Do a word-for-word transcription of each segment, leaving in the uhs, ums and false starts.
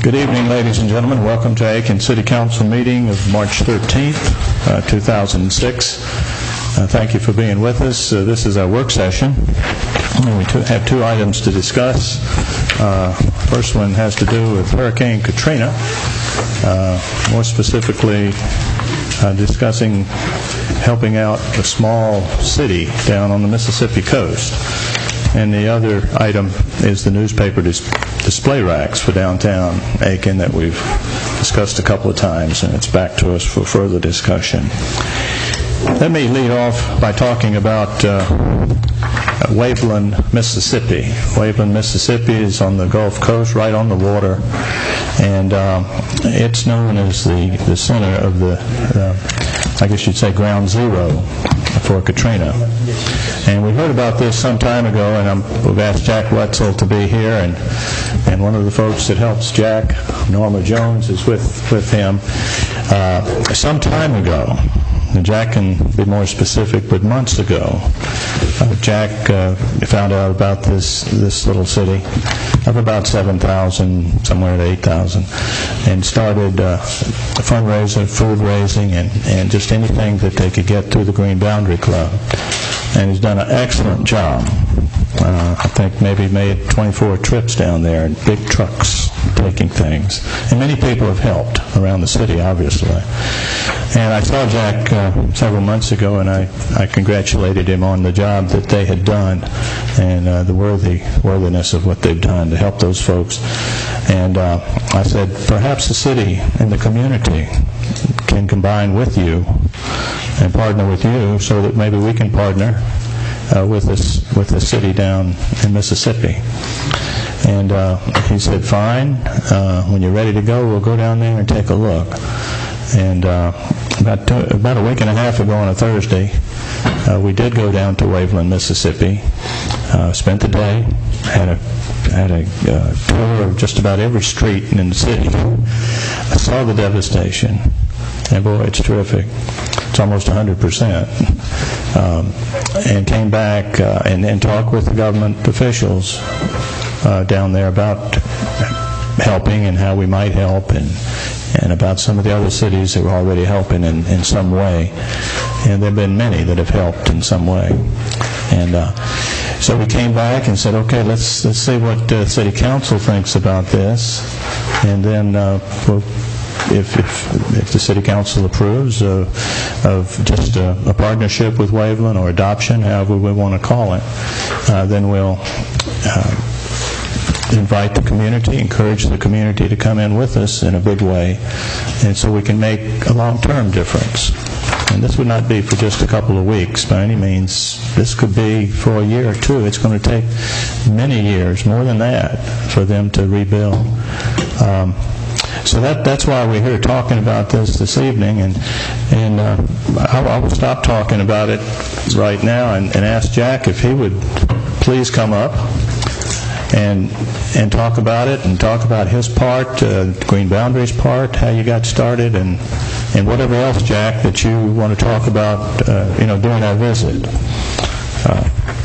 Good evening, ladies and gentlemen. Welcome to Aiken City Council meeting of March thirteenth, uh, two thousand six. Uh, thank you for being with us. Uh, this is our work session. We have two items to discuss. Uh, first one has to do with Hurricane Katrina, uh, more specifically uh, discussing helping out a small city down on the Mississippi coast. And the other item is the newspaper dis- display racks for downtown Aiken that we've discussed a couple of times, and it's back to us for further discussion. Let me lead off by talking about uh, Waveland, Mississippi. Waveland, Mississippi is on the Gulf Coast, right on the water, and uh, it's known as the, the center of the, uh, I guess you'd say, ground zero for Katrina. And we heard about this some time ago, and I'm, we've asked Jack Wetzel to be here, and and one of the folks that helps Jack, Norma Jones, is with, with him. Uh, some time ago, and Jack can be more specific, but months ago, uh, Jack uh, found out about this this little city of about seven thousand, somewhere at eight thousand, and started uh, a fundraiser, food raising, and, and just anything that they could get through the Green Boundary Club. And he's done an excellent job. Uh, I think maybe made twenty-four trips down there in big trucks taking things. And many people have helped around the city, obviously. And I saw Jack uh, several months ago, and I, I congratulated him on the job that they had done and uh, the worthy worthiness of what they've done to help those folks. And uh, I said, perhaps the city and the community can combine with you and partner with you so that maybe we can partner uh, with this with the city down in Mississippi. And uh, he said, fine, uh, when you're ready to go, we'll go down there and take a look. And uh, about two, about a week and a half ago on a Thursday, uh, we did go down to Waveland, Mississippi, uh, spent the day, had a had a uh, tour of just about every street in the city. I saw the devastation, and boy, it's terrific. It's almost one hundred percent. Um, and came back uh, and, and talked with the government officials uh, down there about helping and how we might help, and and about some of the other cities that were already helping in, in some way. And there have been many that have helped in some way. And uh, so we came back and said, okay, let's let's see what uh, City Council thinks about this, and then uh, we'll If, if if the City Council approves uh, of just a, a partnership with Waveland or adoption, however we want to call it, uh, then we'll uh, invite the community, encourage the community to come in with us in a big way, and so we can make a long-term difference. And this would not be for just a couple of weeks by any means. This could be for a year or two. It's going to take many years, more than that, for them to rebuild. Um, So that that's why we're here talking about this this evening, and and uh, I, I will stop talking about it right now and, and ask Jack if he would please come up and and talk about it and talk about his part, uh, Green Boundaries part, how you got started, and and whatever else, Jack, that you want to talk about, uh, you know, during our visit. Uh,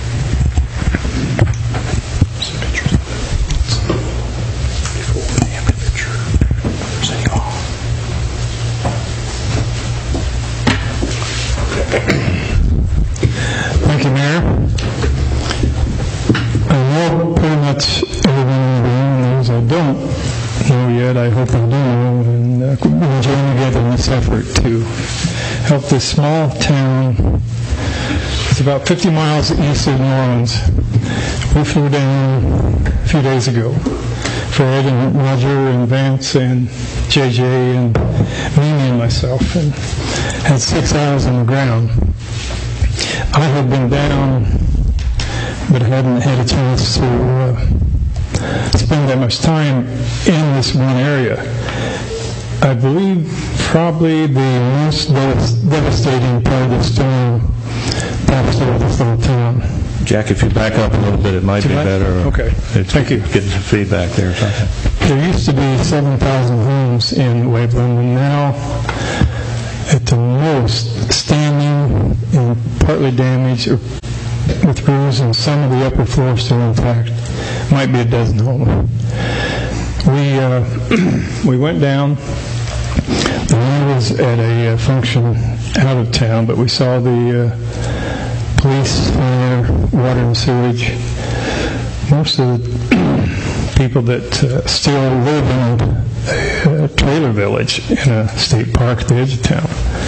I hope I do, and uh, we're joining together in this effort to help this small town. It's about fifty miles east of New Orleans. We flew down a few days ago. Fred and Roger and Vance and J J and Mimi and myself, and had six hours on the ground. I had been down, but I hadn't had a chance to uh, spend that much time in this one area. I believe probably the most dev- devastating part of the storm passed over this little town. Jack, if you back up a little bit, it might Too be much? better. Okay. Thank you. Getting some feedback there or something. There used to be seven thousand homes in Waveland, and now at the most standing and partly damaged or with roofs, and some of the upper floors still intact. Might be a dozen homes. we uh, we went down. The man was at a uh, function out of town, but we saw the uh, police, fire, water and sewage. Most of the people that uh, still live in a, a trailer village in a state park at the edge of town.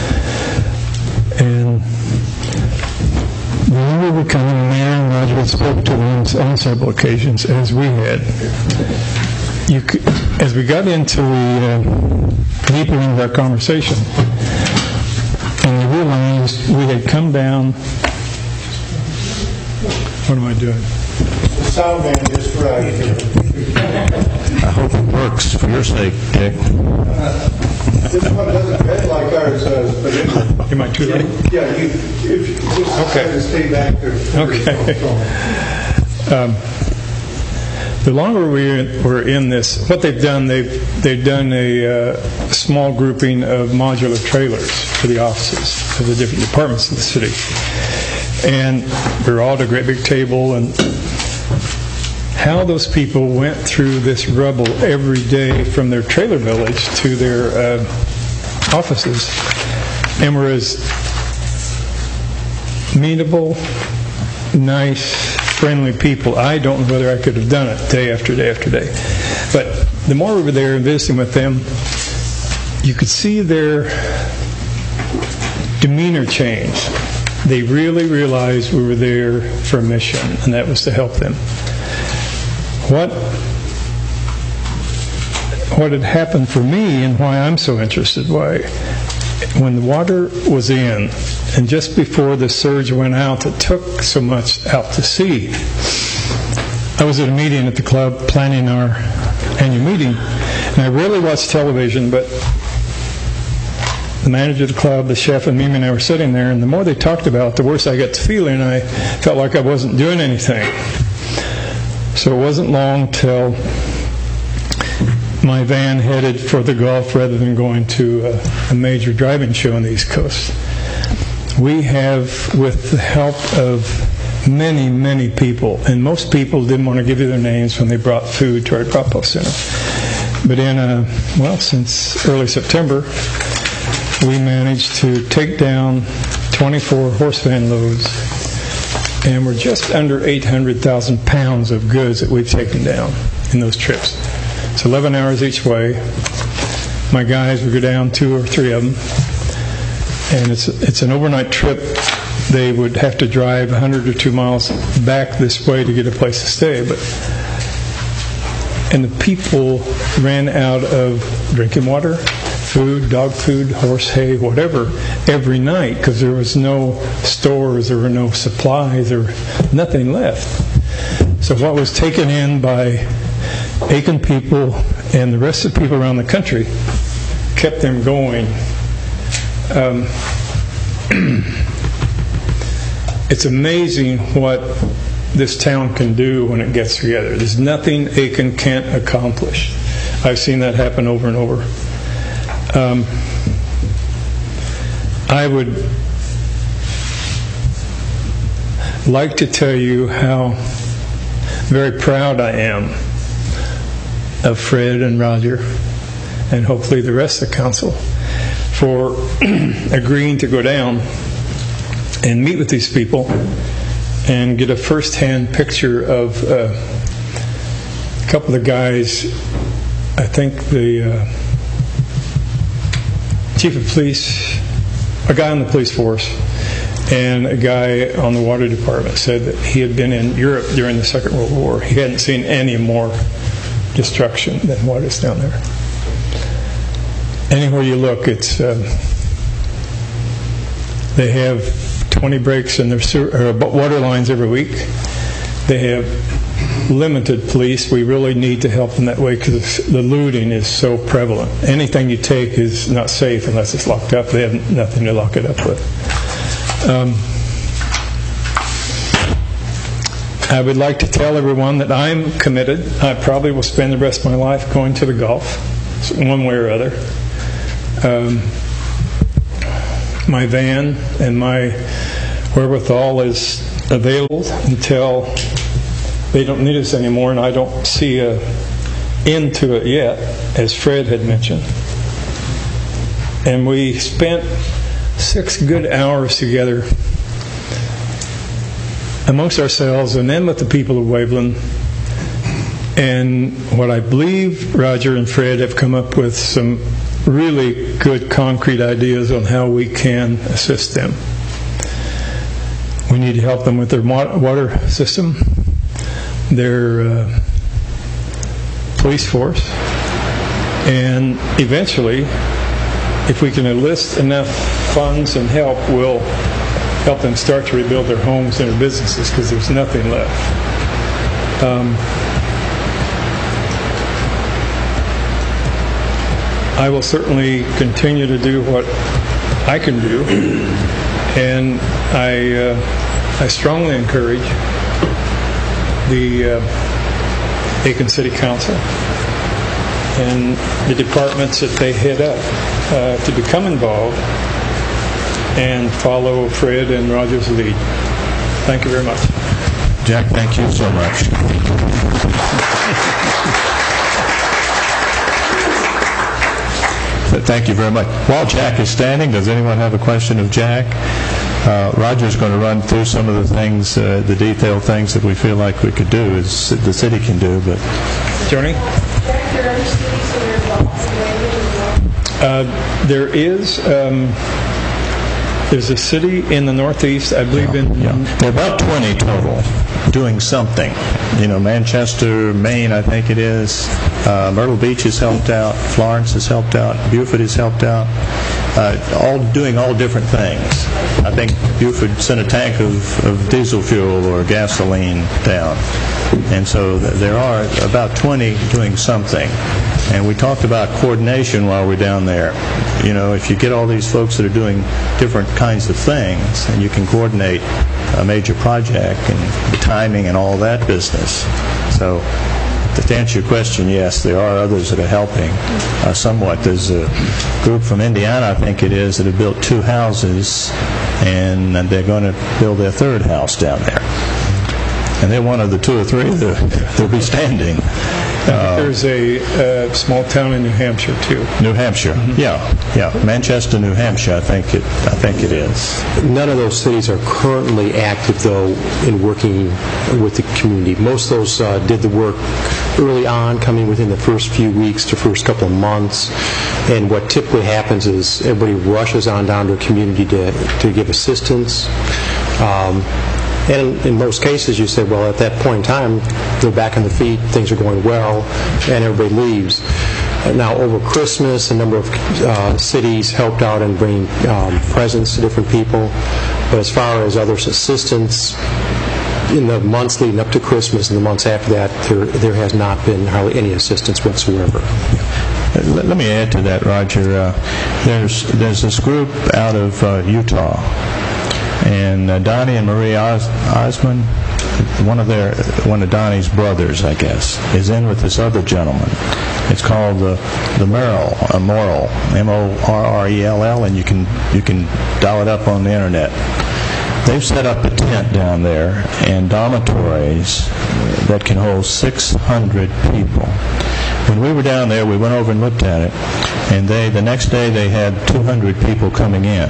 And when we were becoming a man, Roger had spoke to them on several occasions, as we had. You could, as we got into the uh, deeper into our conversation, and we realized we had come down. What am I doing? The sound man just right here. I hope it works for your sake, Dick. Uh, this one doesn't bend like ours does, but it, Am I too late? yeah, you, if you just Okay. have to stay back there. Okay. Um, the longer we were in this, what they've done, they've they've done a uh, small grouping of modular trailers for the offices of the different departments of the city, and we're all at a great big table. And how those people went through this rubble every day from their trailer village to their uh, offices, and were as meetable, nice, friendly people. I don't know whether I could have done it day after day after day. But the more we were there and visiting with them, you could see their demeanor change. They really realized we were there for a mission, and that was to help them. What what had happened for me, and why I'm so interested, why when the water was in, and just before the surge went out that took so much out to sea, I was at a meeting at the club planning our annual meeting, and I rarely watch television, but the manager of the club, the chef, and Mimi and I were sitting there, and the more they talked about it, the worse I got to feeling. I felt like I wasn't doing anything. So it wasn't long till my van headed for the Gulf rather than going to a, a major driving show on the East Coast. We have, with the help of many, many people, and most people didn't want to give you their names when they brought food to our drop-off center. But in, a, well, since early September, we managed to take down twenty-four horse van loads, and we're just under eight hundred thousand pounds of goods that we've taken down in those trips. It's eleven hours each way. My guys would go down, two or three of them, and it's it's an overnight trip. They would have to drive one hundred or two miles back this way to get a place to stay. But and the people ran out of drinking water, food, dog food, horse hay, whatever, every night, because there was no stores, there were no supplies, there was nothing left. So what was taken in by Aiken people and the rest of the people around the country kept them going. Um, it's amazing what this town can do when it gets together. There's nothing Aiken can't accomplish. I've seen that happen over and over. Um, I would like to tell you how very proud I am of Fred and Roger, and hopefully the rest of the council, for agreeing to go down and meet with these people and get a first-hand picture of uh, a couple of the guys. I think the uh, chief of police, a guy on the police force, and a guy on the water department said that he had been in Europe during the Second World War. He hadn't seen any more destruction than what is down there. Anywhere you look, it's uh, they have twenty breaks in their sewer, or water lines every week. They have limited police. We really need to help them that way because the looting is so prevalent. Anything you take is not safe unless it's locked up. They have nothing to lock it up with. Um, I would like to tell everyone that I'm committed. I probably will spend the rest of my life going to the Gulf, one way or other. Um, my van and my wherewithal is available until they don't need us anymore, and I don't see a into it yet, as Fred had mentioned. And we spent six good hours together amongst ourselves and then with the people of Waveland. And what I believe Roger and Fred have come up with some really good concrete ideas on how we can assist them. We need to help them with their water system, their uh, police force, and eventually, if we can enlist enough funds and help, we'll help them start to rebuild their homes and their businesses, because there's nothing left. Um, I will certainly continue to do what I can do, and I uh, I strongly encourage the uh, Aiken City Council and the departments that they head up uh, to become involved and follow Fred and Roger's lead. Thank you very much. Jack, thank you so much. Thank you very much. While Jack is standing, does anyone have a question of Jack? Uh, Roger's going to run through some of the things, uh, the detailed things that we feel like we could do, as the city can do. But Johnny? Uh, there is um, there's a city in the Northeast, I believe. Yeah, in yeah. There are about twenty total doing something. You know, Manchester, Maine, I think it is. Uh, Myrtle Beach has helped out. Florence has helped out. Beaufort has helped out. Uh, all doing all different things. I think Beaufort sent a tank of, of diesel fuel or gasoline down. And so th- there are about twenty doing something. And we talked about coordination while we're down there. You know, if you get all these folks that are doing different kinds of things, and you can coordinate a major project and the timing and all that business. So to answer your question, yes, there are others that are helping uh, somewhat. There's a group from Indiana, I think it is, that have built two houses, and they're going to build their third house down there. And they're one of the two or three that will be standing. Uh, There's a uh, small town in New Hampshire too. New Hampshire, mm-hmm. yeah, yeah, Manchester, New Hampshire. I think it. I think it is. None of those cities are currently active, though, in working with the community. Most of those uh, did the work early on, coming within the first few weeks to first couple of months. And what typically happens is everybody rushes on down to a community to to give assistance. Um, And in most cases, you say, well, at that point in time, they're back on their feet, things are going well, and everybody leaves. Now, over Christmas, a number of uh, cities helped out in bringing um, presents to different people. But as far as other assistance, in the months leading up to Christmas and the months after that, there, there has not been hardly any assistance whatsoever. Let me add to that, Roger. Uh, there's there's this group out of uh, Utah. And uh, Donnie and Marie Os- Osmond, one of their, one of Donnie's brothers, I guess, is in with this other gentleman. It's called the the Merrill, uh, Moral, M O R R E L L, and you can you can dial it up on the internet. They've set up a tent down there and dormitories that can hold six hundred people. When we were down there, we went over and looked at it, and they the next day they had two hundred people coming in.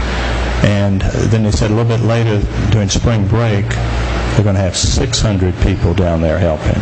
And then they said a little bit later, during spring break, they're going to have six hundred people down there helping.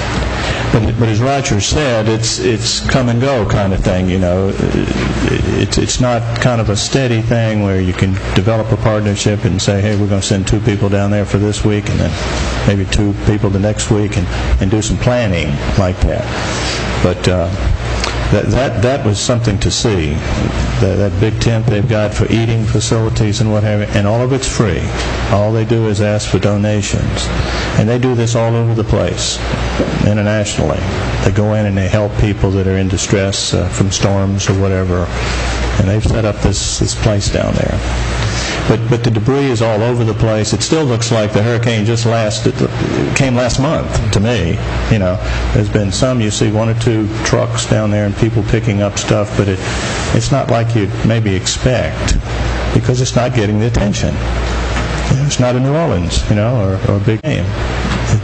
But, but as Roger said, it's it's come and go kind of thing, you know. It's it's not kind of a steady thing where you can develop a partnership and say, hey, we're going to send two people down there for this week, and then maybe two people the next week, and, and do some planning like that. But uh, that that that was something to see. That, that big tent they've got for eating facilities and what have you, and all of it's free. All they do is ask for donations. And they do this all over the place, internationally. They go in and they help people that are in distress uh, from storms or whatever, and they've set up this, this place down there. But but the debris is all over the place. It still looks like the hurricane just last it came last month to me. You know, there's been some, you see one or two trucks down there and people picking up stuff, but it it's not like you'd maybe expect, because it's not getting the attention. You know, it's not in New Orleans, you know, or, or a big game. It,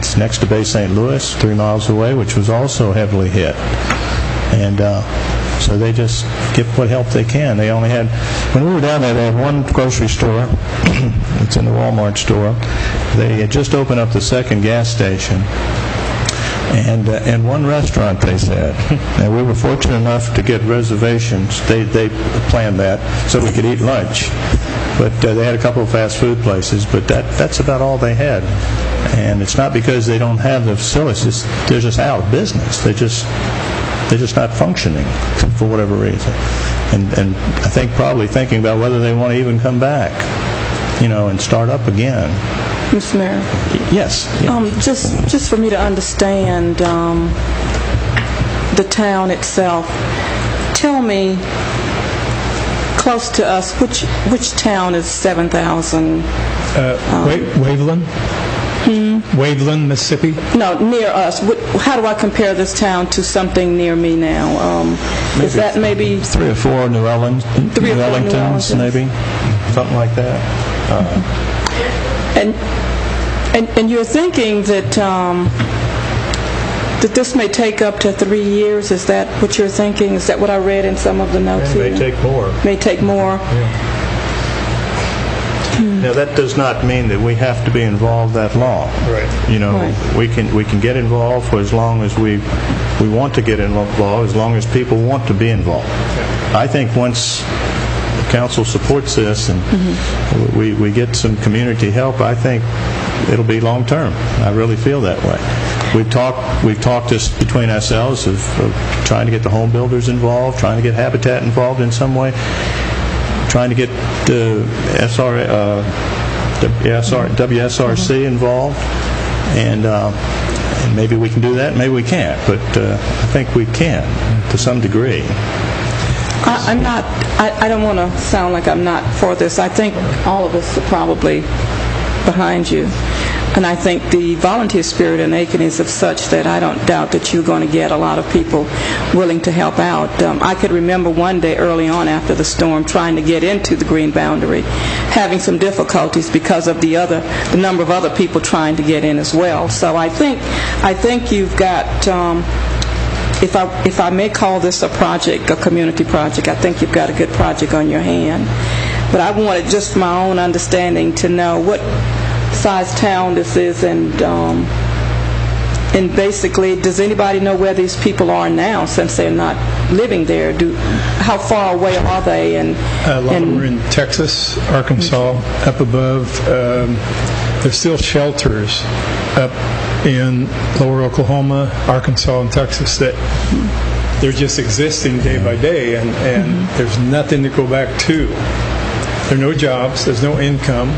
It's next to Bay Saint Louis, three miles away, which was also heavily hit. And uh, so they just get what help they can. They only had, when we were down there, they had one grocery store. It's in the Walmart store. They had just opened up the second gas station. And uh, and one restaurant, they said. And we were fortunate enough to get reservations. They they planned that so we could eat lunch. But uh, they had a couple of fast food places, but that that's about all they had. And it's not because they don't have the facilities. It's, they're just out of business. They just they're just not functioning for whatever reason. And and I think probably thinking about whether they want to even come back, you know, and start up again. Mister Mayor? Yes. Yeah. Um, just, just for me to understand um, the town itself, tell me, close to us, which which town is seven thousand? Uh, um, Wa- Waveland? Hmm? Waveland, Mississippi? No, near us. What, how do I compare this town to something near me now? Um, is that maybe... Three or four New Orleans, Three or New four New Ellingtons, Orleans. maybe? Something like that. Uh, And, and and you're thinking that um, that this may take up to three years? Is that what you're thinking? Is that what I read in some of the notes It may here? take more. May take more. Now, that does not mean that we have to be involved that long. Right. You know, Right. we can we can get involved for as long as we we want to get involved, as long as people want to be involved. I think once the council supports this and Mm-hmm. we we get some community help, I think it'll be long term. I really feel that way. We've talked we've talked this between ourselves of, of trying to get the home builders involved, trying to get Habitat involved in some way, trying to get the S R, uh, W S R C involved, and, uh, and maybe we can do that, maybe we can't, but uh, I think we can to some degree. I, I'm not. I, I don't want to sound like I'm not for this. I think all of us are probably behind you. And I think the volunteer spirit in Aiken is of such that I don't doubt that you're going to get a lot of people willing to help out. Um, I could remember one day early on after the storm trying to get into the green boundary, having some difficulties because of the other, the number of other people trying to get in as well. So I think, I think you've got, um, if I if I may call this a project, a community project, I think you've got a good project on your hand. But I wanted, just for my own understanding, to know what size town this is, and um, and basically, does anybody know where these people are now, since they're not living there? Do how far away are they? And A lot of and them are in Texas, Arkansas, up above. Um, there's still shelters up in lower Oklahoma, Arkansas, and Texas that they're just existing day by day, and, and there's nothing to go back to. There are no jobs, there's no income.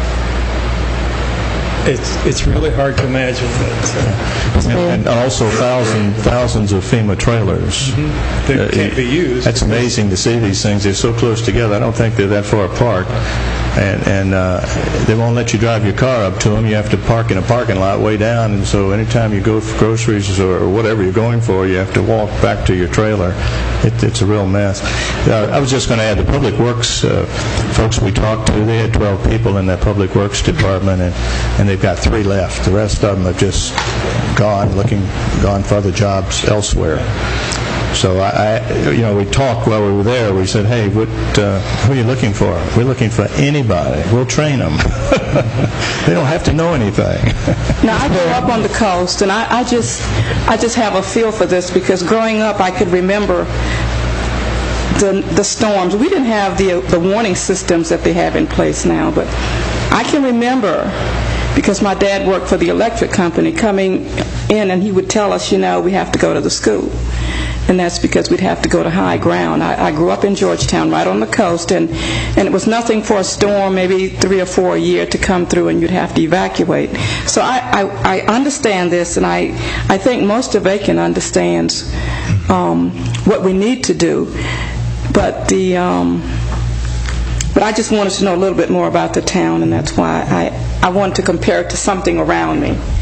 It's it's really hard to imagine that. And, and also thousands thousands of FEMA trailers. Uh, they can't be used. That's amazing to see these things. They're so close together. I don't think they're that far apart. And, and uh, they won't let you drive your car up to them. You have to park in a parking lot way down. And so anytime you go for groceries or whatever you're going for, you have to walk back to your trailer. It, it's a real mess. Uh, I was just going to add, the Public Works uh, folks we talked to, they had twelve people in that Public Works department, and, and they've got three left. The rest of them have just gone, looking, gone for other jobs elsewhere. So I, I, you know, we talked while we were there. We said, "Hey, what, uh, who are you looking for? We're looking for anybody. We'll train them. They don't have to know anything." now I grew up on the coast, and I, I just I just have a feel for this, because growing up I could remember the the storms. We didn't have the the warning systems that they have in place now, but I can remember, because my dad worked for the electric company, coming in and he would tell us, you know, we have to go to the school. And that's because we'd have to go to high ground. I, I grew up in Georgetown, right on the coast, and, and it was nothing for a storm, maybe three or four a year, to come through and you'd have to evacuate. So I, I, I understand this, and I, I think most of Aiken understands um, what we need to do. But the um, but I just wanted to know a little bit more about the town, and that's why I, I wanted to compare it to something around me.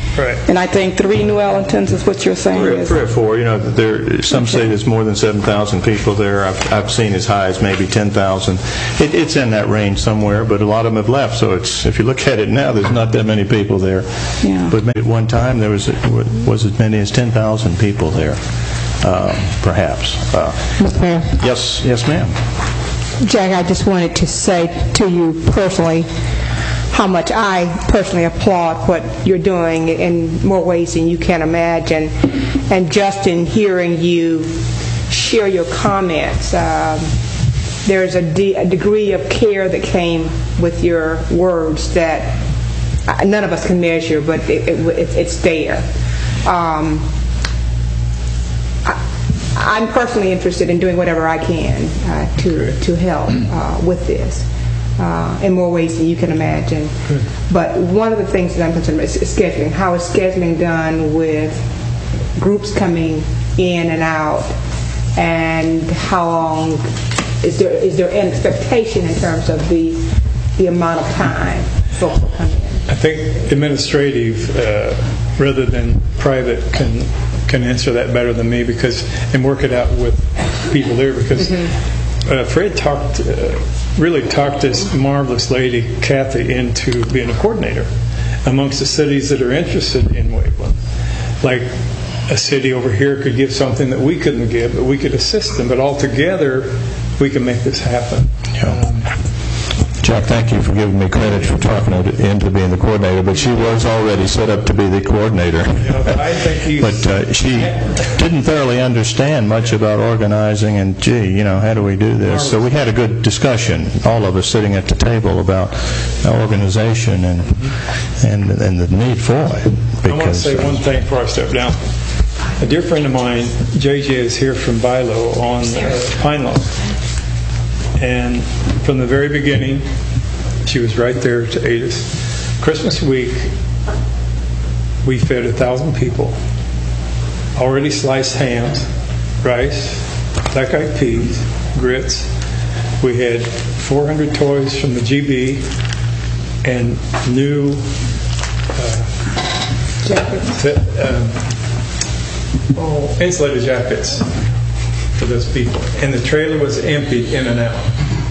Right. And I think three New Ellingtons is what you're saying Three, is... three or four. You know, there. Some say there's more than seven thousand people there. I've, I've seen as high as maybe ten thousand. It, it's in that range somewhere, but a lot of them have left. So it's if you look at it now, there's not that many people there. Yeah. But maybe at one time there was was as many as ten thousand people there, uh, perhaps. Uh, Mister Mayor. yes, yes, ma'am. Jack, I just wanted to say to you personally how much I personally applaud what you're doing in more ways than you can imagine. And just in hearing you share your comments, um, there's a, de- a degree of care that came with your words that none of us can measure, but it, it, it, it's there. Um, I, I'm personally interested in doing whatever I can uh, to to help uh, with this uh, in more ways than you can imagine. But one of the things that I'm concerned about is scheduling. How is scheduling done with groups coming in and out, and how long is there is there an expectation in terms of the the amount of time folks will come in? I think administrative, uh, rather than private, can can answer that better than me because and work it out with people there because mm-hmm. uh, Fred talked uh, really talked this marvelous lady Kathy into being a coordinator amongst the cities that are interested in Waveland. Like a city over here could give something that we couldn't give, but we could assist them. But all together, we can make this happen. Yeah. Um, Jack, thank you for giving me credit for talking her into being the coordinator, but she was already set up to be the coordinator. Yeah, but I think he's, but uh, she didn't thoroughly understand much about organizing and, gee, you know, how do we do this? So we had a good discussion, all of us sitting at the table, about organization and and, and the need for it. Because, I want to say uh, one thing before I step down. A dear friend of mine, J J, is here from Bilo on uh, Pine Lawn. And from the very beginning, she was right there to aid us. Christmas week, we fed a thousand people. Already sliced hams, rice, black-eyed peas, grits. We had four hundred toys from the G B and new uh, jackets. Um, oh, insulated jackets for those people. And the trailer was emptied in and out.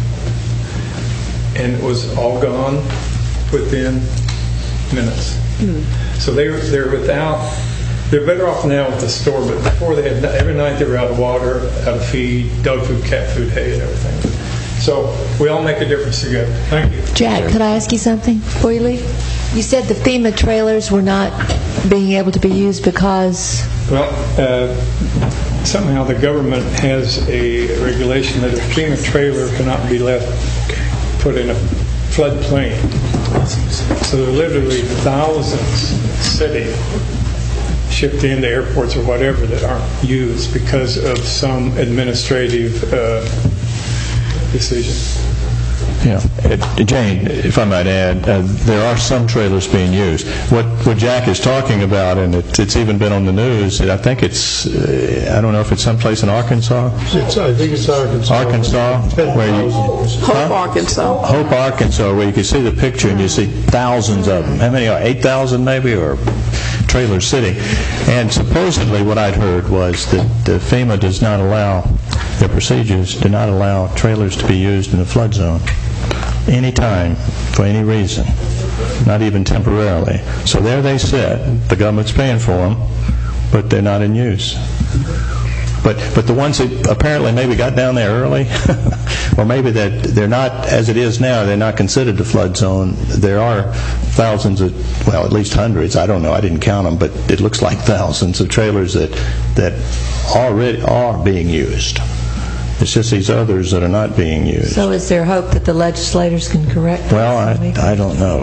And it was all gone within minutes. Mm. So they were, they're without, they're better off now with the store, but before they had, every night they were out of water, out of feed, dog food, cat food, hay, and everything. So we all make a difference together. Thank you. Jack, could I ask you something before you leave? You said the FEMA trailers were not being able to be used because... Well, uh, somehow the government has a regulation that a FEMA trailer cannot be left put in a floodplain. So there are literally thousands city shipped into airports or whatever that aren't used because of some administrative uh, decision. Yeah, uh, Jane, if I might add, uh, there are some trailers being used. What what Jack is talking about, and it, it's even been on the news, I think it's, uh, I don't know if it's someplace in Arkansas? It's, I think it's Arkansas. Arkansas? Where you, Hope, huh? Arkansas. Hope, Arkansas, where you can see the picture and you see thousands of them. How many are eight thousand maybe, or trailers sitting? And supposedly what I'd heard was that uh, FEMA does not allow, their procedures do not allow trailers to be used in the flood zone any time, for any reason, not even temporarily. So there they sit. The government's paying for them, but they're not in use. But but the ones that apparently maybe got down there early, or maybe that they're not, as it is now, they're not considered the flood zone. There are thousands of, well, at least hundreds, I don't know, I didn't count them, but it looks like thousands of trailers that that already are being used. It's just these others that are not being used. So is there hope that the legislators can correct that? Well, I, I don't know.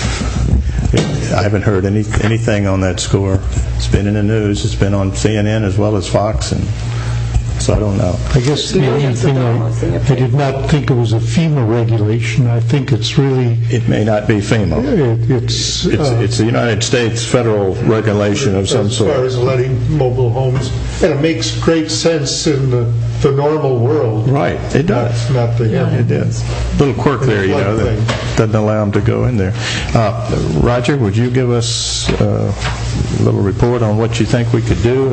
I haven't heard any anything on that score. It's been in the news. It's been on C N N as well as Fox, and so I don't know. I guess the only Millions of thing, dollars in I, your I did not think it was a FEMA regulation. I think it's really, It may not be FEMA. it, it's, It's, uh, it's the United States federal regulation of some as far sort. as letting mobile homes, and it makes great sense in the, the normal world. Right, it does. Not the, It is. Little quirk there, you know, that doesn't allow them to go in there. Uh, Roger, would you give us uh, a little report on what you think we could do?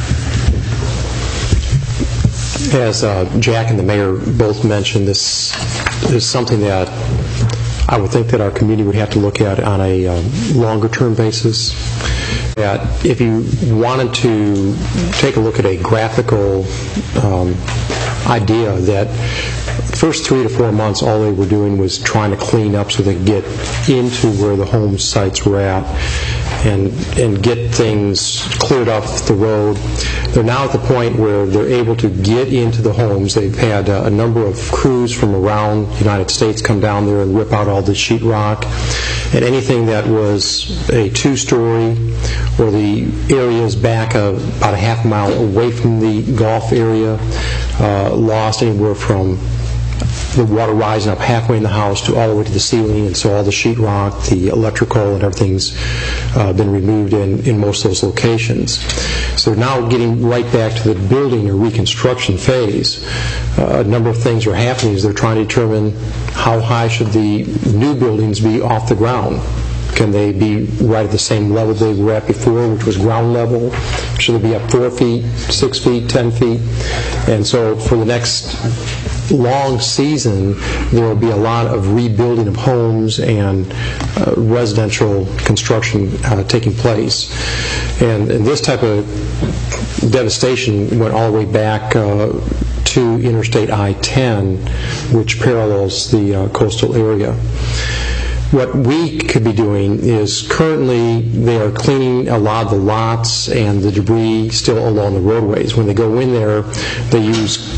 As uh, Jack and the mayor both mentioned, this is something that I would think that our community would have to look at on a um, longer-term basis. That if you wanted to take a look at a graphical um, idea, that first three to four months, all they were doing was trying to clean up so they could get into where the home sites were at and and get things cleared off the road. They're now at the point where they're able to get into the homes. They've had a, a number of crews from around the United States come down there and rip out all the sheetrock. And anything that was a two-story or the areas back a, about a half mile away from the golf area uh, lost anywhere from the water rising up halfway in the house to all the way to the ceiling, and so all the sheetrock, the electrical, and everything's uh, been removed in, in most of those locations. So they're now getting right back to the building or reconstruction phase. Uh, a number of things are happening as they're trying to determine how high should the new buildings be off the ground. Can they be right at the same level they were at before, which was ground level? Should they be up four feet, six feet, ten feet? And so for the next long season, there will be a lot of rebuilding of homes and uh, residential construction uh, taking place. And, and this type of devastation went all the way back uh, to Interstate I ten, which parallels the uh, coastal area. What we could be doing is currently they are cleaning a lot of the lots and the debris still along the roadways. When they go in there, they use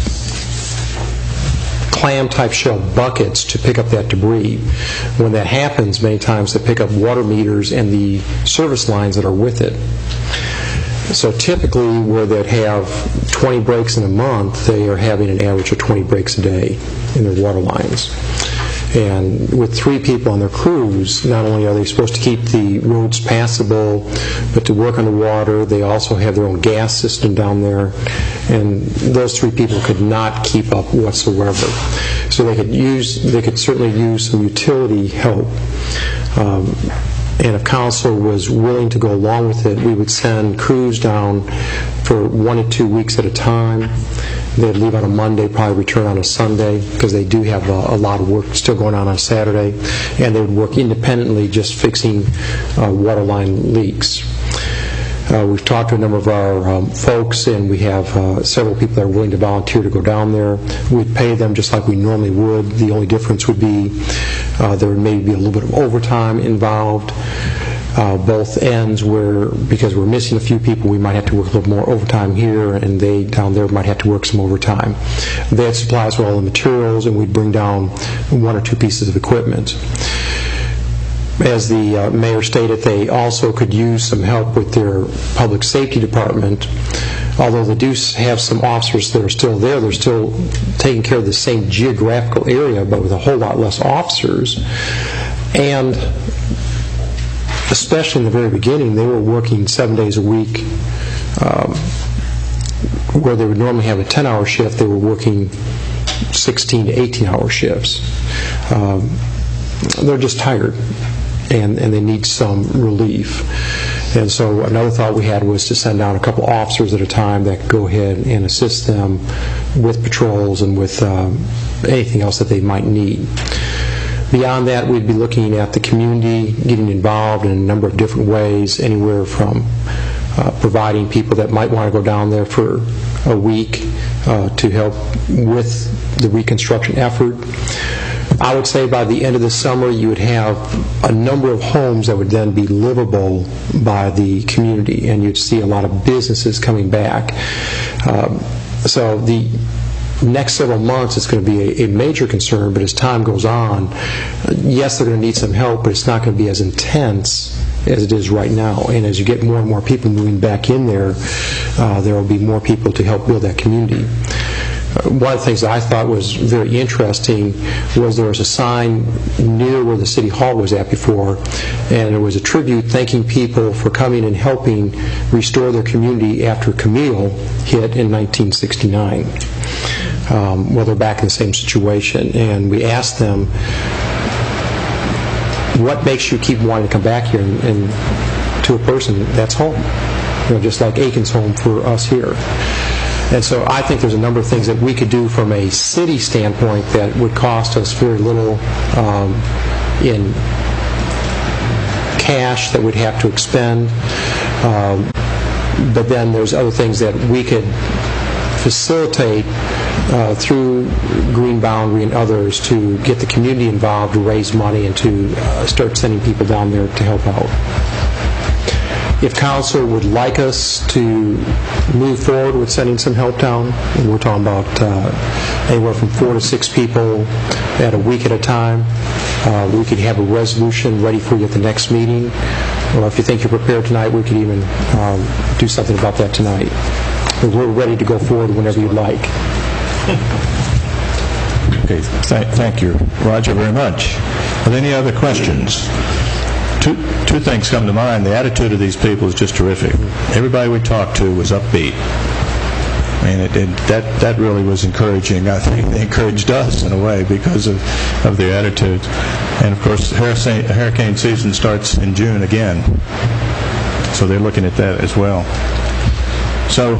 clam-type shell buckets to pick up that debris. When that happens, many times they pick up water meters and the service lines that are with it. So typically, where they'd have twenty breaks in a month, they are having an average of twenty breaks a day in their water lines. And with three people on their crews, not only are they supposed to keep the roads passable, but to work on the water, they also have their own gas system down there, and those three people could not keep up whatsoever. So they could use, they could certainly use some utility help. Um, and if council was willing to go along with it, we would send crews down for one to two weeks at a time. They'd leave on a Monday, probably return on a Sunday, because they do have a, a lot of work still going on on Saturday, and they would work independently just fixing uh, water line leaks. Uh, we've talked to a number of our um, folks, and we have uh, several people that are willing to volunteer to go down there. We'd pay them just like we normally would. The only difference would be uh, there would maybe be a little bit of overtime involved. Uh, both ends where, because we're missing a few people, we might have to work a little more overtime here, and they down there might have to work some overtime. They had supplies with all the materials, and we'd bring down one or two pieces of equipment. As the uh, mayor stated, they also could use some help with their public safety department. Although they do have some officers that are still there, they're still taking care of the same geographical area, but with a whole lot less officers. And especially in the very beginning, they were working seven days a week. Um, where they would normally have a ten-hour shift, they were working sixteen to eighteen-hour shifts. Um, they're just tired, and, and they need some relief. And so another thought we had was to send down a couple officers at a time that could go ahead and assist them with patrols and with um, anything else that they might need. Beyond that, we'd be looking at the community getting involved in a number of different ways, anywhere from uh, providing people that might want to go down there for a week uh, to help with the reconstruction effort. I would say by the end of the summer, you would have a number of homes that would then be livable by the community, and you'd see a lot of businesses coming back. Um, so the next several months, it's going to be a, a major concern, but as time goes on, yes, they're going to need some help, but it's not going to be as intense as it is right now. And as you get more and more people moving back in there, uh, there will be more people to help build that community. One of the things that I thought was very interesting was there was a sign near where the City Hall was at before, and it was a tribute thanking people for coming and helping restore their community after Camille hit in nineteen sixty-nine. Um, well, they're back in the same situation, and we asked them, what makes you keep wanting to come back here? And, and to a person, that's home. You know, just like Aiken's home for us here. And so I think there's a number of things that we could do from a city standpoint that would cost us very little um, in cash that we'd have to expend. Um, but then there's other things that we could facilitate uh, through Green Boundary and others to get the community involved, to raise money, and to uh, start sending people down there to help out. If council would like us to move forward with sending some help down, and we're talking about uh, anywhere from four to six people at a week at a time, uh, we could have a resolution ready for you at the next meeting. Or if you think you're prepared tonight, we could even um, do something about that tonight. But we're ready to go forward whenever you'd like. Okay, th- thank you, Roger, very much. Are there any other questions? Two, two things come to mind. The attitude of these people is just terrific. Everybody we talked to was upbeat. I mean, it, it, that that really was encouraging. I think they encouraged us in a way because of, of their attitudes. And of course, hurricane, hurricane season starts in June again, so they're looking at that as well. So,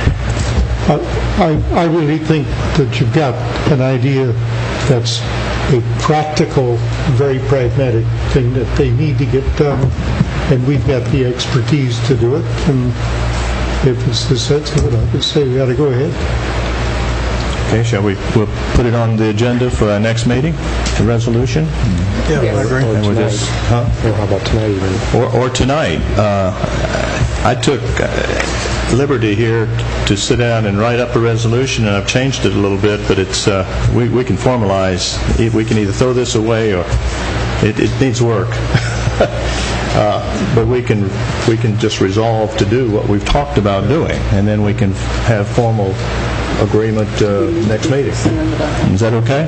I, I I really think that you've got an idea that's a practical, very pragmatic thing that they need to get done, and we've got the expertise to do it. And if it's the sense of it, I would say we ought to go ahead. okay, shall we we'll put it on the agenda for our next meeting, the resolution? Yeah, I agree. And we'll just, huh? Or how about tonight even? Or, or tonight. Uh, I took uh, liberty here to sit down and write up a resolution, and I've changed it a little bit, but it's uh, we, we can formalize. We can either throw this away or it, it needs work. uh, but we can we can just resolve to do what we've talked about doing, and then we can have formal agreement uh, next meeting. Is that okay?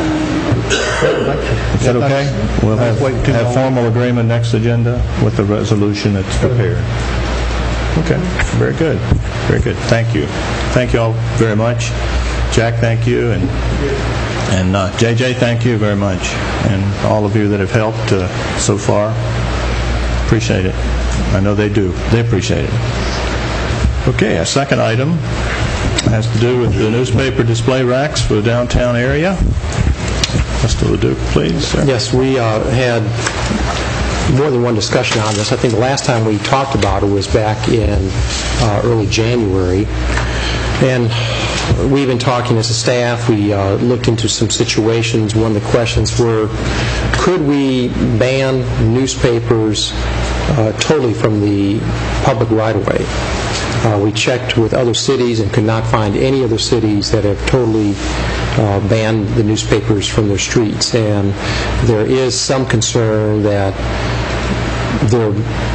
Is that okay? We'll have, have formal agreement next agenda with the resolution that's prepared. Okay, very good. Very good. Thank you. Thank you all very much. Jack, thank you. And and uh, J J, thank you very much. And all of you that have helped uh, so far. Appreciate it. I know they do. They appreciate it. Okay, our second item has to do with the newspaper display racks for the downtown area. Mister LeDuc, please. Sir. Yes, we uh, had more than one discussion on this. I think the last time we talked about it was back in uh, early January. And we've been talking as a staff. We uh, looked into some situations. One of the questions were, could we ban newspapers uh, totally from the public right-of-way? Uh, we checked with other cities and could not find any other cities that have totally uh, banned the newspapers from their streets. And there is some concern that there,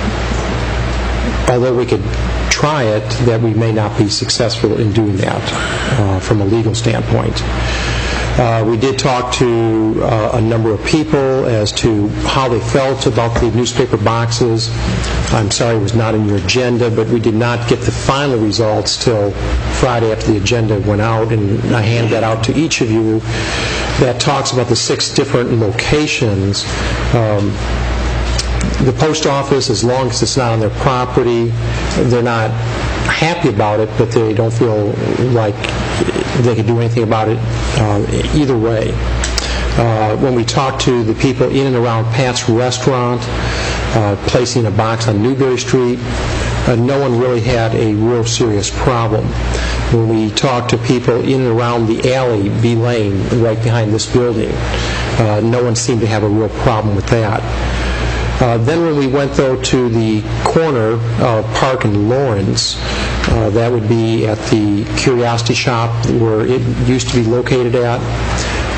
although we could try it, that we may not be successful in doing that uh, from a legal standpoint. Uh, we did talk to uh, a number of people as to how they felt about the newspaper boxes. I'm sorry it was not in your agenda, but we did not get the final results till Friday after the agenda went out, and I handed that out to each of you. That talks about the six different locations. Um, the post office, as long as it's not on their property, they're not happy about it, but they don't feel like they can do anything about it uh, either way. Uh, when we talked to the people in and around Pat's Restaurant, uh, placing a box on Newberry Street, uh, no one really had a real serious problem. When we talked to people in and around the alley, B Lane, right behind this building, uh, no one seemed to have a real problem with that. Uh, then when we went, though, to the corner of Park and Lawrence, uh, that would be at the Curiosity Shop where it used to be located at,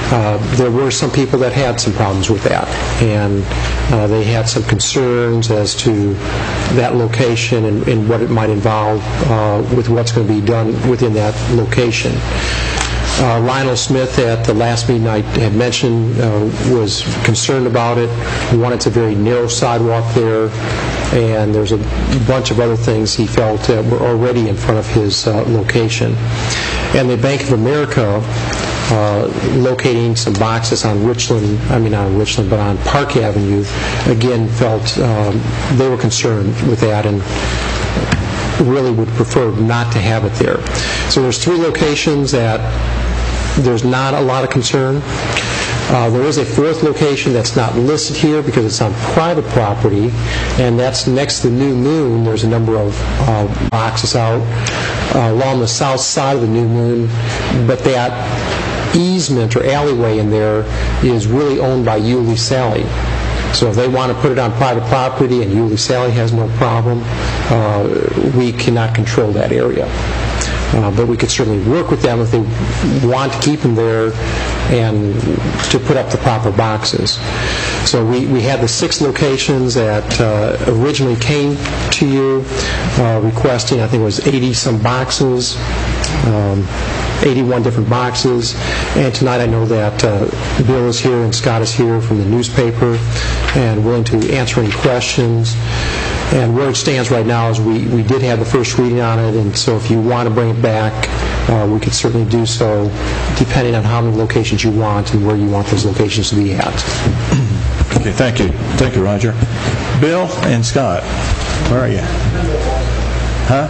uh, there were some people that had some problems with that, and uh, they had some concerns as to that location and, and what it might involve uh, with what's going to be done within that location. Uh, Lionel Smith at the last meeting I had mentioned uh, was concerned about it. One, it's a very narrow sidewalk there, and there's a bunch of other things he felt that were already in front of his uh, location. And the Bank of America, uh, locating some boxes on Richland, I mean not on Richland, but on Park Avenue, again felt um, they were concerned with that and really would prefer not to have it there. So there's three locations that there's not a lot of concern. Uh, there is a fourth location that's not listed here because it's on private property, and that's next to New Moon. There's a number of uh, boxes out uh, along the south side of the New Moon, but that easement or alleyway in there is really owned by Yulee Sally. So if they want to put it on private property and Yulee Sally has no problem, uh, we cannot control that area. Uh, but we could certainly work with them if they want to keep them there and to put up the proper boxes. So we, we had the six locations that uh, originally came to you uh, requesting, I think it was eighty-some boxes, um, eighty-one different boxes. And tonight I know that uh, Bill is here and Scott is here from the newspaper and willing to answer any questions. And where it stands right now is we, we did have the first reading on it, and so if you want to bring it back, uh, we could certainly do so, depending on how many locations you want and where you want those locations to be at. Okay, thank you. Thank you, Roger. Bill and Scott, where are you? Huh?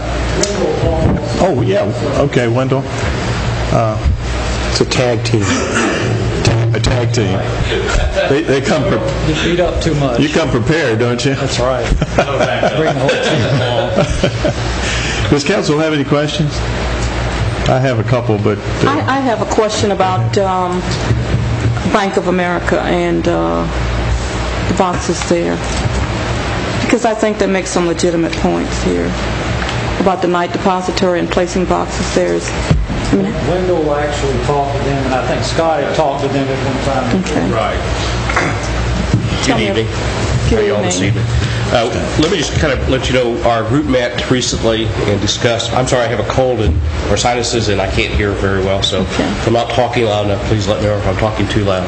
Oh, yeah. Okay, Wendell. Uh, it's a tag team. A tag team. They, they come. Pre- you beat up too much. You come prepared, don't you? That's right. Bring the whole team along. Does council have any questions? I have a couple, but uh, I, I have a question about um, Bank of America and uh, the boxes there, because I think they make some legitimate points here about the night depository and placing boxes there. Is, I mean, Wendell actually talked to them, and I think Scott had talked to them at one time. Okay. Right. Tell Good me- evening. Good How are you all this evening. evening? Uh, let me just kind of let you know, our group met recently and discussed, I'm sorry, I have a cold and, or sinuses, and I can't hear very well, so Okay. if I'm not talking loud enough, please let me know if I'm talking too loud.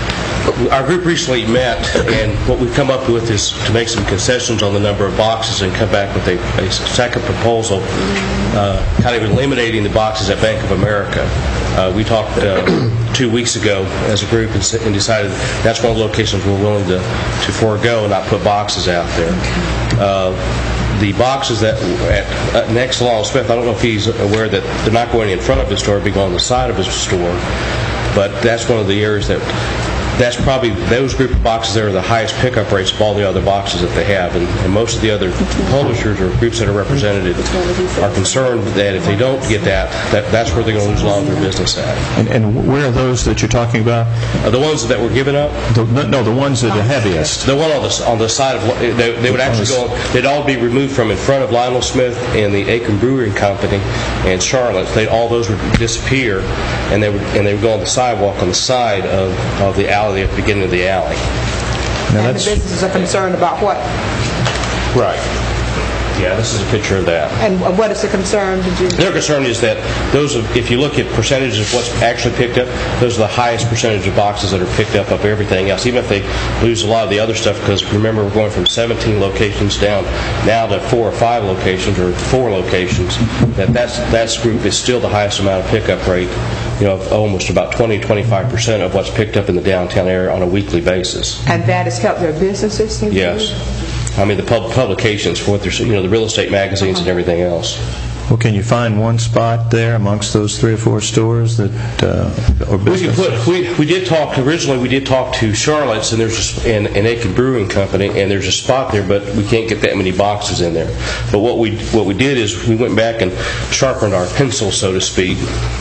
Our group recently met, and what we've come up with is to make some concessions on the number of boxes and come back with a, a second proposal, uh, kind of eliminating the boxes at Bank of America. Uh, we talked uh, two weeks ago as a group and, s- and decided that's one of the locations we're willing to, to forego and not put boxes out there. Uh, the boxes that at uh, next to Lionel Smith, I don't know if he's aware that they're not going in front of his store, they'll be going on the side of his store, but that's one of the areas that that's probably, those group of boxes there are the highest pickup rates of all the other boxes that they have. And, and most of the other publishers or groups that are represented are concerned that if they don't get that, that that's where they're going to lose a lot of their business at. and, and where are those that you're talking about? Uh, the ones that were given up, The, no, the ones that are heaviest. the one on the, on the side of, they, they would actually go, they'd all be removed from in front of Lionel Smith and the Aiken Brewing Company and Charlotte. They, all those would disappear, and they would, and they would go on the sidewalk on the side of, of the alley at the beginning of the alley. Now And the that's, businesses are concerned about what? Right. Yeah, this is a picture of that. And what is the concern? Did you? Their concern is that those, of, if you look at percentages of what's actually picked up, those are the highest percentage of boxes that are picked up of everything else, even if they lose a lot of the other stuff, because remember, we're going from seventeen locations down now to four or five locations, or four locations, that that's, that group is still the highest amount of pickup rate, you know, of almost about twenty to twenty-five percent of what's picked up in the downtown area on a weekly basis. And that has helped their businesses? you Yes. believe? I mean, the pub- publications for what there's, you know, the real estate magazines and everything else. well, can you find one spot there amongst those three or four stores that, uh, or We could businesses? put, we, we did talk, originally we did talk to Charlotte's and there's just, and, and Aiken Brewing Company, and there's a spot there, but we can't get that many boxes in there. But what we, what we did is we went back and sharpened our pencil, so to speak.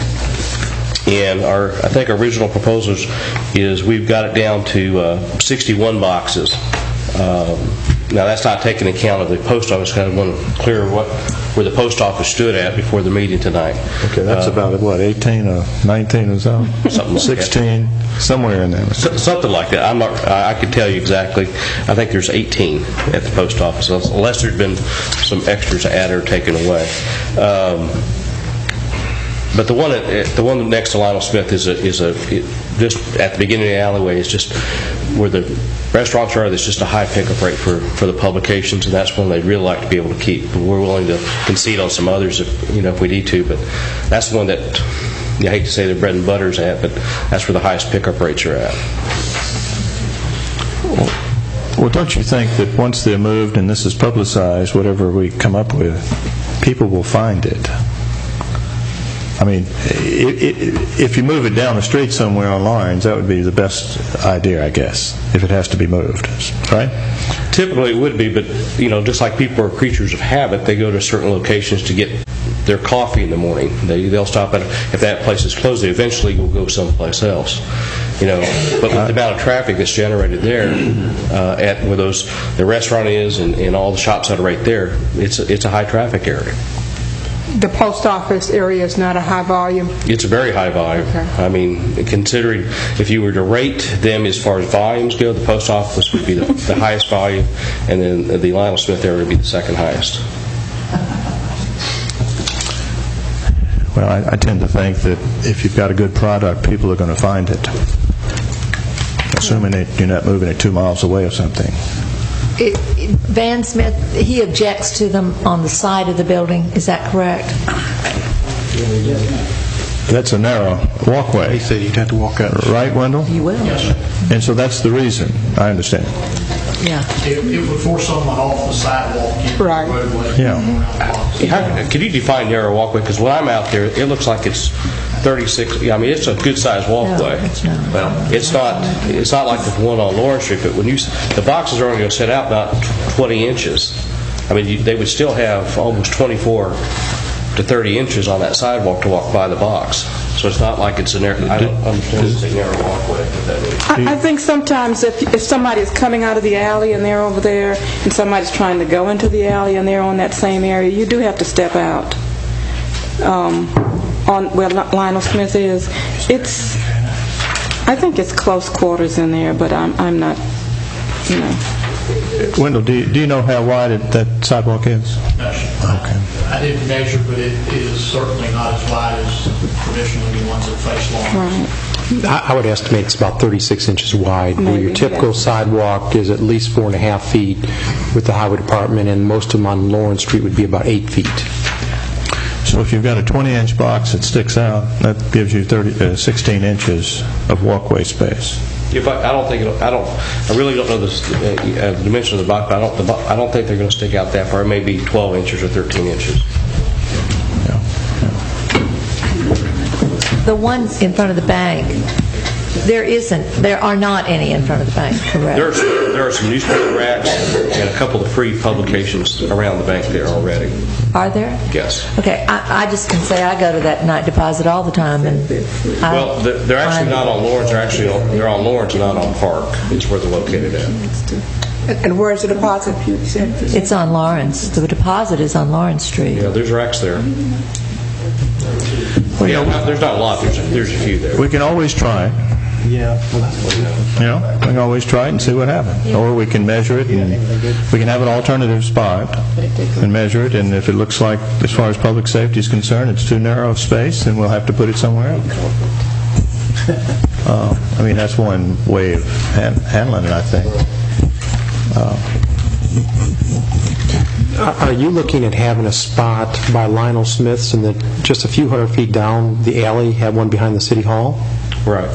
And our, I think our original proposals is we've got it down to uh, sixty-one boxes. Um, now that's not taking account of the post office. Kind of want to clear what where the post office stood at before the meeting tonight. Okay, that's Uh, about, what, eighteen or nineteen or so? Something like that. sixteen, somewhere in there. So- Something like that. I'm not. I I could tell you exactly. I think there's eighteen at the post office, unless there's been some extras added or taken away. Um, but the one, at, the one next to Lionel Smith is a is a it, just at the beginning of the alleyway is just where the restaurants are. There's just a high pickup rate for for the publications, and that's one they'd really like to be able to keep. But we're willing to concede on some others if you know if we need to. But that's the one that. I hate to say the bread and butter's at, but that's where the highest pickup rates are at. Well, don't you think that once they're moved and this is publicized, whatever we come up with, people will find it? I mean, it, it, if you move it down the street somewhere on Lawrence, that would be the best idea, I guess, if it has to be moved, right? Typically it would be, but you know, just like people are creatures of habit, they go to certain locations to get their coffee in the morning. They, they'll stop at, if that place is closed, they eventually will go someplace else. You know, but with the amount of traffic that's generated there, uh, at where those the restaurant is and, and all the shops that are right there, it's a, it's a high traffic area. The post office area is not a high volume? It's a very high volume. Okay. I mean, considering if you were to rate them as far as volumes go, the post office would be the, the highest volume, and then the Lionel Smith area would be the second highest. Well, I, I tend to think that if you've got a good product, people are going to find it, assuming that you're not moving it two miles away or something. It, it, Van Smith, he objects to them on the side of the building. Is that correct? That's a narrow walkway. He said you'd have to walk out. Right, Wendell? You will. Yes, And so that's the reason. I understand. Yeah. It, it would force someone off the sidewalk into Right. the roadway. Yeah. How, could you define narrow walkway? Because when I'm out there, it looks like it's thirty-six. I mean, it's a good-sized walkway. No, it's not. Well, it's not. It's not like the one on Lawrence Street. But when you, the boxes are only going to set out about twenty inches. I mean, you, they would still have almost twenty-four to thirty inches on that sidewalk to walk by the box. So it's not like it's a narrow. I don't understand it's a narrow walkway. What that is. I, I think sometimes if, if somebody is coming out of the alley and they're over there, and somebody's trying to go into the alley and they're on that same area, you do have to step out. Um, on where Lionel Smith is, it's. I think it's close quarters in there, but I'm I'm not. You know. Wendell, do you, do you know how wide it, that sidewalk is? No, okay. I didn't measure, but it is certainly not as wide as traditionally the ones that face Lawrence. Right. I I would estimate it's about thirty-six inches wide, where Maybe, your typical yeah. sidewalk is at least four and a half feet with the highway department, and most of them on Lawrence Street would be about eight feet. So if you've got a twenty-inch box that sticks out, that gives you thirty, uh, sixteen inches of walkway space. If I, I don't think it'll, I don't. I really don't know the uh, uh, dimension of the box. But I don't. The, bo- I don't think they're going to stick out that far. Maybe twelve inches or thirteen inches. Yeah. The one in front of the bank, there isn't, there are not any in front of the bank, correct? There's there are some newspaper racks and a couple of free publications around the bank there already. Are there? Yes. Okay, I, I just can say I go to that night deposit all the time, and I Well, they're, they're actually not on Lawrence. They're actually on, they're on Lawrence, and not on Park. Is where they're located at. And where's the deposit? You said It's on Lawrence. The deposit is on Lawrence Street. Yeah, there's racks there. Yeah, well, there's not a lot. There's a, there's a few there. We can always try. Yeah. You know, we can always try it and see what happens. Or we can measure it, and we can have an alternative spot and measure it, and if it looks like, as far as public safety is concerned, it's too narrow of space, then we'll have to put it somewhere else. Uh, I mean, that's one way of han- handling it, I think. Uh, Are you looking at having a spot by Lionel Smith's and then just a few hundred feet down the alley, have one behind the city hall? Right.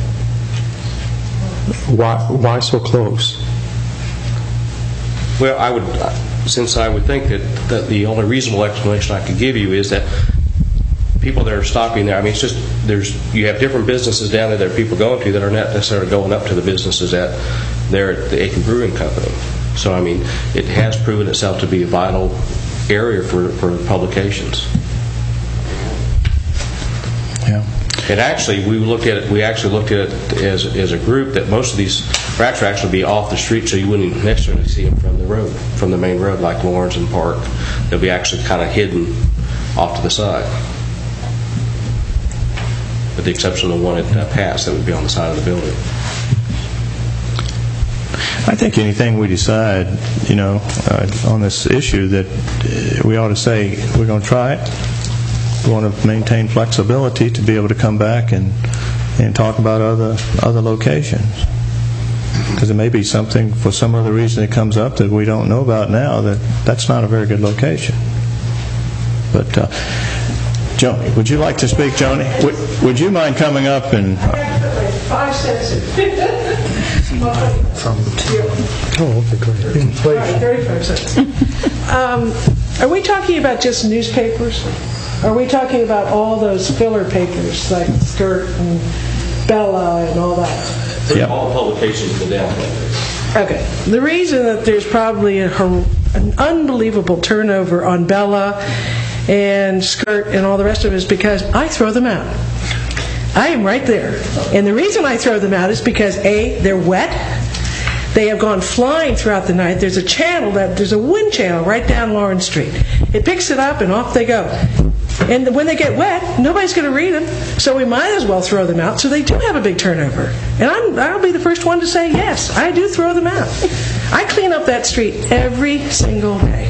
Why, why so close? Well, I would, since I would think that, that the only reasonable explanation I could give you is that people that are stopping there, I mean, it's just, there's, you have different businesses down there that people going to that are not necessarily going up to the businesses at there at the Aiken Brewing Company. So, I mean, it has proven itself to be a vital area for, for publications. Yeah. And actually, we looked at it. We actually looked at it as as a group that most of these racks would actually be off the street, so you wouldn't even necessarily see them from the road, from the main road, like Lawrence and Park. They'll be actually kind of hidden off to the side, with the exception of the one at uh, Pass that would be on the side of the building. I think anything we decide, you know, uh, on this issue, that uh, we ought to say we're going to try it. We want to maintain flexibility to be able to come back and and talk about other other locations, because it may be something for some other reason it comes up that we don't know about now, that that's not a very good location. But uh, Joni, would you like to speak, Joni? Would, would you mind coming up and? Five cents. From oh, okay, great. Inflation. thirty-five cents. Um, are we talking about just newspapers? Are we talking about all those filler papers like Skirt and Bella and all that? Yeah. All publications in the downtown. Okay. The reason that there's probably a, an unbelievable turnover on Bella and Skirt and all the rest of it is because I throw them out. I am right there. And the reason I throw them out is because, A, they're wet. They have gone flying throughout the night. There's a channel, that there's a wind channel right down Lawrence Street. It picks it up and off they go. And when they get wet, nobody's going to read them, so we might as well throw them out. So they do have a big turnover. And I'm, I'll be the first one to say, yes, I do throw them out. I clean up that street every single day.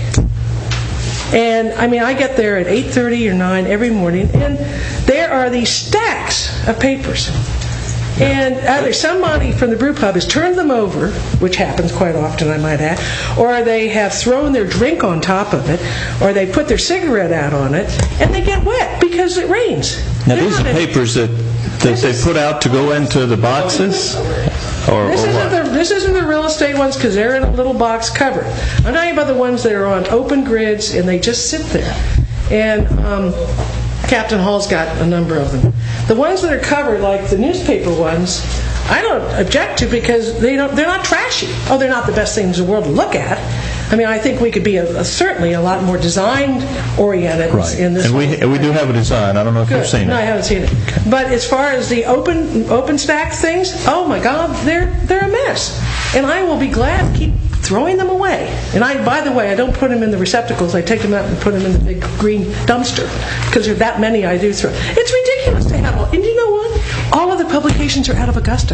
And, I mean, I get there at eight thirty or nine every morning, and there are these stacks of papers. And either somebody from the brew pub has turned them over, which happens quite often, I might add, or they have thrown their drink on top of it, or they put their cigarette out on it, and they get wet because it rains. Now, these are papers that, that they put out to go into the boxes? Or, this, or isn't the, this isn't the real estate ones because they're in a little box cover. I'm talking about the ones that are on open grids and they just sit there. And um, Captain Hall's got a number of them. The ones that are covered, like the newspaper ones, I don't object to because they don't, they're not trashy. Oh, they're not the best things in the world to look at. I mean, I think we could be a, a, certainly a lot more design-oriented right. in this. And we we do have a design. I don't know if Good. you've seen it. No, I haven't seen it. But as far as the open open stack things, oh my God, they're they're a mess. And I will be glad to keep throwing them away. And I, by the way, I don't put them in the receptacles. I take them out and put them in the big green dumpster because there are that many I do throw. It's ridiculous to have all. And you know what? All of the publications are out of Augusta.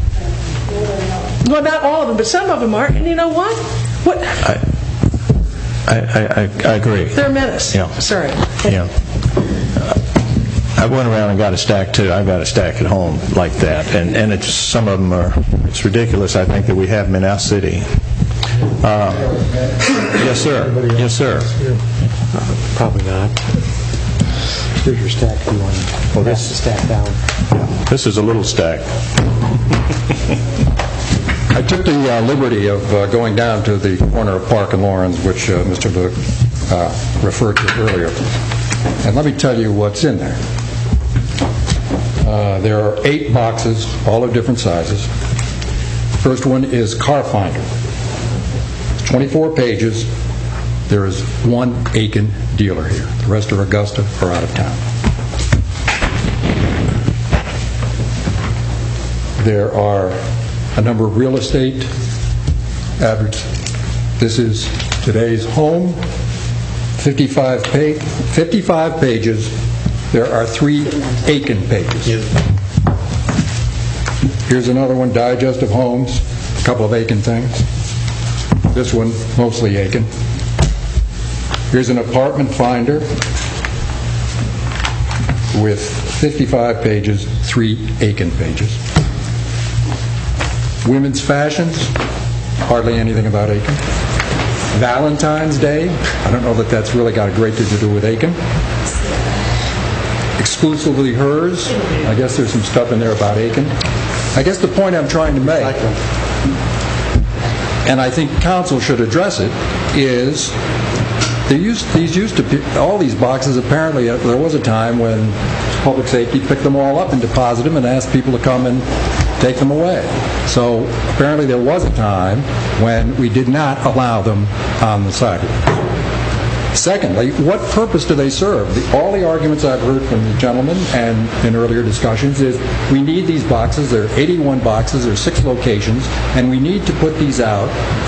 Well, not all of them, but some of them are. And you know what? What? I, I, I, I agree. They're a menace. Yeah. Sorry. Yeah. Uh, I went around and got a stack too. I've got a stack at home like that, and and it's some of them are. It's ridiculous. I think that we have them in our city. Uh, yes, sir. Yes, sir. Uh, probably not. Here's your stack if you want to well, pass the stack down. This is a little stack. I took the uh, liberty of uh, going down to the corner of Park and Lawrence, which uh, Mister Book uh, referred to earlier. And let me tell you what's in there. Uh, there are eight boxes, all of different sizes. First one is Car Finder. twenty-four pages. There is one Aiken dealer here. The rest of Augusta are out of town. There are a number of real estate adverts. This is today's home. fifty-five, page, fifty-five pages. There are three Aiken pages. Here's another one, Digest of Homes. A couple of Aiken things. This one, mostly Aiken. Here's an apartment finder with fifty-five pages, three Aiken pages. Women's fashions, hardly anything about Aiken. Valentine's Day, I don't know that that's really got a great deal to do with Aiken. Exclusively Hers, I guess there's some stuff in there about Aiken. I guess the point I'm trying to make, and I think council should address it, is they used, these used to be, all these boxes apparently, uh, there was a time when public safety picked them all up and deposited them and asked people to come and take them away. So apparently there was a time when we did not allow them on the sidewalks. Secondly, what purpose do they serve? The, all the arguments I've heard from the gentleman and in earlier discussions is we need these boxes. There are eighty-one boxes. There are six locations, and we need to put these out.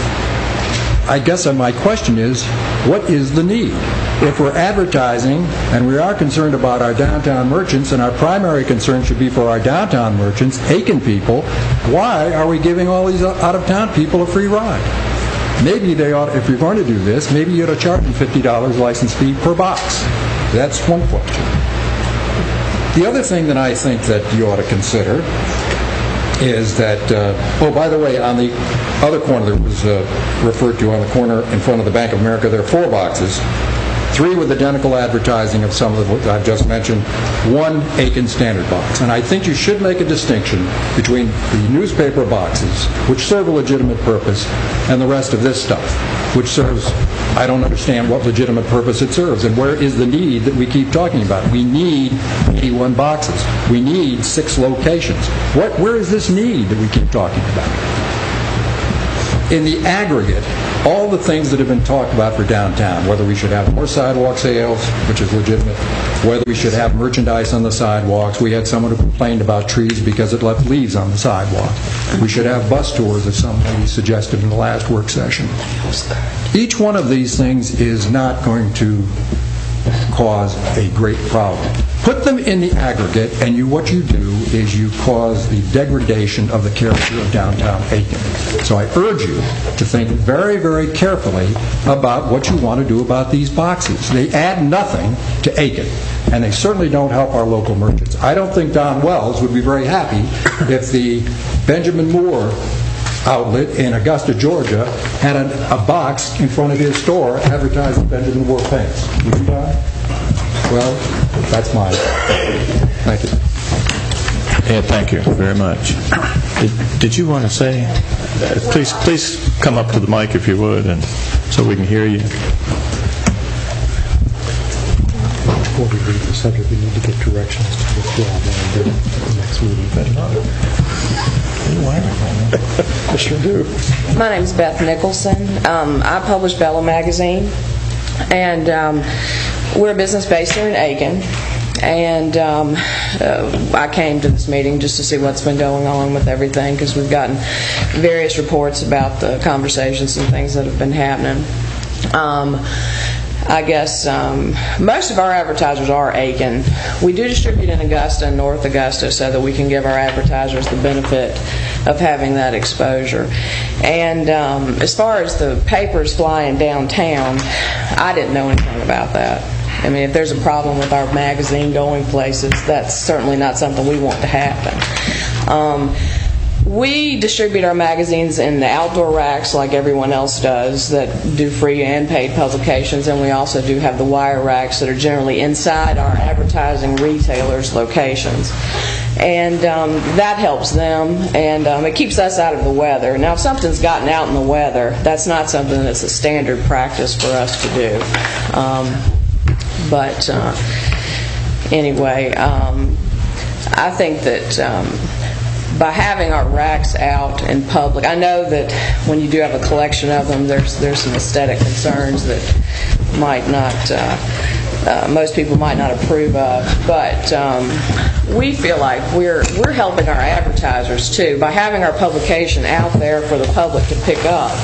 I guess my question is, what is the need? If we're advertising and we are concerned about our downtown merchants, and our primary concern should be for our downtown merchants, Aiken people, why are we giving all these out-of-town people a free ride? Maybe they ought, if you're going to do this, maybe you ought to charge them fifty dollars license fee per box. That's one question. The other thing that I think that you ought to consider is that, uh, oh, by the way, on the other corner that was uh, referred to on the corner in front of the Bank of America, there are four boxes. Three with identical advertising of some of what I've just mentioned, one Aiken standard box. And I think you should make a distinction between the newspaper boxes, which serve a legitimate purpose, and the rest of this stuff, which serves, I don't understand what legitimate purpose it serves. And where is the need that we keep talking about? We need eighty-one boxes. We need six locations. What, where is this need that we keep talking about? In the aggregate, all the things that have been talked about for downtown, whether we should have more sidewalk sales, which is legitimate, whether we should have merchandise on the sidewalks. We had someone who complained about trees because it left leaves on the sidewalk. We should have bus tours, as somebody suggested in the last work session. Each one of these things is not going to cause a great problem. Put them in the aggregate, and you, what you do is you cause the degradation of the character of downtown Aiken. So I urge you to think very, very carefully about what you want to do about these boxes. They add nothing to Aiken, and they certainly don't help our local merchants. I don't think Don Wells would be very happy if the Benjamin Moore outlet in Augusta, Georgia, had a, a box in front of his store advertising Benjamin Moore paints. Would you, Don? Well, that's mine. Thank you. Yeah, thank you very much. Did, did you want to say? Uh, please, please come up to the mic if you would, and so we can hear you. Before we leave the subject, we need to get directions to withdraw the next meeting. I sure do. My name is Beth Nicholson. Um, I publish Bella Magazine, and um, we're a business based here in Aiken. And um, uh, I came to this meeting just to see what's been going on with everything, because we've gotten various reports about the conversations and things that have been happening. Um, I guess um, most of our advertisers are Aiken. We do distribute in Augusta and North Augusta so that we can give our advertisers the benefit of having that exposure. And um, as far as the papers flying downtown, I didn't know anything about that. I mean, if there's a problem with our magazine going places, that's certainly not something we want to happen. Um, We distribute our magazines in the outdoor racks like everyone else does that do free and paid publications, and we also do have the wire racks that are generally inside our advertising retailers' locations. And um, that helps them, and um, it keeps us out of the weather. Now, if something's gotten out in the weather, that's not something that's a standard practice for us to do. Um, but uh, anyway, um, I think that um, by having our racks out in public, I know that when you do have a collection of them, there's there's some aesthetic concerns that might not, uh, uh, most people might not approve of, but um, we feel like we're we're helping our advertisers too by having our publication out there for the public to pick up.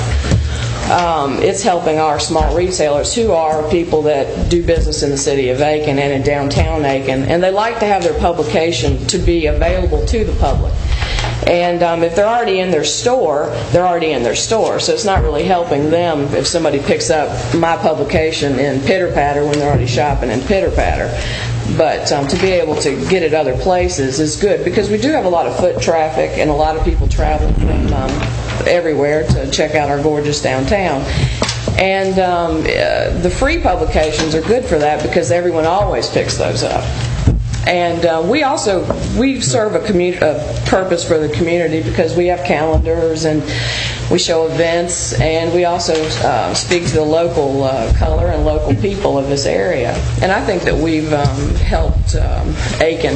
Um, it's helping our small retailers, who are people that do business in the city of Aiken and in downtown Aiken, and they like to have their publication to be available to the public. And um, if they're already in their store, they're already in their store. So it's not really helping them if somebody picks up my publication in Pitter Patter when they're already shopping in Pitter Patter. But um, to be able to get it other places is good, because we do have a lot of foot traffic and a lot of people traveling from um, everywhere to check out our gorgeous downtown. And um, uh, the free publications are good for that, because everyone always picks those up. And uh, we also we serve a, commu- a purpose for the community, because we have calendars and we show events, and we also uh, speak to the local uh, color and local people of this area. And I think that we've um, helped um, Aiken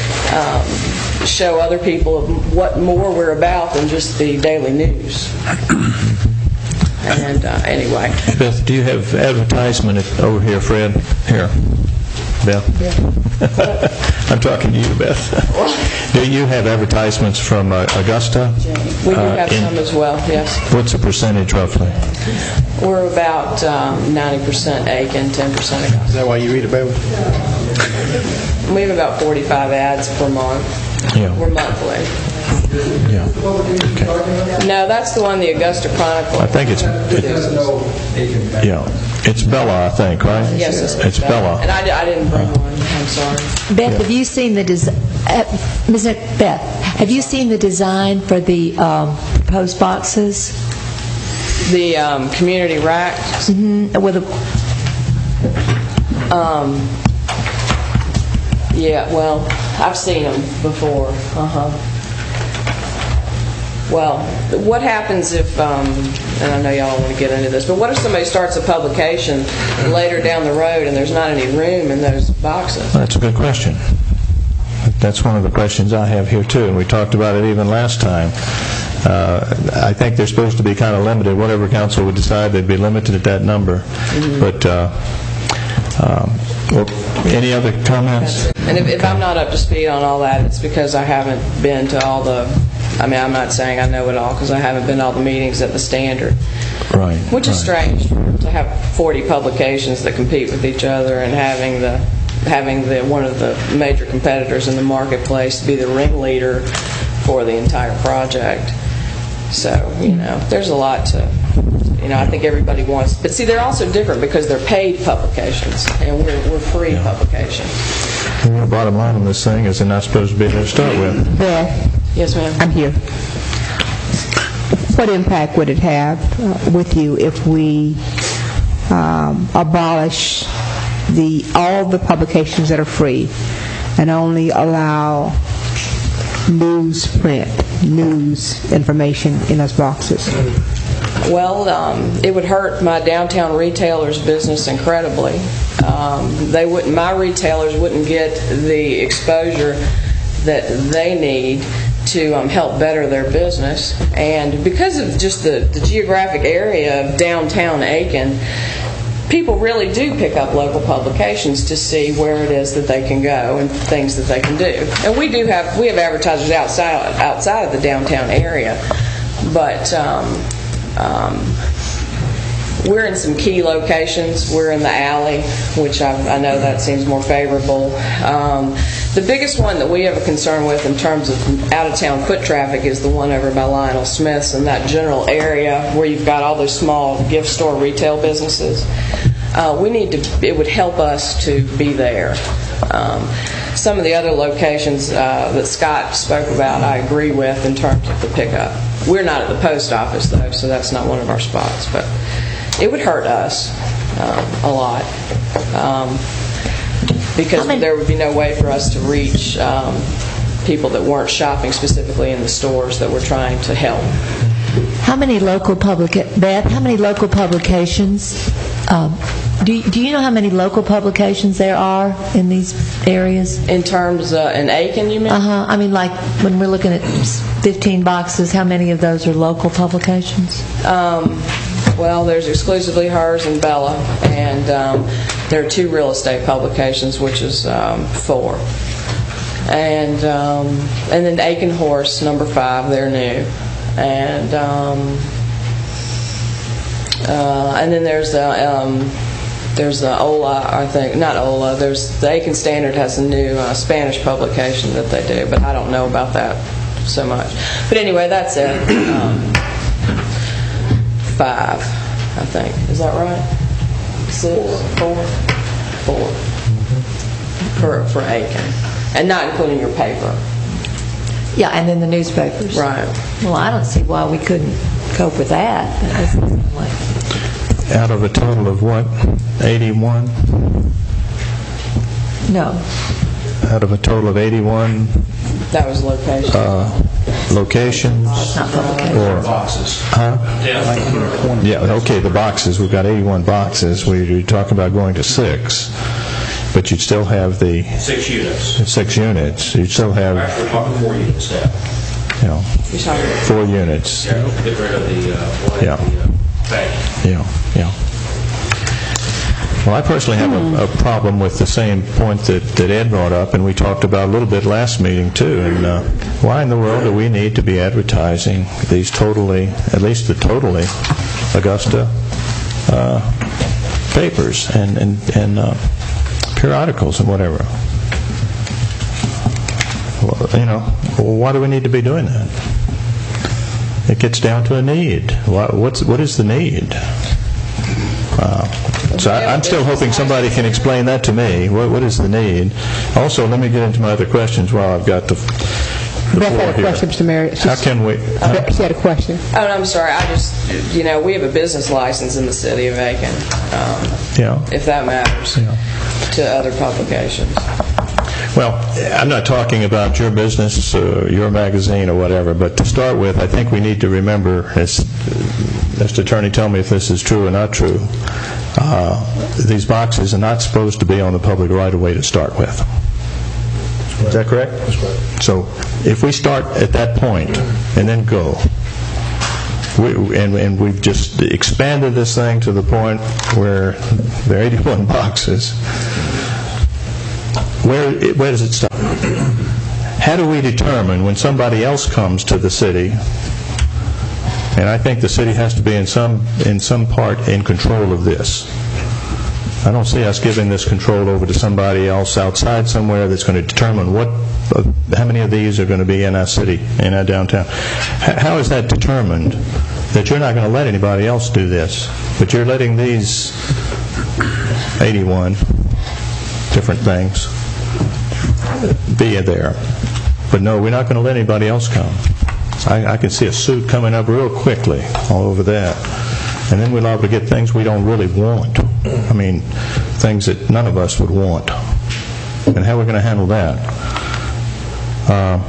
um, show other people what more we're about than just the daily news. And uh, anyway. Beth, do you have advertisement over here, Fred? Here. Beth? Yeah. I'm talking to you, Beth. Do you have advertisements from uh, Augusta? We do uh, have in, some as well, yes. What's the percentage, roughly? We're about um, ninety percent Aiken, ten percent Augusta. Is that why you read about it? We have about forty-five ads per month. Yeah. We're monthly. Yeah. Okay. No, that's the one, the Augusta Chronicle. I think it's, it's yeah, it's Bella, I think, right? Yes, it's, it's Bella. And I, I didn't bring one. I'm sorry. Beth, yeah. have you seen the des- uh, Miz Beth, have you seen the design for the um, proposed boxes? The um, community racks. Mm-hmm. With a um. Yeah. Well, I've seen them before. Uh huh. Well, what happens if, um, and I know y'all don't want to get into this, but what if somebody starts a publication later down the road and there's not any room in those boxes? That's a good question. That's one of the questions I have here, too, and we talked about it even last time. Uh, I think they're supposed to be kind of limited. Whatever council would decide, they'd be limited at that number. Mm-hmm. But, uh, um, well, any other comments? And if, if I'm not up to speed on all that, it's because I haven't been to all the... I mean, I'm not saying I know it all because I haven't been to all the meetings at the Standard. Right. Which is right. strange to have forty publications that compete with each other and having the having the one of the major competitors in the marketplace be the ringleader for the entire project. So, you know, there's a lot to, you know, I think everybody wants. But see, they're also different because they're paid publications and we're, we're free yeah. publication. Well, the bottom line on this thing is they're not supposed to be there to start with. Beth. Yes, ma'am. I'm here. What impact would it have uh, with you if we um, abolish the all the publications that are free and only allow newsprint, news information in those boxes? Well, um, it would hurt my downtown retailers' business incredibly. Um, they wouldn't. My retailers wouldn't get the exposure that they need to um, help better their business. And because of just the, the geographic area of downtown Aiken, people really do pick up local publications to see where it is that they can go and things that they can do. And we do have we have advertisers outside outside of the downtown area, but um, um, we're in some key locations. We're in the alley, which I, I know that seems more favorable. Um, the biggest one that we have a concern with in terms of out-of-town foot traffic is the one over by Lionel Smith's and that general area where you've got all those small gift store retail businesses. Uh, we need to. It would help us to be there. Um, some of the other locations uh, that Scott spoke about, I agree with in terms of the pickup. We're not at the post office though, so that's not one of our spots, but. It would hurt us um, a lot um, because there would be no way for us to reach um, people that weren't shopping specifically in the stores that we're trying to help. How many local public Beth? How many local publications? Um, do you, do you know how many local publications there are in these areas? In terms uh, in Aiken, you mean? Uh huh. I mean, like when we're looking at fifteen boxes, how many of those are local publications? Um, Well, there's exclusively hers and Bella, and um, there are two real estate publications, which is um, four. And um, and then Aiken Horse, number five, they're new. And um, uh, and then there's the um, there's the Ola, I think, not Ola. There's the Aiken Standard has a new uh, Spanish publication that they do, but I don't know about that so much. But anyway, that's it. Um, Five, I think. Is that right? Six, four, four. For for Aiken, and not including your paper. Yeah, and then the newspapers. Right. Well, I don't see why we couldn't cope with that. Like... Out of a total of what? eighty-one? No. Out of a total of eighty-one. That was location. Uh, locations. Not publication. Or boxes. Huh? Yeah, okay, the boxes. We've got eighty-one boxes. We're talking about going to six. But you'd still have the... Six units. Six units. You'd still have... Actually, we're talking four units now. You know, four units. Yeah, get rid of the... Uh, yeah. The, uh, Thank you. Yeah, yeah. Well, I personally have a, a problem with the same point that, that Ed brought up, and we talked about a little bit last meeting, too. And uh, why in the world do we need to be advertising these totally, at least the totally Augusta uh, papers and, and, and uh, periodicals and whatever? Well, you know, why do we need to be doing that? It gets down to a need. What, what's, what is the need? Uh, so I, I'm still hoping somebody can explain that to me. What, what is the need? Also, let me get into my other questions while I've got the, the Beth floor had a here. question, Mister Mayor. How can we... Huh? She had a question. Oh, no, I'm sorry. I just, you know, we have a business license in the city of Aiken, um, Yeah. if that matters Yeah. to other publications. Well, I'm not talking about your business, uh, your magazine, or whatever, but to start with, I think we need to remember, as Mister Attorney, tell me if this is true or not true, uh, these boxes are not supposed to be on the public right-of-way to start with. Is that correct? That's correct. So if we start at that point and then go, we, and, and we've just expanded this thing to the point where there are eighty-one boxes, Where, where does it stop? How do we determine when somebody else comes to the city, and I think the city has to be in some in some part in control of this. I don't see us giving this control over to somebody else outside somewhere that's going to determine what, uh, how many of these are going to be in our city, in our downtown. H- how is that determined that you're not going to let anybody else do this, but you're letting these eighty-one different things be there? But no, we're not going to let anybody else come. I, I can see a suit coming up real quickly all over that. And then we're liable to get things we don't really want. I mean, things that none of us would want. And how are we going to handle that? Uh,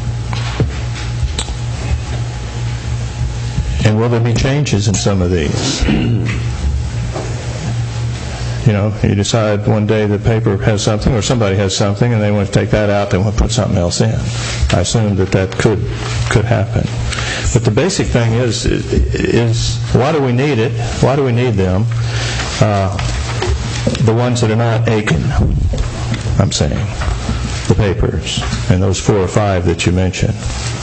and will there be changes in some of these? You know, you decide one day the paper has something, or somebody has something, and they want to take that out, they want to put something else in. I assume that that could could happen. But the basic thing is, is why do we need it? Why do we need them? Uh, the ones that are not Aiken, I'm saying, the papers, and those four or five that you mentioned.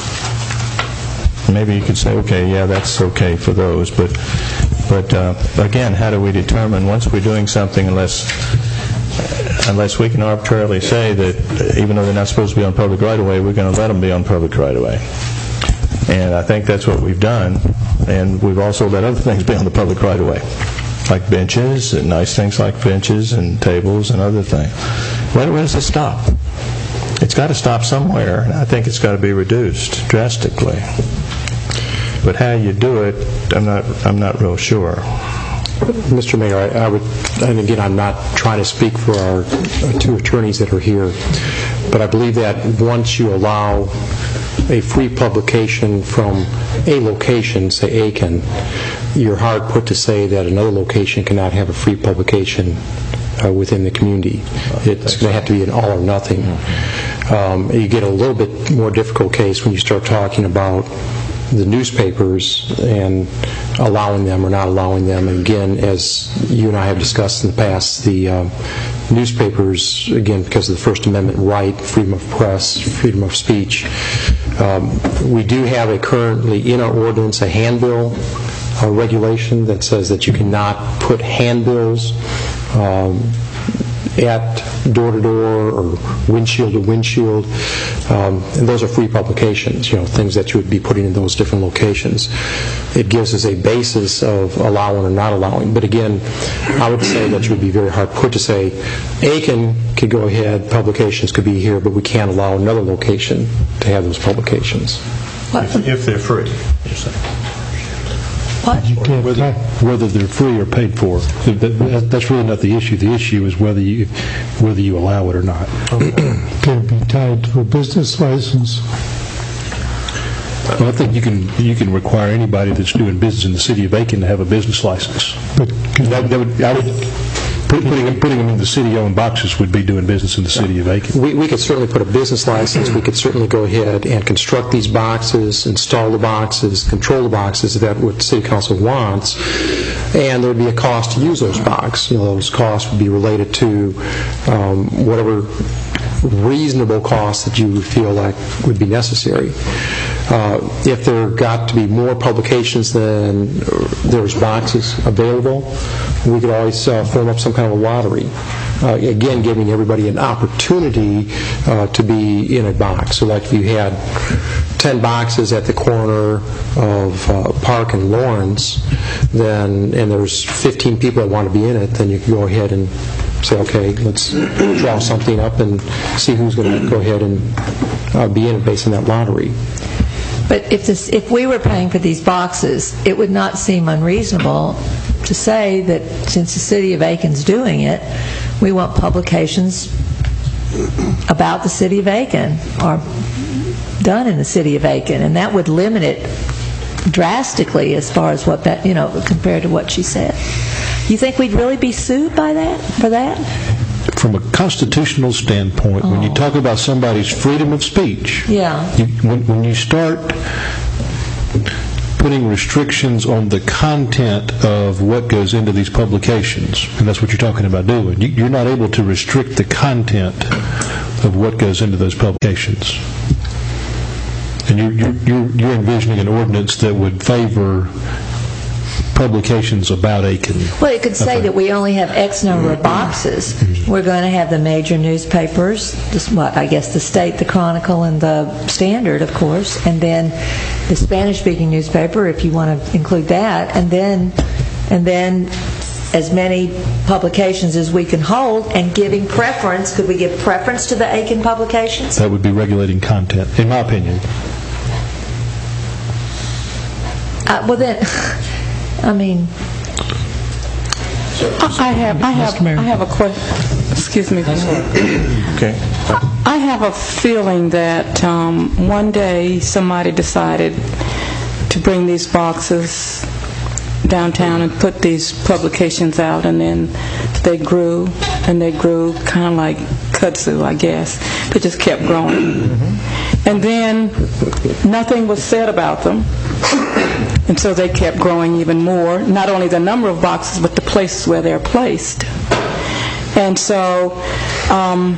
Maybe you could say, okay, yeah, that's okay for those, but but uh, again, how do we determine once we're doing something, unless unless we can arbitrarily say that even though they're not supposed to be on public right-of-way, we're going to let them be on public right-of-way. And I think that's what we've done, and we've also let other things be on the public right-of-way, like benches and nice things like benches and tables and other things. Where, where does it stop? It's got to stop somewhere, and I think it's got to be reduced drastically. But how you do it, I'm not I'm not real sure. Mister Mayor, I, I would, and again, I'm not trying to speak for our, our two attorneys that are here, but I believe that once you allow a free publication from a location, say Aiken, you're hard put to say that another location cannot have a free publication uh, within the community. It's going to have to be an all or nothing. Um, you get a little bit more difficult case when you start talking about the newspapers and allowing them or not allowing them. And again, as you and I have discussed in the past, the um, newspapers, again, because of the First Amendment right, freedom of press, freedom of speech, um, we do have a currently in our ordinance a handbill uh, regulation that says that you cannot put handbills um, at door-to-door or windshield to windshield, um, and those are free publications, you know, things that you would be putting in those different locations. It gives us a basis of allowing or not allowing. But again, I would say that you would be very hard put to say, Aiken could go ahead, publications could be here, but we can't allow another location to have those publications. If, if they're free, you're saying. Whether, whether they're free or paid for, that, that's really not the issue. The issue is whether you whether you allow it or not. Can it be tied to a business license? Well, I think you can you can require anybody that's doing business in the city of Aiken to have a business license. But that, that would, I would Putting them, putting them in the city-owned boxes would be doing business in the city of Aiken. We, we could certainly put a business license. We could certainly go ahead and construct these boxes, install the boxes, control the boxes, if that's what the city council wants. And there would be a cost to use those boxes. You know, those costs would be related to um, whatever reasonable costs that you feel like would be necessary. Uh, if there got to be more publications than there's boxes available, we could always uh, form up some kind of a lottery. Uh, again, giving everybody an opportunity uh, to be in a box. So like if you had ten boxes at the corner of uh, Park and Lawrence, then and there's fifteen people that want to be in it, then you could go ahead and say, okay, let's draw something up and see who's going to go ahead and uh, be in it based on that lottery. But if this, if we were paying for these boxes, it would not seem unreasonable to say that since the city of Aiken's doing it, we want publications about the city of Aiken or done in the city of Aiken, and that would limit it drastically as far as what that, you know, compared to what she said. You think we'd really be sued by that, for that? From a constitutional standpoint, oh. when you talk about somebody's freedom of speech, yeah. you, when, when you start putting restrictions on the content of what goes into these publications, and that's what you're talking about doing, you, you're not able to restrict the content of what goes into those publications. And you're, you're, you're envisioning an ordinance that would favor publications about Aiken. Well, it could say that we only have X number of boxes. We're going to have the major newspapers, this, what, I guess the State, the Chronicle, and the Standard, of course, and then the Spanish-speaking newspaper, if you want to include that, and then, and then as many publications as we can hold, and giving preference. Could we give preference to the Aiken publications? That would be regulating content, in my opinion. Uh, well, then... I mean, I have, I have, I have a question. Excuse me. Okay. I have a feeling that um, one day somebody decided to bring these boxes downtown and put these publications out, and then they grew and they grew, kind of like kudzu, I guess. They just kept growing, mm-hmm. and then nothing was said about them. And so they kept growing even more, not only the number of boxes, but the places where they're placed. And so um,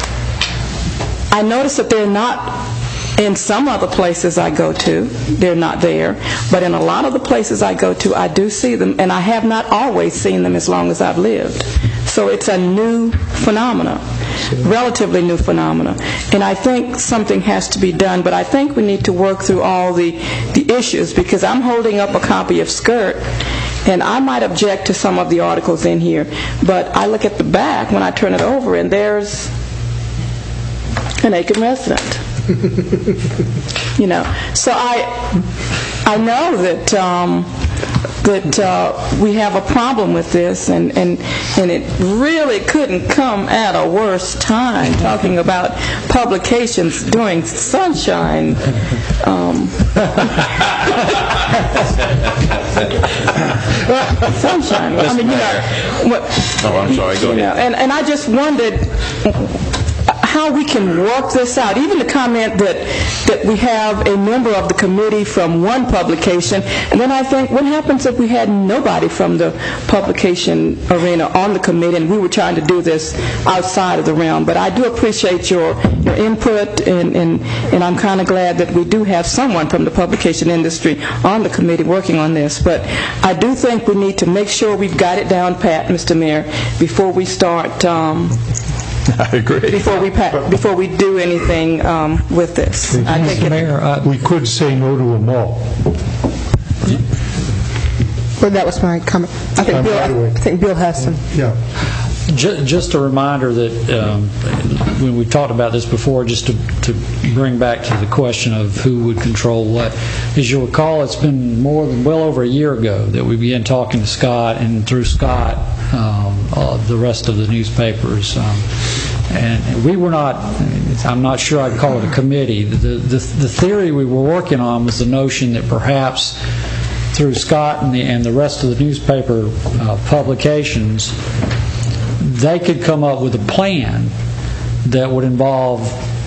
I noticed that they're not, in some other places I go to, they're not there, but in a lot of the places I go to, I do see them, and I have not always seen them as long as I've lived. So it's a new phenomena, relatively new phenomena. And I think something has to be done, but I think we need to work through all the, the issues, because I'm holding up a copy of Skirt, and I might object to some of the articles in here, but I look at the back when I turn it over, and there's an Aiken resident. You know, so I I know that um, that uh, we have a problem with this, and, and and it really couldn't come at a worse time, talking about publications during sunshine. Um, sunshine. I mean, you know. What, oh, I'm sorry. Go you know, ahead. and and I just wondered how we can work this out. Even the comment that that we have a member of the committee from one publication, and then I think, what happens if we had nobody from the publication arena on the committee, and we were trying to do this outside of the realm? But I do appreciate your, your input, and, and, and I'm kind of glad that we do have someone from the publication industry on the committee working on this. But I do think we need to make sure we've got it down pat, Mister Mayor, before we start um, I agree. Before we pa- before we do anything um, with this, I think it, Mayor, uh, we could say no to them all. Well, that was my comment. I think, Um, Bill, by the way. I think Bill has some. Yeah. Ju- Just a reminder that um, when we talked about this before, just to, to bring back to the question of who would control what, as you'll recall, it's been more than well over a year ago that we began talking to Scott, and through Scott, um, uh, the rest of the newspapers. Um, and we were not, I'm not sure I'd call it a committee. The, the, the theory we were working on was the notion that perhaps through Scott and the, and the rest of the newspaper uh, publications, they could come up with a plan that would involve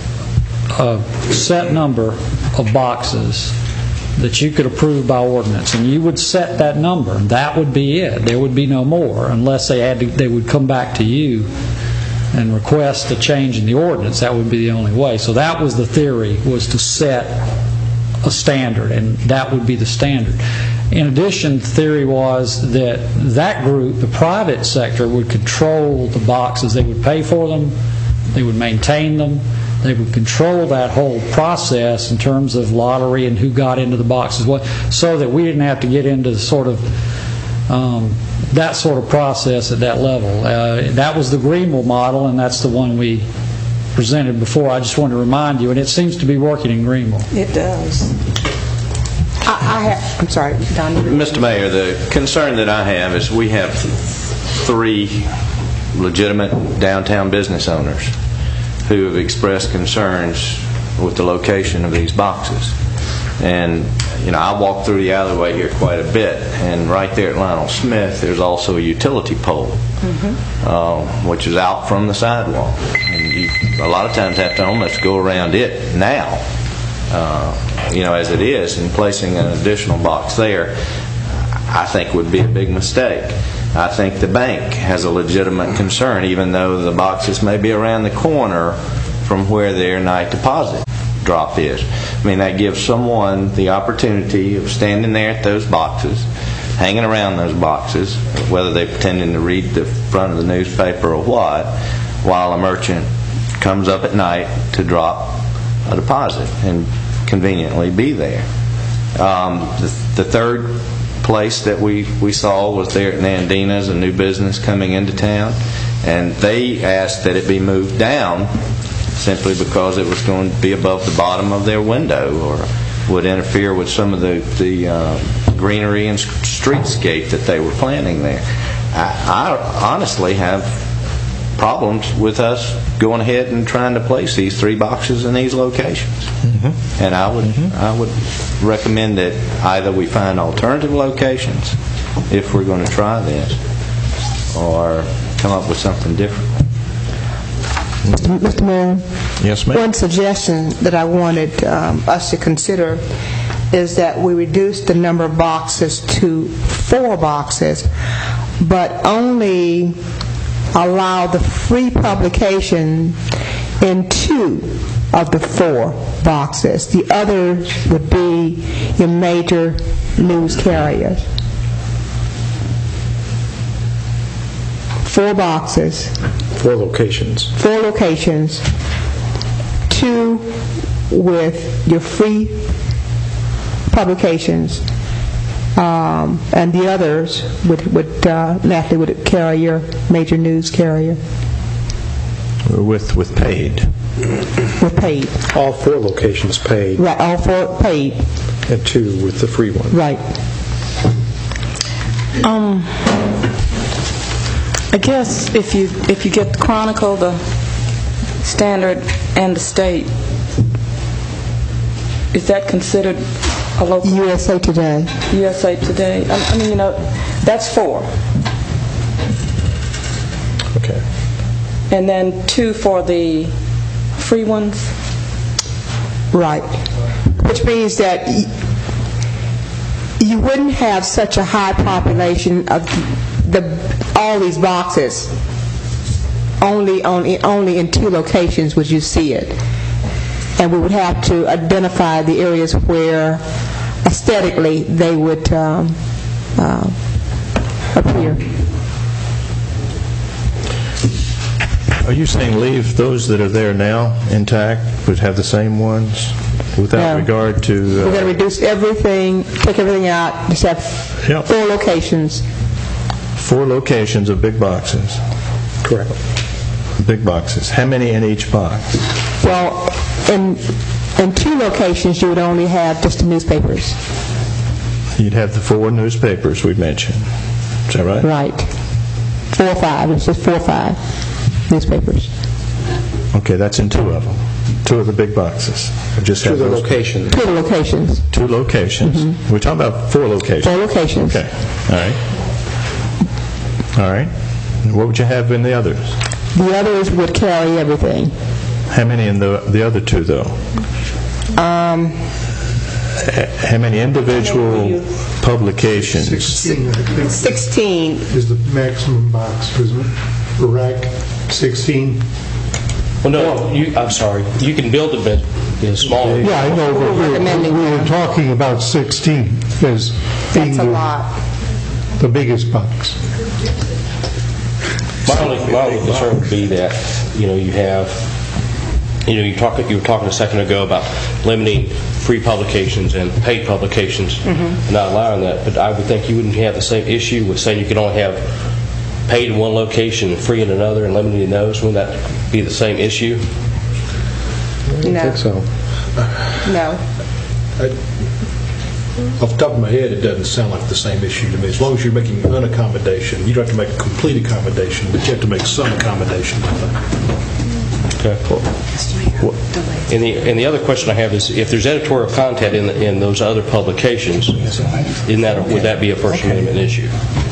a set number of boxes that you could approve by ordinance, and you would set that number. That would be it. There would be no more, unless they had to, they would come back to you and request a change in the ordinance. That would be the only way. So that was the theory, was to set a standard, and that would be the standard. In addition, the theory was that that group, the private sector, would control the boxes. They would pay for them, they would maintain them, they would control that whole process in terms of lottery and who got into the boxes, what, so that we didn't have to get into the sort of um, that sort of process at that level. Uh, that was the Greenville model, and that's the one we presented before. I just wanted to remind you, and it seems to be working in Greenville. It does. I, I have, I'm sorry, Don. Mister Mayor, the concern that I have is we have three legitimate downtown business owners who have expressed concerns with the location of these boxes. And, you know, I walk through the alleyway here quite a bit, and right there at Lionel Smith, there's also a utility pole, mm-hmm. uh, which is out from the sidewalk. And you a lot of times have to almost go around it now, uh, you know, as it is, and placing an additional box there, I think would be a big mistake. I think the bank has a legitimate concern, even though the boxes may be around the corner from where their night deposit drop is. I mean, that gives someone the opportunity of standing there at those boxes, hanging around those boxes, whether they're pretending to read the front of the newspaper or what, while a merchant comes up at night to drop a deposit and conveniently be there. Um, the, the third place that we, we saw was there at Nandina's, a new business coming into town, and they asked that it be moved down simply because it was going to be above the bottom of their window or would interfere with some of the, the uh, greenery and streetscape that they were planning there. I, I honestly have problems with us going ahead and trying to place these three boxes in these locations. Mm-hmm. And I would mm-hmm. I would recommend that either we find alternative locations if we're going to try this, or come up with something different. Mister Mayor? Yes, ma'am. One suggestion that I wanted um, us to consider is that we reduce the number of boxes to four boxes, but only allow the free publication in two of the four boxes. The others would be your major news carriers. Four boxes. Four locations. Four locations. Two with your free publications, um, and the others would, would uh, naturally would carry your major news carrier. With with paid. With paid. All four locations paid. Right, all four paid. And two with the free one. Right. Um, I guess if you if you get the Chronicle, the Standard, and the State, is that considered a local? U S A Today. U S A Today. I, I mean, you know, that's four. Okay. And then two for the free ones. Right. Which means that y- you wouldn't have such a high population of the all these boxes. Only on only in two locations would you see it, and we would have to identify the areas where aesthetically they would um, uh, appear. Are you saying leave those that are there now intact, would have the same ones, without No. regard to... Uh, We're going to reduce everything, take everything out, just have Yep. four locations. Four locations of big boxes. Correct. Big boxes. How many in each box? Well, in in two locations you would only have just the newspapers. You'd have the four newspapers we mentioned. Is that right? Right. Four or five. It's just four or five newspapers. Okay, that's in two of them. Two of the big boxes. We just Two have of the those- locations. Two locations. Two locations. Mm-hmm. We're talking about four locations. Four locations. Okay. All right. All right. What would you have in the others? The others would carry everything. How many in the the other two, though? Um, How many individual publications? sixteen, I think. sixteen. Is the maximum box, isn't it? For rack, sixteen. Well, no, you, I'm sorry. You can build them in, in smaller. Yeah, I know, but we recommending we were talking about sixteen as being That's a the, lot. the biggest box. My only, my only concern would be that, you know, you have, you know, you talk, you were talking a second ago about limiting free publications and paid publications, Mm-hmm. not allowing that. But I would think you wouldn't have the same issue with saying you could only have paid in one location and free in another and limiting those. Wouldn't that be the same issue? No. I think so. No. Off the top of my head, it doesn't sound like the same issue to me. As long as you're making an accommodation, you don't have to make a complete accommodation, but you have to make some accommodation, I think. Okay. And the, and the other question I have is, if there's editorial content in, the, in those other publications, isn't that, would that be a First Amendment issue?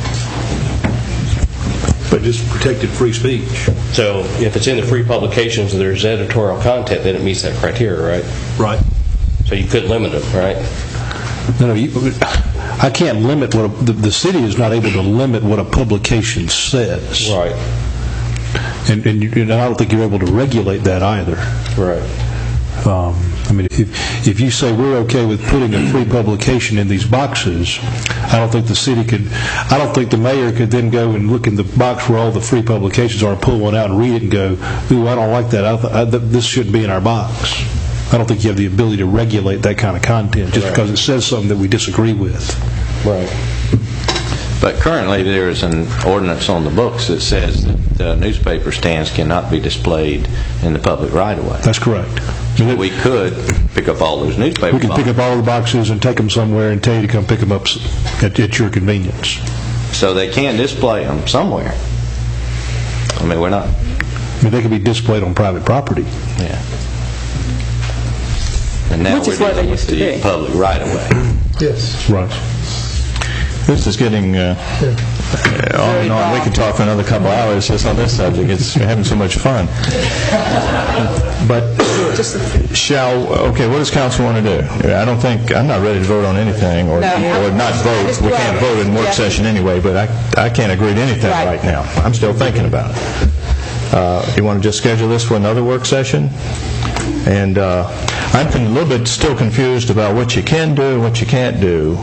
But just protected free speech. So if it's in the free publications and there's editorial content, then it meets that criteria, right? Right. So you could limit them, right? No, no, you, I can't limit what a, the, the city is not able to limit what a publication says. Right. And, and, you, and I don't think you're able to regulate that either. Right. Um, I mean, if, if you say we're okay with putting a free publication in these boxes, I don't think the city could, I don't think the mayor could then go and look in the box where all the free publications are, pull one out and read it and go, ooh, I don't like that. I th- I, th- this shouldn't be in our box. I don't think you have the ability to regulate that kind of content just right. because it says something that we disagree with. Right. But currently there is an ordinance on the books that says that uh, newspaper stands cannot be displayed in the public right-of-way. That's correct. So we could pick up all those newspaper We can boxes. pick up all the boxes and take them somewhere and tell you to come pick them up at, at your convenience. So they can display them somewhere. I mean, we're not... I mean, they can be displayed on private property. Yeah. And now Which we're is what they dealing used with to the be. public right-of-way. Yes. Right. This is getting uh, uh, on and on. We could talk for another couple hours just on this subject. It's we're having so much fun. But shall okay? What does council want to do? I don't think I'm not ready to vote on anything, or No. or not vote. We can't vote in work Yeah. session anyway. But I I can't agree to anything Right. right now. I'm still thinking about it. Uh, you want to just schedule this for another work session? And uh, I'm a little bit still confused about what you can do and what you can't do.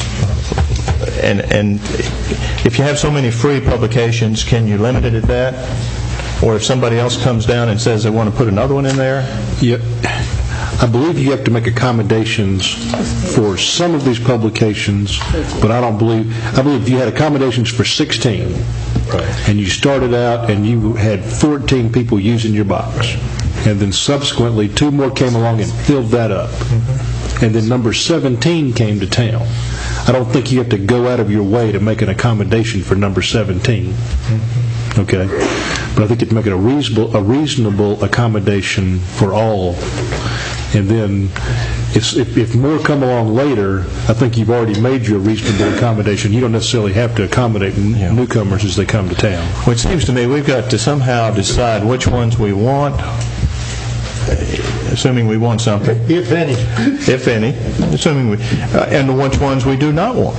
And and if you have so many free publications, can you limit it at that? Or if somebody else comes down and says they want to put another one in there? Yeah. I believe you have to make accommodations for some of these publications, but I don't believe, I believe if you had accommodations for sixteen, and you started out and you had fourteen people using your box, and then subsequently two more came along and filled that up, and then number seventeen came to town, I don't think you have to go out of your way to make an accommodation for number seventeen. Okay? But I think you have to make it a reasonable, a reasonable accommodation for all. And then if, if, if more come along later, I think you've already made your reasonable accommodation. You don't necessarily have to accommodate n- Yeah. newcomers as they come to town. Well, it seems to me we've got to somehow decide which ones we want, assuming we want something. If any. If any, assuming we, uh, and which ones we do not want.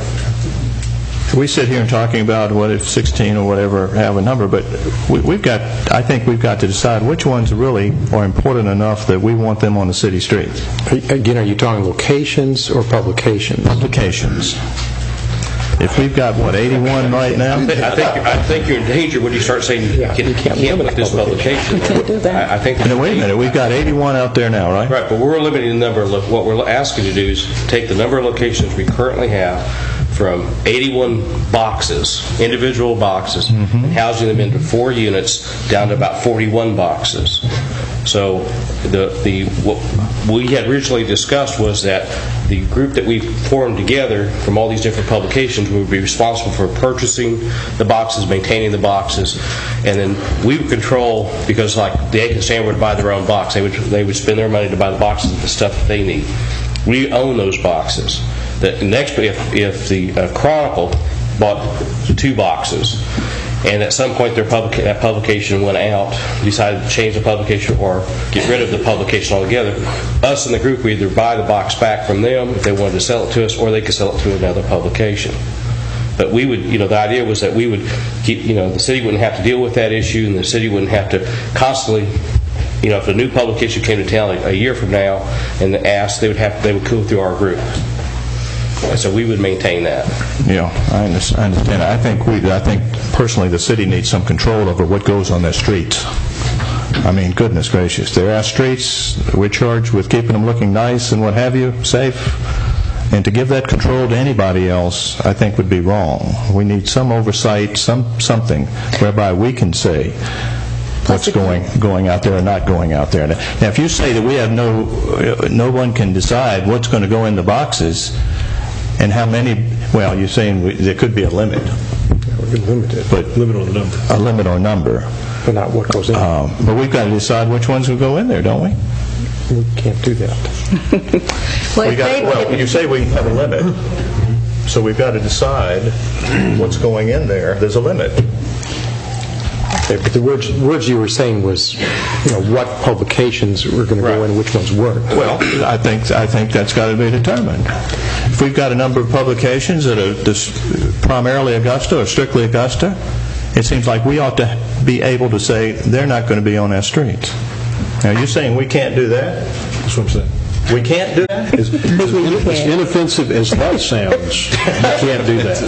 We sit here and talking about what if sixteen or whatever have a number, but we, we've got, I think we've got to decide which ones really are important enough that we want them on the city streets. Again, are you talking locations or publications? Publications. If we've got, what, eighty-one right now? I think, I think, I think you're in danger when you start saying you can't, you can't limit this publication. I, I think. Now, wait a minute, we've got eighty-one out there now, right? Right, but we're limiting the number of, lo- what we're asking to do is take the number of locations we currently have from eighty-one boxes, individual boxes, and housing them into four units down to about forty-one boxes. So the the what we had originally discussed was that the group that we formed together from all these different publications would be responsible for purchasing the boxes, maintaining the boxes, and then we would control, because like the Aiken Standard would buy their own box, they would they would spend their money to buy the boxes and the stuff that they need. We own those boxes. The next, if if the uh, Chronicle bought two boxes, And at some point, their public, that publication went out, decided to change the publication or get rid of the publication altogether. Us in the group, we either buy the box back from them if they wanted to sell it to us, or they could sell it to another publication. But we would, you know, the idea was that we would keep, you know, the city wouldn't have to deal with that issue, and the city wouldn't have to constantly, you know, if a new publication came to town a, a year from now and asked, they would have, they would go through our group. And so we would maintain that. Yeah, I understand. I understand. I think we, I think personally, the city needs some control over what goes on their streets. I mean, goodness gracious, they're our streets. We're charged with keeping them looking nice and what have you, safe. And to give that control to anybody else, I think would be wrong. We need some oversight, some something whereby we can say what's going going out there and not going out there. Now, if you say that we have no, no one can decide what's going to go in the boxes. And how many? Well, you're saying we, there could be a limit. Yeah, we can limit it, but limit on the number. A limit or number, but not what goes in. Um, but we've got to decide which ones will go in there, don't we? We can't do that. well, we got, well, you say we have a limit, so we've got to decide what's going in there. There's a limit. Okay, but the words, words you were saying was, you know, what publications were going to go in and which ones weren't. Well, I think I think that's got to be determined. If we've got a number of publications that are just primarily Augusta or strictly Augusta, it seems like we ought to be able to say they're not going to be on our streets. Now, you're saying we can't do that? That's what I'm saying. We can't do that? As, as, as inoffensive as that sounds, you can't do that.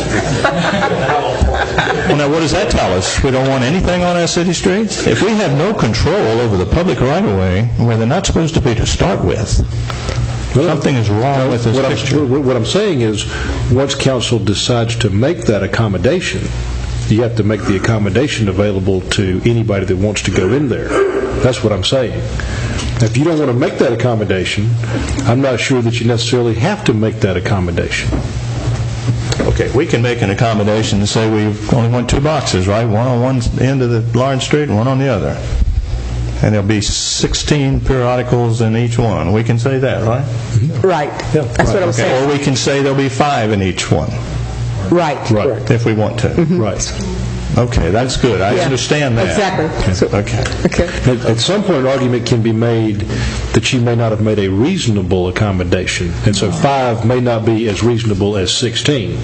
Well, now, what does that tell us? We don't want anything on our city streets? If we have no control over the public right-of-way, where they're not supposed to be to start with, well, something is wrong with this what picture. I'm, what I'm saying is, once council decides to make that accommodation, you have to make the accommodation available to anybody that wants to go in there. That's what I'm saying. If you don't want to make that accommodation, I'm not sure that you necessarily have to make that accommodation. Okay, we can make an accommodation and say we only want two boxes, right? One on one end of the Lawrence Street and one on the other. And there'll be sixteen periodicals in each one. We can say that, right? Right. Yeah. That's right. what I'm okay. saying. Or we can say there'll be five in each one. Right. Right. If we want to. Mm-hmm. Right. Okay, that's good. I yeah. understand that. Exactly. So, okay. Okay. At, at some point, an argument can be made that you may not have made a reasonable accommodation, and so five may not be as reasonable as sixteen.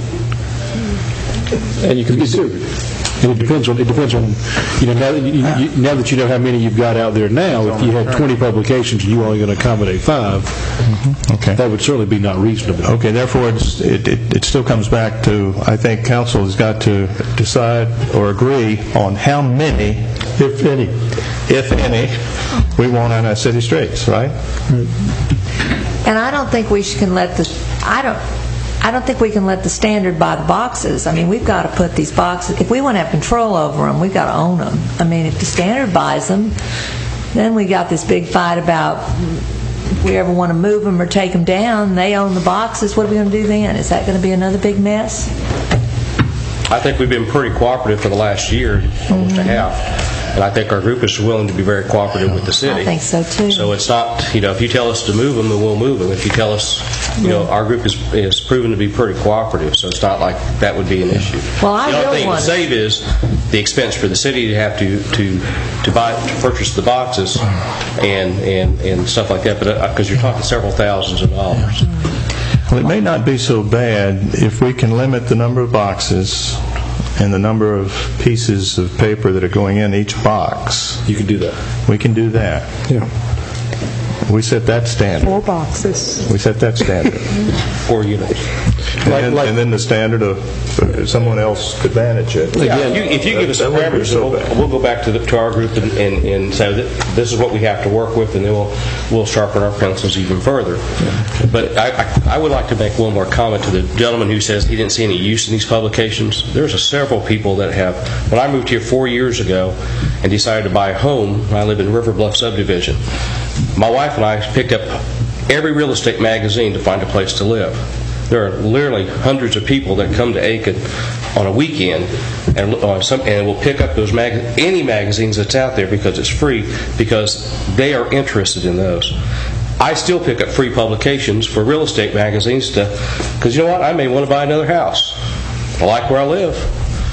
And you can be sued. And it depends on, it depends on, you know, now that you, you, now that you know how many you've got out there now, if you had twenty publications and you were only going to accommodate five, mm-hmm. okay. that would certainly be not reasonable. Okay, therefore it's, it, it, it still comes back to, I think council has got to decide or agree on how many, if any, if any, we want on our city streets, right? And I don't think we can let the, I don't, I don't think we can let the standard buy the boxes. I mean, we've got to put these boxes, if we want to have control over them, we've got to own them. I mean, if the standard buys them, then we got this big fight about if we ever want to move them or take them down, they own the boxes, what are we going to do then? Is that going to be another big mess? I think we've been pretty cooperative for the last year, almost mm-hmm. a half. And I think our group is willing to be very cooperative with the city. I think so too. So it's not, you know, if you tell us to move them, then we'll move them. If you tell us, you know, our group is, is proven to be pretty cooperative, so it's not like that would be an issue. Well, I the only really thing want to save is the expense for the city to have to to to buy to purchase the boxes and and and stuff like that. But because uh, you're talking several thousands of dollars. Well, it may not be so bad if we can limit the number of boxes and the number of pieces of paper that are going in each box. You can do that. We can do that. Yeah. We set that standard. Four boxes. We set that standard. Four units. And, like, then, like, and then the standard of uh, someone else could manage it. Yeah, if you, if you give us the parameters, so we'll, we'll go back to, the, to our group and, and, and say that this is what we have to work with, and then we'll we'll sharpen our pencils even further. Yeah. But I, I, I would like to make one more comment to the gentleman who says he didn't see any use in these publications. There's a several people that have. When I moved here four years ago and decided to buy a home, I live in River Bluff subdivision. My wife and I picked up every real estate magazine to find a place to live. There are literally hundreds of people that come to Aiken on a weekend and on some and will pick up those mag- any magazines that's out there because it's free, because they are interested in those. I still pick up free publications for real estate magazines to, because you know what, I may want to buy another house. I like where I live.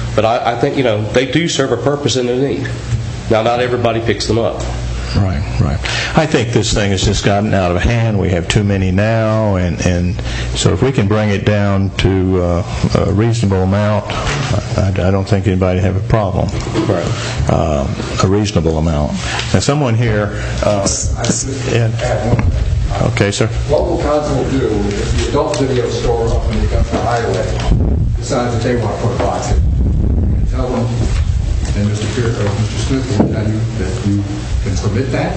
But I, I think, you know, they do serve a purpose and a need. Now, not everybody picks them up. Right, right. I think this thing has just gotten out of hand. We have too many now, and, and so if we can bring it down to uh, a reasonable amount, I, I don't think anybody would have a problem. Right. Uh, a reasonable amount. Now, someone here. Uh, and, okay, sir. What will council do if the adult video store up when they come to the highway decides that they want to put a box in? You can tell them, and Mister Pierce, or Mister Smith will tell you that you can permit that.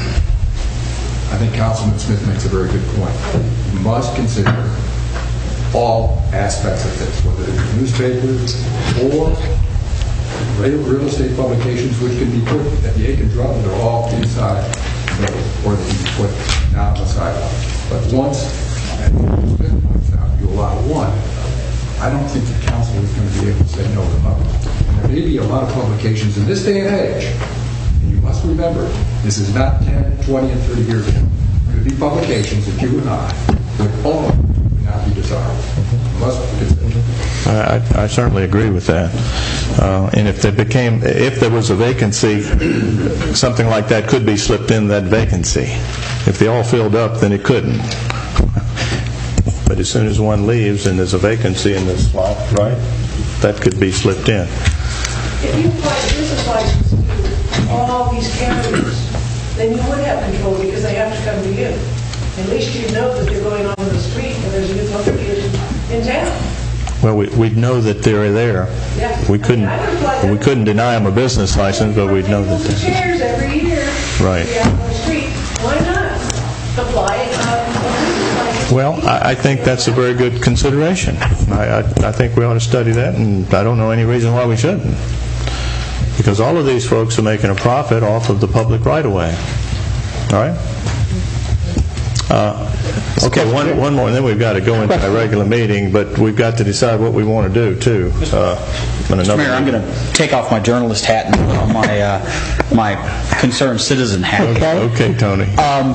I think Councilman Smith makes a very good point. You must consider all aspects of this, whether it's newspapers or real, real estate publications, which can be put at the Aiken Drum, they're all inside the building, or they can be put down the sidewalk. But once, as Mister Smith points out, you allow one, I don't think the council is going to be able to say no to others. And there may be a lot of publications in this day and age, and you must remember, this is not ten, twenty, and thirty years ago. There could be publications that you and I would all would not be desirable. Must be considered. I, I certainly agree with that. Uh, and if there became, if there was a vacancy, something like that could be slipped in that vacancy. If they all filled up, then it couldn't. But as soon as one leaves and there's a vacancy in this slot, right, that could be slipped in. If you apply a business license to all these carriers, then you would have control because they have to come to you. At least you know that they're going on in the street and there's a new publication in town. Well, we, we'd know that they're there. Yeah. We couldn't, I mean, I we couldn't deny them a business license, but we'd know that they're chairs every year. Right. Out on the street. Why not apply it? Uh, Well, I, I think that's a very good consideration. I, I, I think we ought to study that, and I don't know any reason why we shouldn't. Because all of these folks are making a profit off of the public right-of-way. All right? Uh, okay, one, one more, and then we've got to go into a regular meeting, but we've got to decide what we want to do, too. Uh, Mister Mayor, I'm going to take off my journalist hat and put on my, uh, my concerned citizen hat. Okay, okay Tony. Um,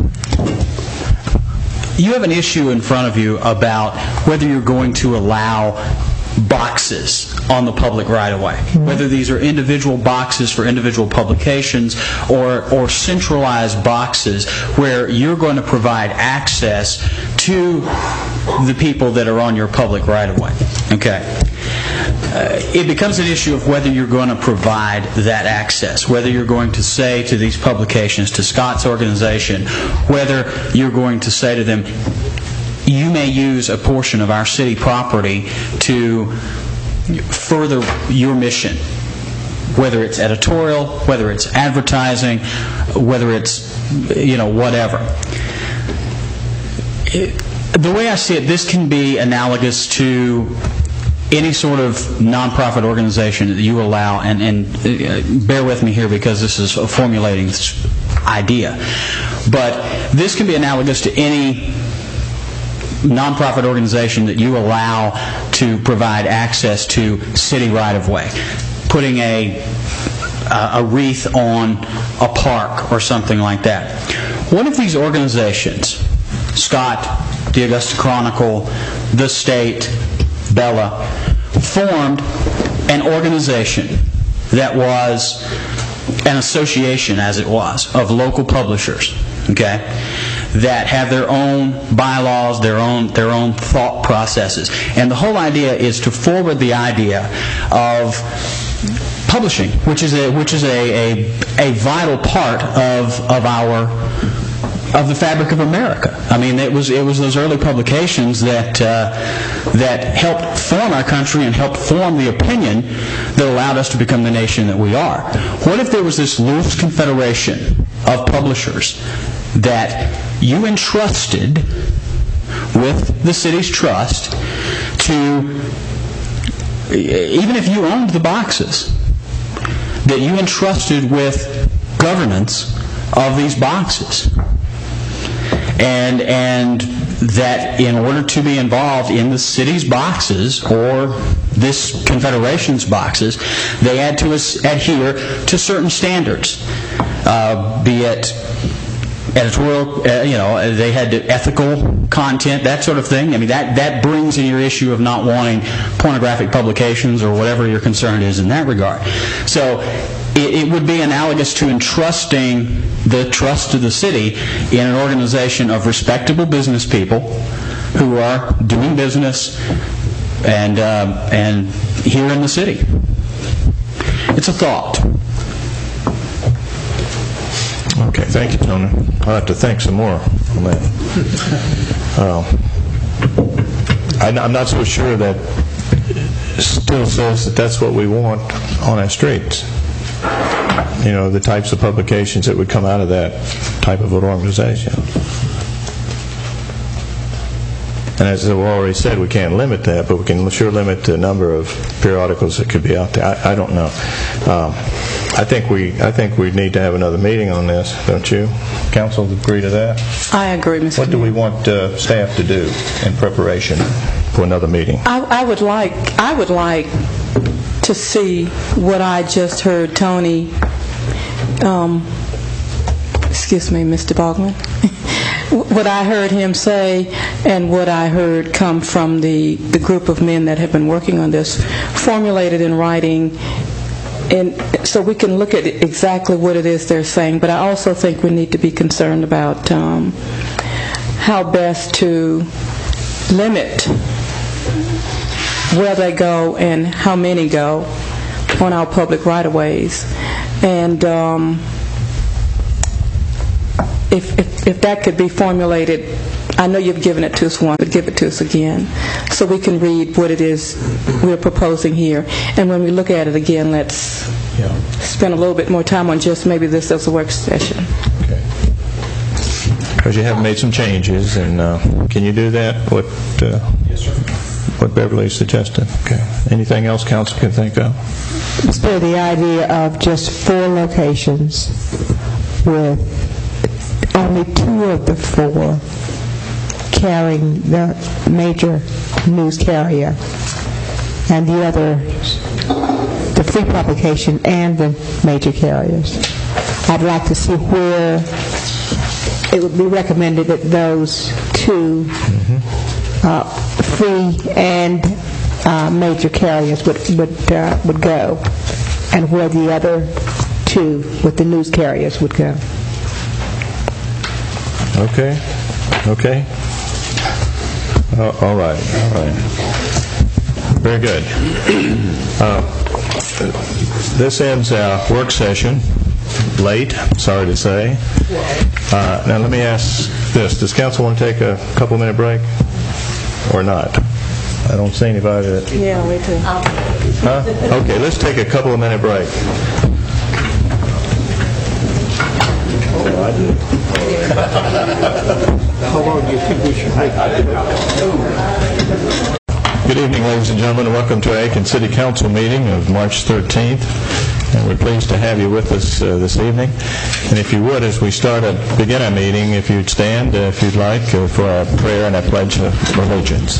you have an issue in front of you about whether you're going to allow boxes on the public right-of-way, whether these are individual boxes for individual publications or, or centralized boxes where you're going to provide access to the people that are on your public right-of-way. Okay. Uh, it becomes an issue of whether you're going to provide that access, whether you're going to say to these publications, to Scott's organization, whether you're going to say to them, you may use a portion of our city property to further your mission, whether it's editorial, whether it's advertising, whether it's, you know, whatever. It, the way I see it, this can be analogous to any sort of nonprofit organization that you allow, and, and uh, bear with me here because this is a formulating idea, but this can be analogous to any nonprofit organization that you allow to provide access to city right-of-way, putting a a wreath on a park or something like that. One of these organizations, Scott, the Augusta Chronicle, the state, Bella, formed an organization that was an association, as it was, of local publishers, okay, that have their own bylaws, their own their own thought processes. And the whole idea is to forward the idea of publishing, which is a which is a, a, a vital part of of our of the fabric of America. I mean, it was it was those early publications that uh, that helped form our country and helped form the opinion that allowed us to become the nation that we are. What if there was this loose confederation of publishers that you entrusted with the city's trust to, even if you owned the boxes, that you entrusted with governance of these boxes? And and that in order to be involved in the city's boxes or this confederation's boxes, they had to adhere to certain standards, uh, be it editorial, uh, you know, they had the ethical content, that sort of thing. I mean, that, that brings in your issue of not wanting pornographic publications or whatever your concern is in that regard. So it, it would be analogous to entrusting the trust of the city in an organization of respectable business people who are doing business and uh, and here in the city. It's a thought. Okay, thank you, Tony. I'll have to think some more on that. uh, I, I'm not so sure that it still says that that's what we want on our streets. You know, the types of publications that would come out of that type of an organization. And as we already said, we can't limit that, but we can sure limit the number of periodicals that could be out there. I, I don't know. Um, I think we I think we need to have another meeting on this, don't you? Council agree to that? I agree, Mister What do we want uh, staff to do in preparation for another meeting? I, I would like I would like to see what I just heard Tony. Um, excuse me, Mister Bogman. What I heard him say and what I heard come from the, the group of men that have been working on this, formulated in writing, and so we can look at exactly what it is they're saying. But I also think we need to be concerned about um, how best to limit where they go and how many go on our public right-of-ways. And um, If, if if that could be formulated, I know you've given it to us once, but give it to us again, so we can read what it is we're proposing here. And when we look at it again, let's yeah. spend a little bit more time on just maybe this as a work session. Okay. Because you have made some changes, and uh, can you do that? What? Uh, yes, sir. What Beverly suggested. Okay. Anything else council can think of? So the idea of just four locations with only two of the four carrying the major news carrier, and the other, the free publication and the major carriers. I'd like to see where it would be recommended that those two mm-hmm. uh, free and uh, major carriers would would uh, would go, and where the other two with the news carriers would go. Okay. Okay. Uh, all right. All right. Very good. Uh, this ends our work session. Late, sorry to say. Uh, now let me ask this: does council want to take a couple minute break, or not? I don't see anybody that. Yeah, we do. Huh? Okay, let's take a couple of minute break. Oh, I do. How long do you think we should make it? Good evening, ladies and gentlemen, and welcome to our Aiken City Council meeting of March thirteenth. And we're pleased to have you with us uh, this evening. And if you would, as we start a, begin our meeting, if you'd stand, uh, if you'd like, uh, for our prayer and our pledge of allegiance.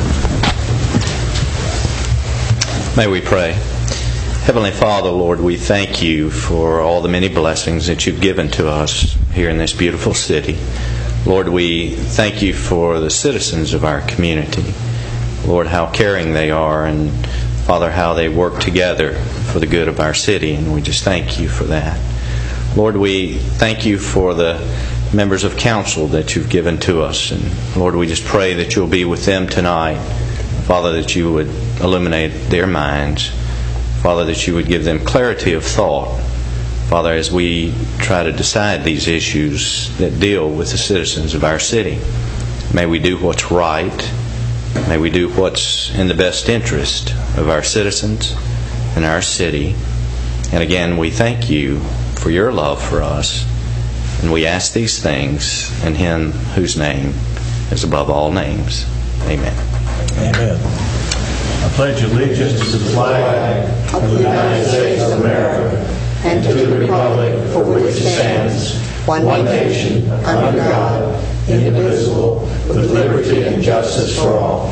May we pray. Heavenly Father, Lord, we thank you for all the many blessings that you've given to us here in this beautiful city. Lord, we thank you for the citizens of our community. Lord, how caring they are, and Father, how they work together for the good of our city, and we just thank you for that. Lord, we thank you for the members of council that you've given to us, and Lord, we just pray that you'll be with them tonight. Father, that you would illuminate their minds. Father, that you would give them clarity of thought. Father, as we try to decide these issues that deal with the citizens of our city, may we do what's right. May we do what's in the best interest of our citizens and our city. And again, we thank you for your love for us. And we ask these things in Him whose name is above all names. Amen. Amen. I pledge allegiance to the flag of the United States of America and to the republic for which it stands, one nation, under God, indivisible, with liberty and justice for all.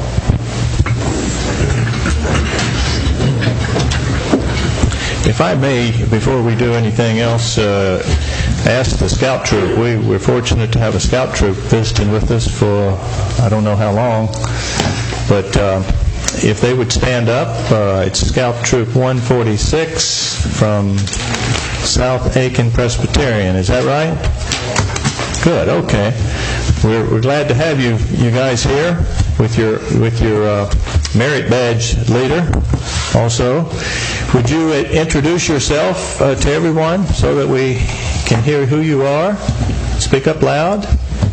If I may, before we do anything else, uh, ask the scout troop. We, we're fortunate to have a scout troop visiting with us for I don't know how long, but uh, if they would stand up, uh, it's Scout Troop one forty-six from South Aiken Presbyterian. Is that right? Good. Okay. We're, we're glad to have you you guys here with your with your uh, merit badge leader. Also, would you uh, introduce yourself uh, to everyone so that we can hear who you are? Speak up loud.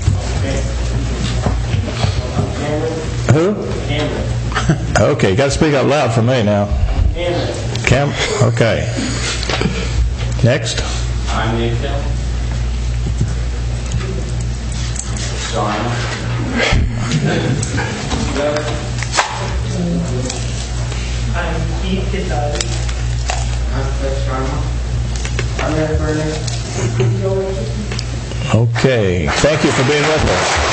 Who? Okay, got to speak up loud for me now. Cam. Okay. Next. I'm Nick Hill. John. I'm Keith Kittai. I'm Flex Sharma. I'm Ed Burnett. Okay. Thank you for being with us.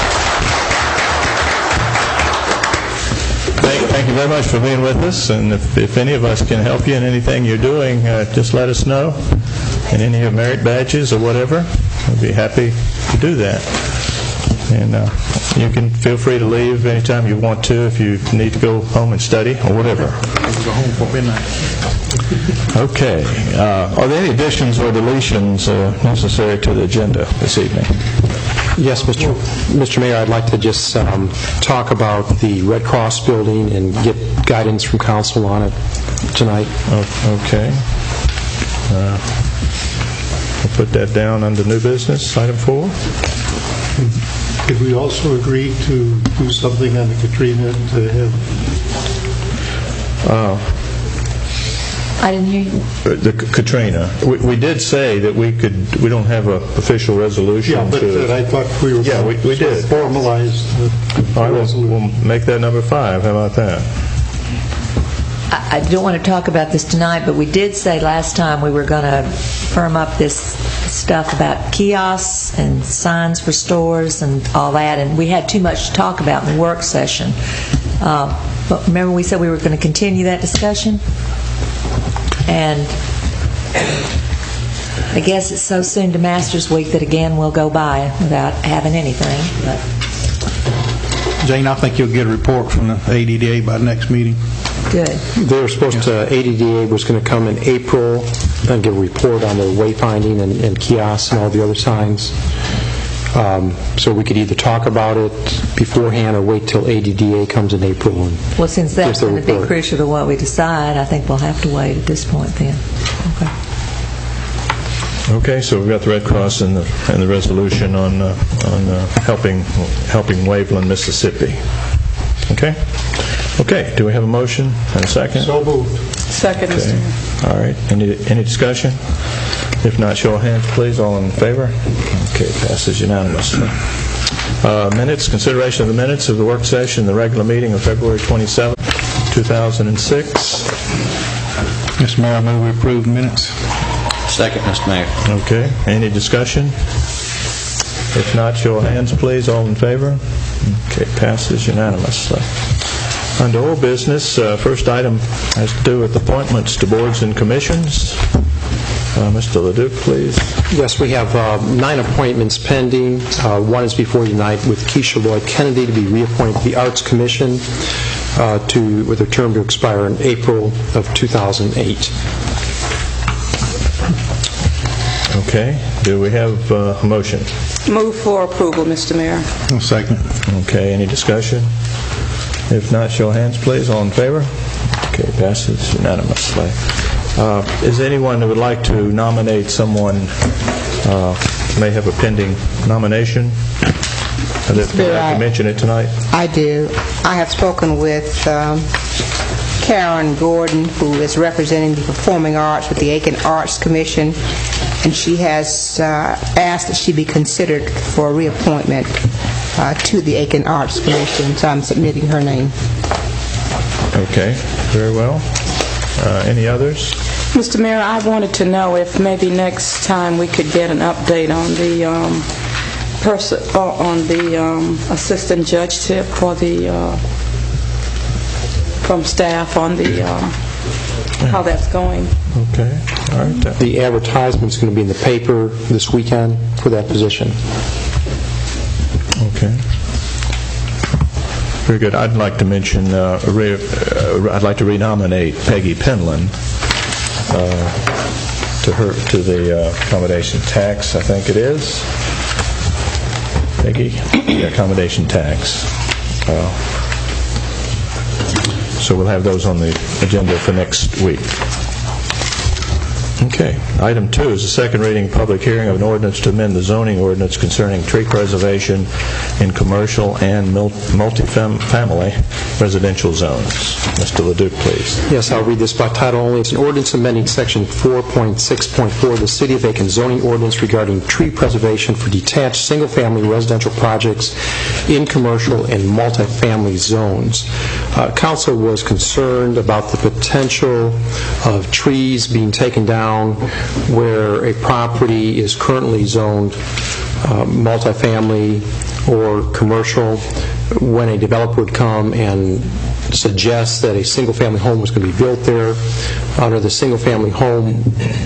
Thank, thank you very much for being with us. And if, if any of us can help you in anything you're doing, uh, just let us know. And any of your merit badges or whatever, we'll be happy to do that. And uh, you can feel free to leave anytime you want to if you need to go home and study or whatever. Go home for midnight. Okay. Uh, are there any additions or deletions uh, necessary to the agenda this evening? Yes, Mister Mister Mayor, I'd like to just um, talk about the Red Cross building and get guidance from council on it tonight. Oh, okay. Uh, we'll put that down under new business, item four. Did we also agree to do something on the Katrina to have? Uh, I didn't hear you. The Katrina. We, we did say that we could. We don't have an official resolution. Yeah, but to, uh, I thought we were. Yeah, we, we did formalize the All right, resolution. We'll, we'll make that number five. How about that? I, I don't want to talk about this tonight, but we did say last time we were going to firm up this stuff about kiosks and signs for stores and all that, and we had too much to talk about in the work session. Uh, but remember we said we were going to continue that discussion? And I guess it's so soon to Masters Week that again we'll go by without having anything. But Jane, I think you'll get a report from the A D D A by next meeting. Good. They were supposed to, A D D A was going to come in April and give a report on the wayfinding and, and kiosks and all the other signs. Um, so we could either talk about it beforehand or wait till A D D A comes in April. And well, since that's gives the going to be report. crucial to what we decide, I think we'll have to wait at this point then. Okay. Okay, so we've got the Red Cross and the and the resolution on uh, on uh, helping helping Waveland, Mississippi. Okay. Okay. Do we have a motion and a second? So moved. Second, Mister Okay. Mayor. All right. Any any discussion? If not, show of hands, please. All in favor? Okay, passes unanimously. Uh, minutes, consideration of the minutes of the work session, the regular meeting of February twenty-seventh, two thousand six. Mister Mayor, I move we approve the minutes. Second, Mister Mayor. Okay. Any discussion? If not, show of hands, please. All in favor? Okay, passes unanimously. Under old business, uh, first item has to do with appointments to boards and commissions. Uh, Mister Leduc, please. Yes, we have uh, nine appointments pending. Uh, one is before you tonight with Keisha Lloyd Kennedy to be reappointed to the Arts Commission uh, to with a term to expire in April of two thousand eight. Okay. Do we have uh, a motion? Move for approval, Mister Mayor. I'll second. Okay. Any discussion? If not, show of hands, please. All in favor? Okay, passes unanimously. Uh, is there anyone that would like to nominate someone, uh, may have a pending nomination? I'd like to mention it tonight. I do. I have spoken with um, Karen Gordon, who is representing the performing arts with the Aiken Arts Commission, and she has uh, asked that she be considered for reappointment uh, to the Aiken Arts Commission, so I'm submitting her name. Okay, very well. Uh, any others? Mister Mayor, I wanted to know if maybe next time we could get an update on the um, person uh, on the um, assistant judge tip for the uh, from staff on the. Uh, how that's going. Okay, all right. The advertisement's going to be in the paper this weekend for that position. Okay. Very good. I'd like to mention, uh, re- uh, I'd like to renominate Peggy Penland uh, to her to the uh, accommodation tax. I think it is Peggy, the accommodation tax. Uh, so we'll have those on the agenda for next week. Okay. Item two is the second reading public hearing of an ordinance to amend the zoning ordinance concerning tree preservation in commercial and mul- multi-family residential zones. Mister Leduc, please. Yes, I'll read this by title only. It's an ordinance amending Section four point six point four of the City of Aiken zoning ordinance regarding tree preservation for detached single-family residential projects in commercial and multi-family zones. Uh, Council was concerned about the potential of trees being taken down where a property is currently zoned uh, multifamily or commercial, when a developer would come and suggest that a single-family home was going to be built there. Under the single-family home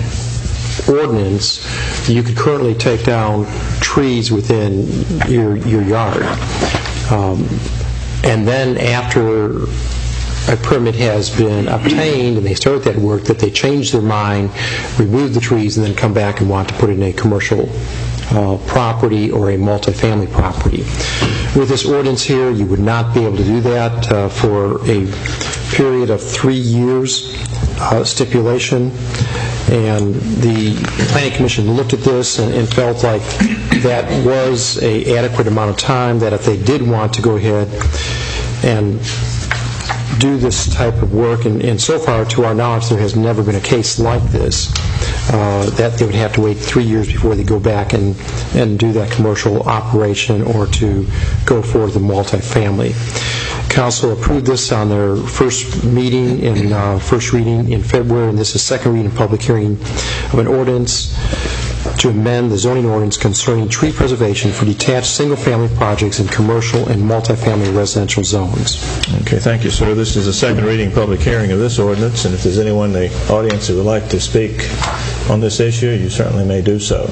ordinance, you could currently take down trees within your, your yard. Um, and then after a permit has been obtained and they start that work, that they change their mind, remove the trees, and then come back and want to put in a commercial uh, property or a multifamily property. With this ordinance here, you would not be able to do that uh, for a period of three years uh, stipulation. And the Planning Commission looked at this and, and felt like that was an adequate amount of time, that if they did want to go ahead and do this type of work, and, and so far, to our knowledge, there has never been a case like this, uh, that they would have to wait three years before they go back and, and do that commercial operation or to go for the multifamily. Council approved this on their first meeting in uh, first reading in February, and this is second reading and public hearing of an ordinance to amend the zoning ordinance concerning tree preservation for detached single-family projects in commercial and multifamily residential zones. Okay, thank you, sir. This is a second reading public hearing of this ordinance, and if there's anyone in the audience who would like to speak on this issue, you certainly may do so.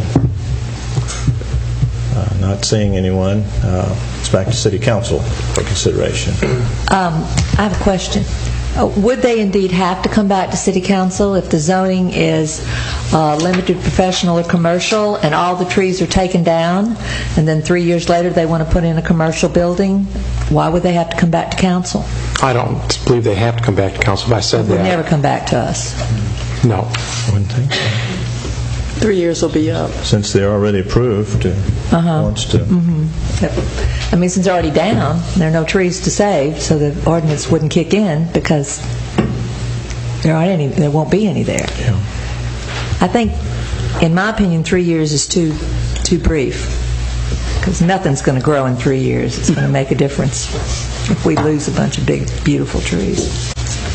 Uh, not seeing anyone, uh, it's back to City Council for consideration. Um, I have a question. Uh, would they indeed have to come back to City Council if the zoning is uh, limited professional or commercial and all the trees are taken down, and then three years later they want to put in a commercial building? Why would they have to come back to Council? I don't believe they have to come back to Council, but I said They that. would never come back to us. No. I wouldn't think so. Three years will be up. Since they're already approved, uh, Uh-huh. wants to... Mm-hmm. I mean, since they're already down, there are no trees to save, so the ordinance wouldn't kick in because there aren't any. There won't be any there. Yeah. I think, in my opinion, three years is too too brief because nothing's going to grow in three years. It's going to make a difference if we lose a bunch of big, beautiful trees.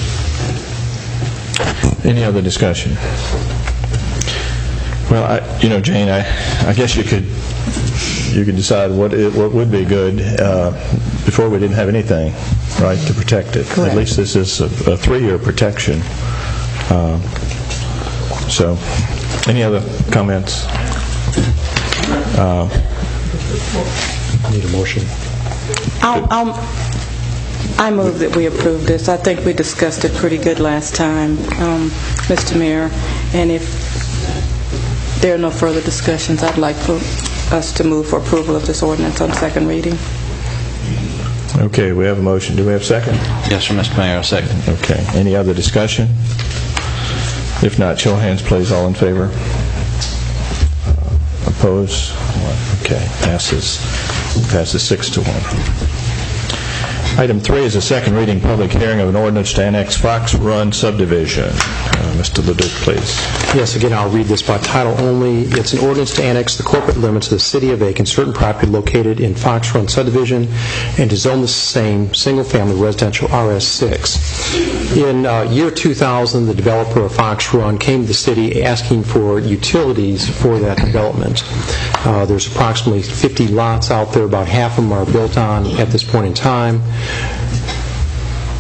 Any other discussion? Well, I, you know, Jane, I, I guess you could you could decide what it, what would be good. Uh, before we didn't have anything, right, to protect it. Correct. At least this is a, a three-year protection. Uh, so, any other comments? Uh, Need a motion. I'll, I'll, I move that we approve this. I think we discussed it pretty good last time, um, Mister Mayor. And if there are no further discussions, I'd like for us to move for approval of this ordinance on second reading. Okay, we have a motion. Do we have a second? Yes, sir, Mister Mayor, a second. Okay. Any other discussion? If not, show of hands, please. All in favor? Uh, Opposed? Okay. Passes. Passes six to one. Item three is a second reading public hearing of an ordinance to annex Fox Run subdivision. Uh, Mister Leduc, please. Yes, again, I'll read this by title only. It's an ordinance to annex the corporate limits of the City of Aiken, certain property located in Fox Run subdivision, and to zone the same single-family residential R S six. In uh, year two thousand, the developer of Fox Run came to the city asking for utilities for that development. Uh, there's approximately fifty lots out there. About half of them are built on at this point in time.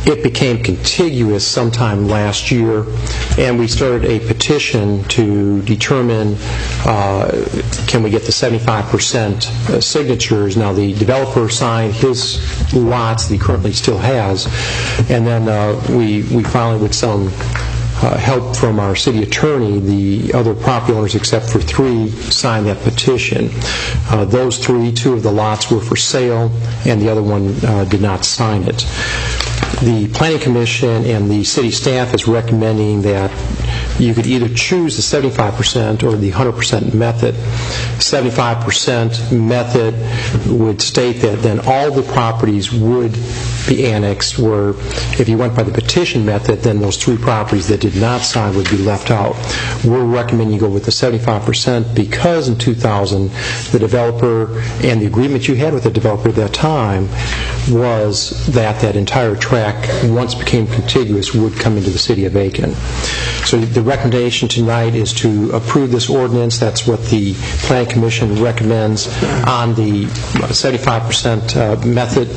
it became contiguous sometime last year, and we started a petition to determine uh, can we get the seventy-five percent signatures. Now, the developer signed his lots that he currently still has, and then uh, we, we finally, with some Uh, help from our city attorney, the other property owners except for three signed that petition. Uh, those three, two of the lots were for sale, and the other one uh, did not sign it. The Planning Commission and the city staff is recommending that you could either choose the seventy-five percent or the one hundred percent method. seventy-five percent method would state that then all the properties would be annexed, where if you went by the petition method, then those three properties that did not sign would be left out. We're recommending you go with the seventy-five percent because in two thousand, the developer and the agreement you had with the developer at that time was that that entire tract, once became contiguous, would come into the city of Aiken. So the recommendation tonight is to approve this ordinance. That's what the Planning Commission recommends on the seventy-five percent uh, method.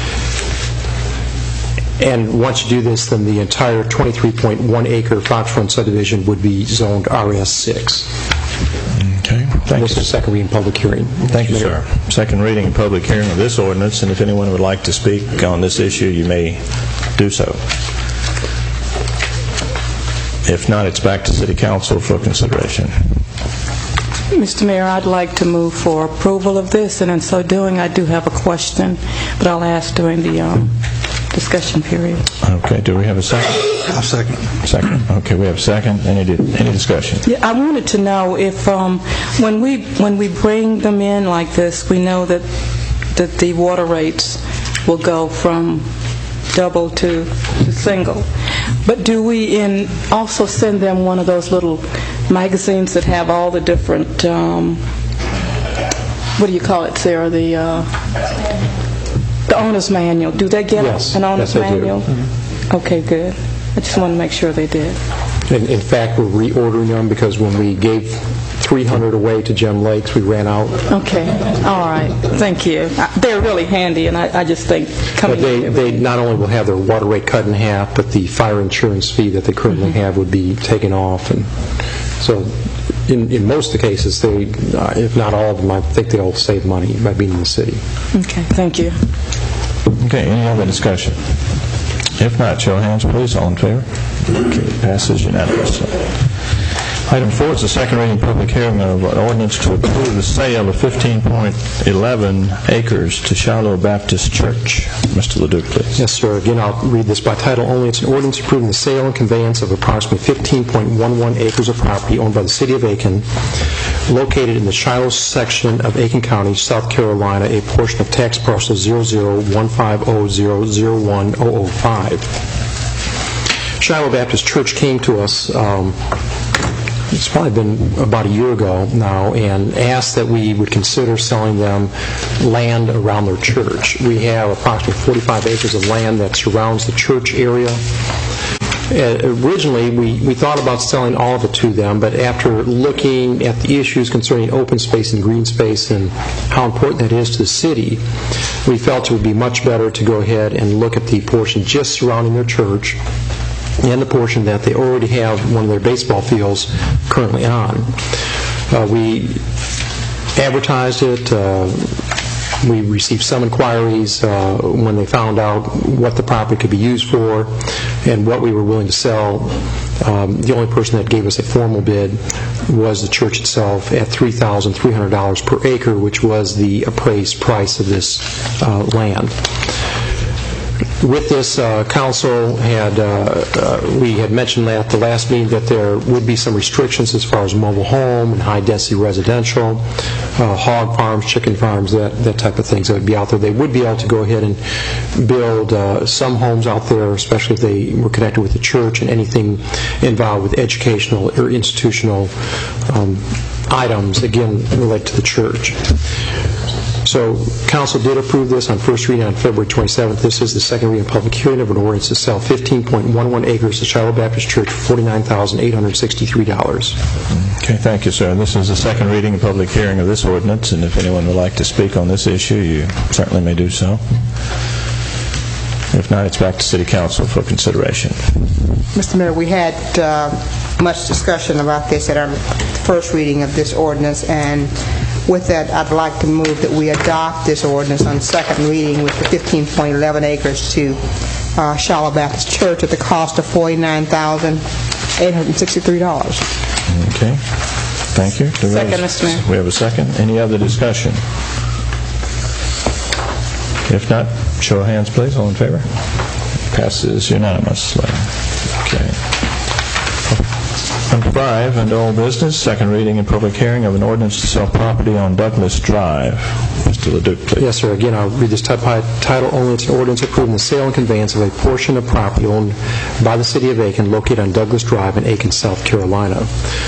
And once you do this, then the entire twenty-three point one acre Foxfront subdivision would be zoned R S six. Okay. Thank this you. is a second reading public hearing. Thank you, sir. Second reading and public hearing of this ordinance, and if anyone would like to speak on this issue, you may do so. If not, it's back to City Council for consideration. Mister Mayor, I'd like to move for approval of this, and in so doing, I do have a question, but I'll ask during the um, discussion period. Okay, do we have a second? I'll second. Second. Okay, we have a second. Any any discussion? Yeah, I wanted to know if um, when we when we bring them in like this, we know that that the water rates will go from double to, to single. But do we in also send them one of those little magazines that have all the different um, what do you call it, Sarah? The uh, the owner's manual. Do they get yes. an owner's yes, manual? Mm-hmm. Okay, good. I just want to make sure they did. In, in fact, we're reordering them because when we gave three hundred away to Gem Lakes, we ran out. Okay. All right. Thank you. They're really handy, and I, I just think coming But they, they not only will have their water rate cut in half, but the fire insurance fee that they currently mm-hmm. have would be taken off. And so in, in most of the cases, they, uh, if not all of them, I think they'll save money by being in the city. Okay. Thank you. Okay. Any other discussion? If not, show of hands, please. All in favor? Okay. Passes unanimously. Item four is the second reading public hearing of an ordinance to approve the sale of fifteen point one one acres to Shiloh Baptist Church. Mister Leduc, please. Yes, sir. Again, I'll read this by title only. It's an ordinance approving the sale and conveyance of approximately fifteen point one one acres of property owned by the City of Aiken, located in the Shiloh section of Aiken County, South Carolina, a portion of tax parcel zero zero one five zero zero zero one zero zero five. Shiloh Baptist Church came to us um, it's probably been about a year ago now, and asked that we would consider selling them land around their church. We have approximately forty-five acres of land that surrounds the church area. Uh, originally, we, we thought about selling all of it to them, but after looking at the issues concerning open space and green space and how important that is to the city, we felt it would be much better to go ahead and look at the portion just surrounding their church and the portion that they already have one of their baseball fields currently on. Uh, we advertised it. Uh, we received some inquiries uh, when they found out what the property could be used for and what we were willing to sell. Um, the only person that gave us a formal bid was the church itself at three thousand three hundred dollars per acre, which was the appraised price of this uh, land. With this, uh, council had, uh, uh, we had mentioned at the last meeting that there would be some restrictions as far as mobile home and high-density residential, uh, hog farms, chicken farms, that, that type of things that would be out there. They would be able to go ahead and build uh, some homes out there, especially if they were connected with the church, and anything involved with educational or institutional um, items, again, related to the church. So council did approve this on first reading on February twenty-seventh. This is the second reading public hearing of an ordinance to sell fifteen point one one acres to Shiloh Baptist Church for forty-nine thousand eight hundred sixty-three dollars. Okay, thank you, sir. This is the second reading and public hearing of this ordinance, and if anyone would like to speak on this issue, you certainly may do so. If not, it's back to City Council for consideration. Mister Mayor, we had uh, much discussion about this at our first reading of this ordinance, and with that, I'd like to move that we adopt this ordinance on second reading with the fifteen point one one acres to uh, Shiloh Baptist Church at the cost of forty-nine thousand eight hundred sixty-three dollars. Okay. Thank you. Do we Second, have a- Mister Mayor. We have a second. Any other discussion? If not, show of hands, please. All in favor? Passes unanimously. Okay. Number five, under old business, second reading and public hearing of an ordinance to sell property on Douglas Drive. Mister Leduc, please. Yes, sir. Again, I'll read this type by title only. It's an ordinance approving the sale and conveyance of a portion of property owned by the City of Aiken located on Douglas Drive in Aiken, South Carolina.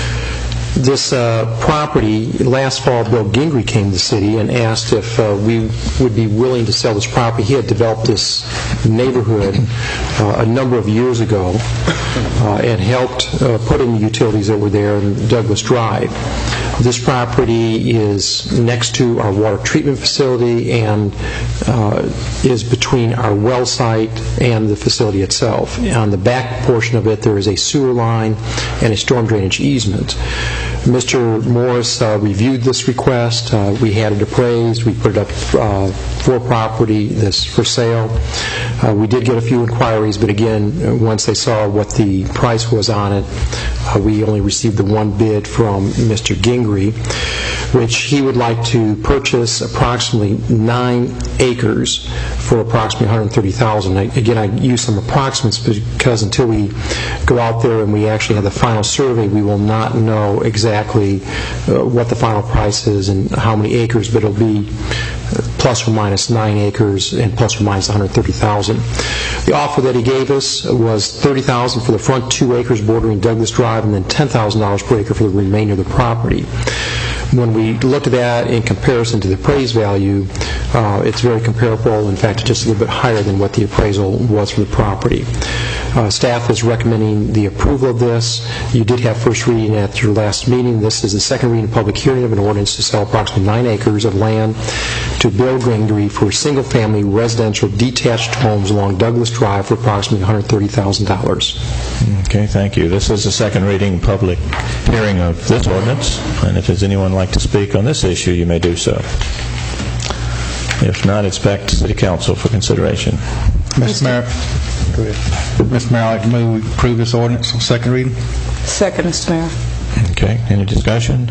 This uh, property, last fall, Bill Gingrey came to the city and asked if uh, we would be willing to sell this property. He had developed this neighborhood uh, a number of years ago uh, and helped uh, put in the utilities that were there in Douglas Drive. This property is next to our water treatment facility and uh, is between our well site and the facility itself. On the back portion of it, there is a sewer line and a storm drainage easement. Mister Morris uh, reviewed this request. Uh, we had it appraised. We put it up uh, for property, this for sale. Uh, we did get a few inquiries, but again, once they saw what the price was on it, uh, we only received the one bid from Mister Gingrey, which he would like to purchase approximately nine acres for approximately one hundred thirty thousand dollars. Again, I use some approximates because until we go out there and we actually have the final survey, we will not know exactly uh, what the final price is and how many acres, but it'll be plus or minus nine acres and plus or minus one hundred thirty thousand dollars. The offer that he gave us was thirty thousand dollars for the front two acres bordering Douglas Drive and then ten thousand dollars per acre for the remainder of the property. When we looked at that in comparison to the appraised value, uh, it's very comparable. In fact, just a little bit higher than what the appraisal was for the property. Uh, staff is recommending the approval of this. You did have first reading at your last meeting. This is the second reading and public hearing of an ordinance to sell approximately nine acres of land to Bill Gingrey for single-family residential detached homes along Douglas Drive for approximately one hundred thirty thousand dollars. Okay, thank you. This is the second reading public hearing of this ordinance, and if there's anyone like to speak on this issue, you may do so. If not, it's back to City Council for consideration. Mister Mayor, go ahead. Mister Mayor, I'd like to move we approve this ordinance on second reading. Second, Mister Mayor. Okay, any discussion?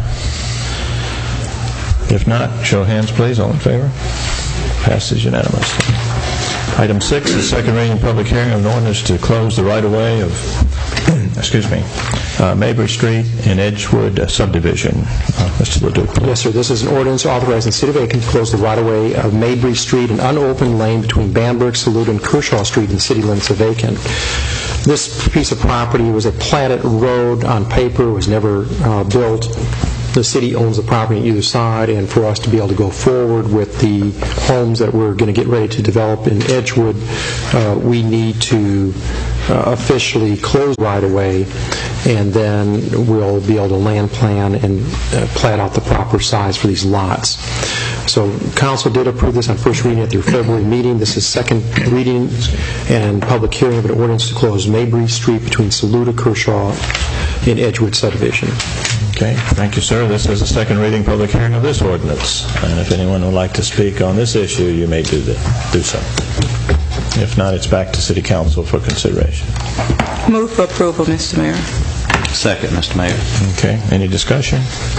If not, show of hands, please. All in favor? Passes unanimously. Item six is second reading public hearing of an ordinance to close the right-of-way of, excuse me, uh, Mabry Street in Edgewood subdivision. Uh, Mister Leduc. Yes, sir. This is an ordinance authorizing the City of Aiken to close the right-of-way of Mabry Street, an unopened lane between Bamberg, Saluda, and Kershaw Street in the city limits of Aiken. This piece of property was a platted road on paper, was never uh, built. The city owns the property on either side, and for us to be able to go forward with the homes that we're going to get ready to develop in Edgewood, uh, we need to uh, officially close right away, and then we'll be able to land plan and uh, plat out the proper size for these lots. So council did approve this on first reading at their February meeting. This is second reading and public hearing of an ordinance to close Mabry Street between Saluda, Kershaw, in Edgewood subdivision. Okay, thank you, sir. This is the second reading public hearing of this ordinance. And if anyone would like to speak on this issue, you may do, that, do so. If not, it's back to City Council for consideration. Move for approval, Mister Mayor. Second, Mister Mayor. Okay, any discussion?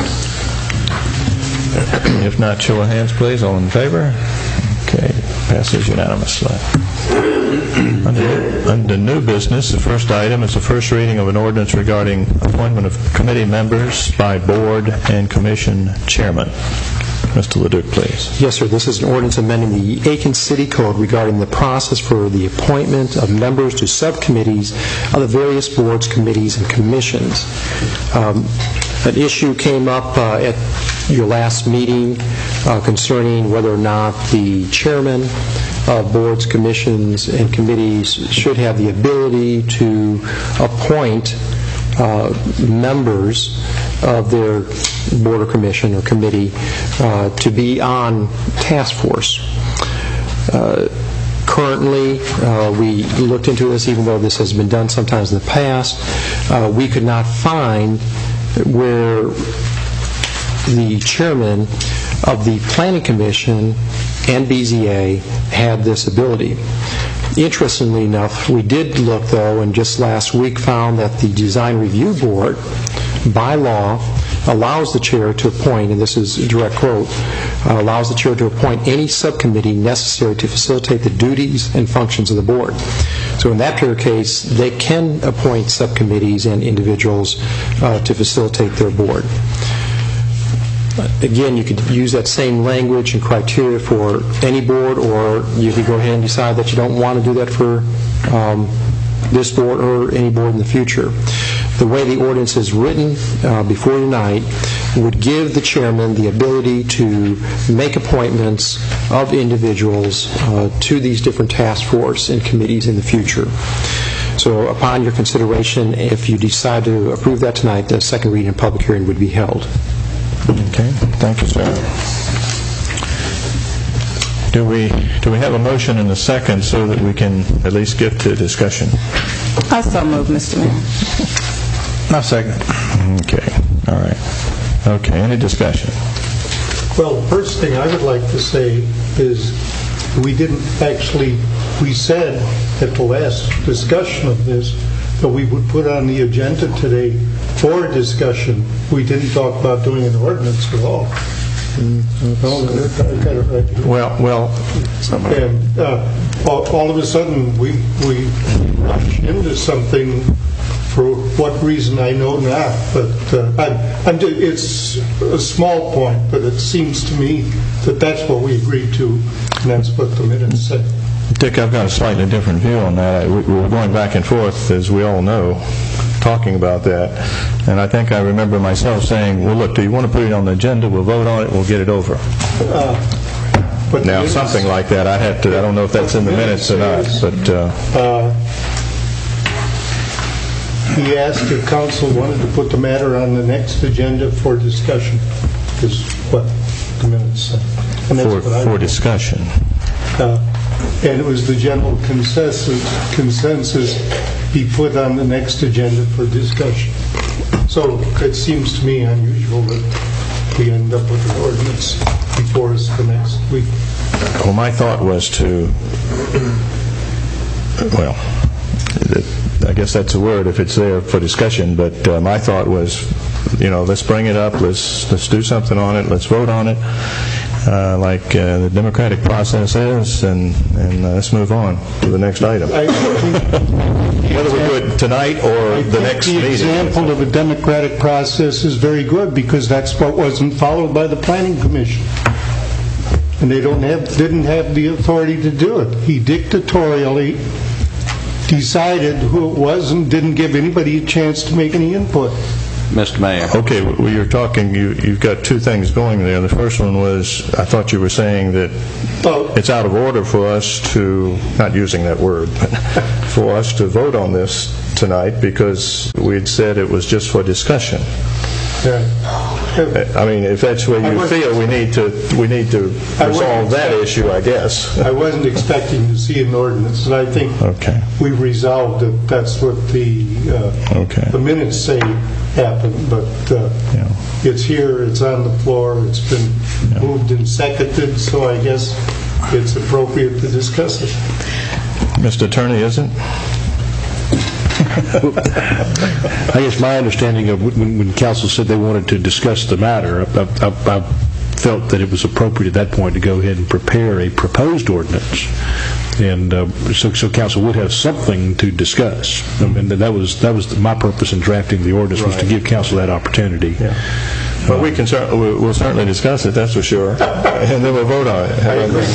If not, show of hands, please. All in favor? Okay, passes unanimously. Under, under new business, the first item is the first reading of an ordinance regarding appointment of committee members by board and commission chairman. Mister Leduc, please. Yes, sir. This is an ordinance amending the Aiken City Code regarding the process for the appointment of members to subcommittees of the various boards, committees, and commissions. Um, an issue came up uh, at your last meeting uh, concerning whether or not the chairman of boards, commissions, and committees should have the ability to appoint uh, members of their board or commission or committee uh, to be on task force. Uh, currently, uh, we looked into this, even though this has been done sometimes in the past, uh, we could not find where the chairman of the Planning Commission and B Z A had this ability. Interestingly enough, we did look, though, and just last week found that the Design Review Board, by law, allows the chair to appoint, and this is a direct quote, uh, allows the chair to appoint any subcommittee necessary to facilitate the duties and functions of the board. So in that particular case, they can appoint subcommittees and individuals uh, to facilitate their board. Again, you could use that same language and criteria for any board, or you could go ahead and decide that you don't want to do that for um, this board or any board in the future. The way the ordinance is written uh, before tonight would give the chairman the ability to make appointments of individuals uh, to these different task force and committees in the future. So upon your consideration, if you decide to approve that tonight, the second reading and public hearing would be held. Okay, thank you, sir. Do we do we have a motion and a second so that we can at least get to discussion? I so move, Mister Mayor. No second. Okay, all right. Okay, any discussion? Well, the first thing I would like to say is we didn't actually, we said at the last discussion of this that we would put on the agenda today for discussion. We didn't talk about doing an ordinance at all. Well, well, and uh, all, all of a sudden we we rush into something for what reason I know not. But uh, I'm, I'm, it's a small point, but it seems to me that that's what we agreed to, and that's what the minutes said. Dick, I've got a slightly different view on that. We were going back and forth, as we all know, talking about that. And I think I remember myself saying, well, look, do you want to put it on the agenda? We'll vote on it. We'll get it over. Uh, but now, something like that, I'd have to, I don't know if that's in the minutes or not. But uh, uh, he asked if council wanted to put the matter on the next agenda for discussion, is what the minutes said. And that's for, what I for discussion. Uh, and it was the general consensus, consensus be put on the next agenda for discussion. So it seems to me unusual that we end up with an ordinance before us for next week. Well, my thought was to, well, I guess that's a word if it's there for discussion, but uh, my thought was, you know, let's bring it up, let's let's do something on it, let's vote on it, uh, like uh, the democratic process is, and, and uh, let's move on to the next item. Whether we do it tonight or the next meeting. The example of a democratic process is very good because that's what wasn't followed by the Planning Commission. And they don't have, didn't have the authority to do it. He dictatorially decided who it was and didn't give anybody a chance to make any input. Mister Mayor. Okay, well, you're talking, you, you've got two things going there. The first one was, I thought you were saying that oh. it's out of order for us to, not using that word, but for us to vote on this tonight because we had said it was just for discussion. Yeah. I mean, if that's where you feel we need to we need to resolve that issue, I guess. I wasn't expecting to see an ordinance, and I think okay. we resolved that that's what the uh, okay. the minutes say happened. But uh, yeah. it's here, it's on the floor, it's been yeah. moved and seconded, so I guess it's appropriate to discuss it. Mister Attorney, isn't? I guess my understanding of when, when council said they wanted to discuss the matter, I, I, I felt that it was appropriate at that point to go ahead and prepare a proposed ordinance, and uh, so, so council would have something to discuss. And that was that was my purpose in drafting the ordinance, right. was to give council that opportunity. Yeah. But we can cer- we'll certainly discuss it, that's for sure, and then we'll vote on it. I agree.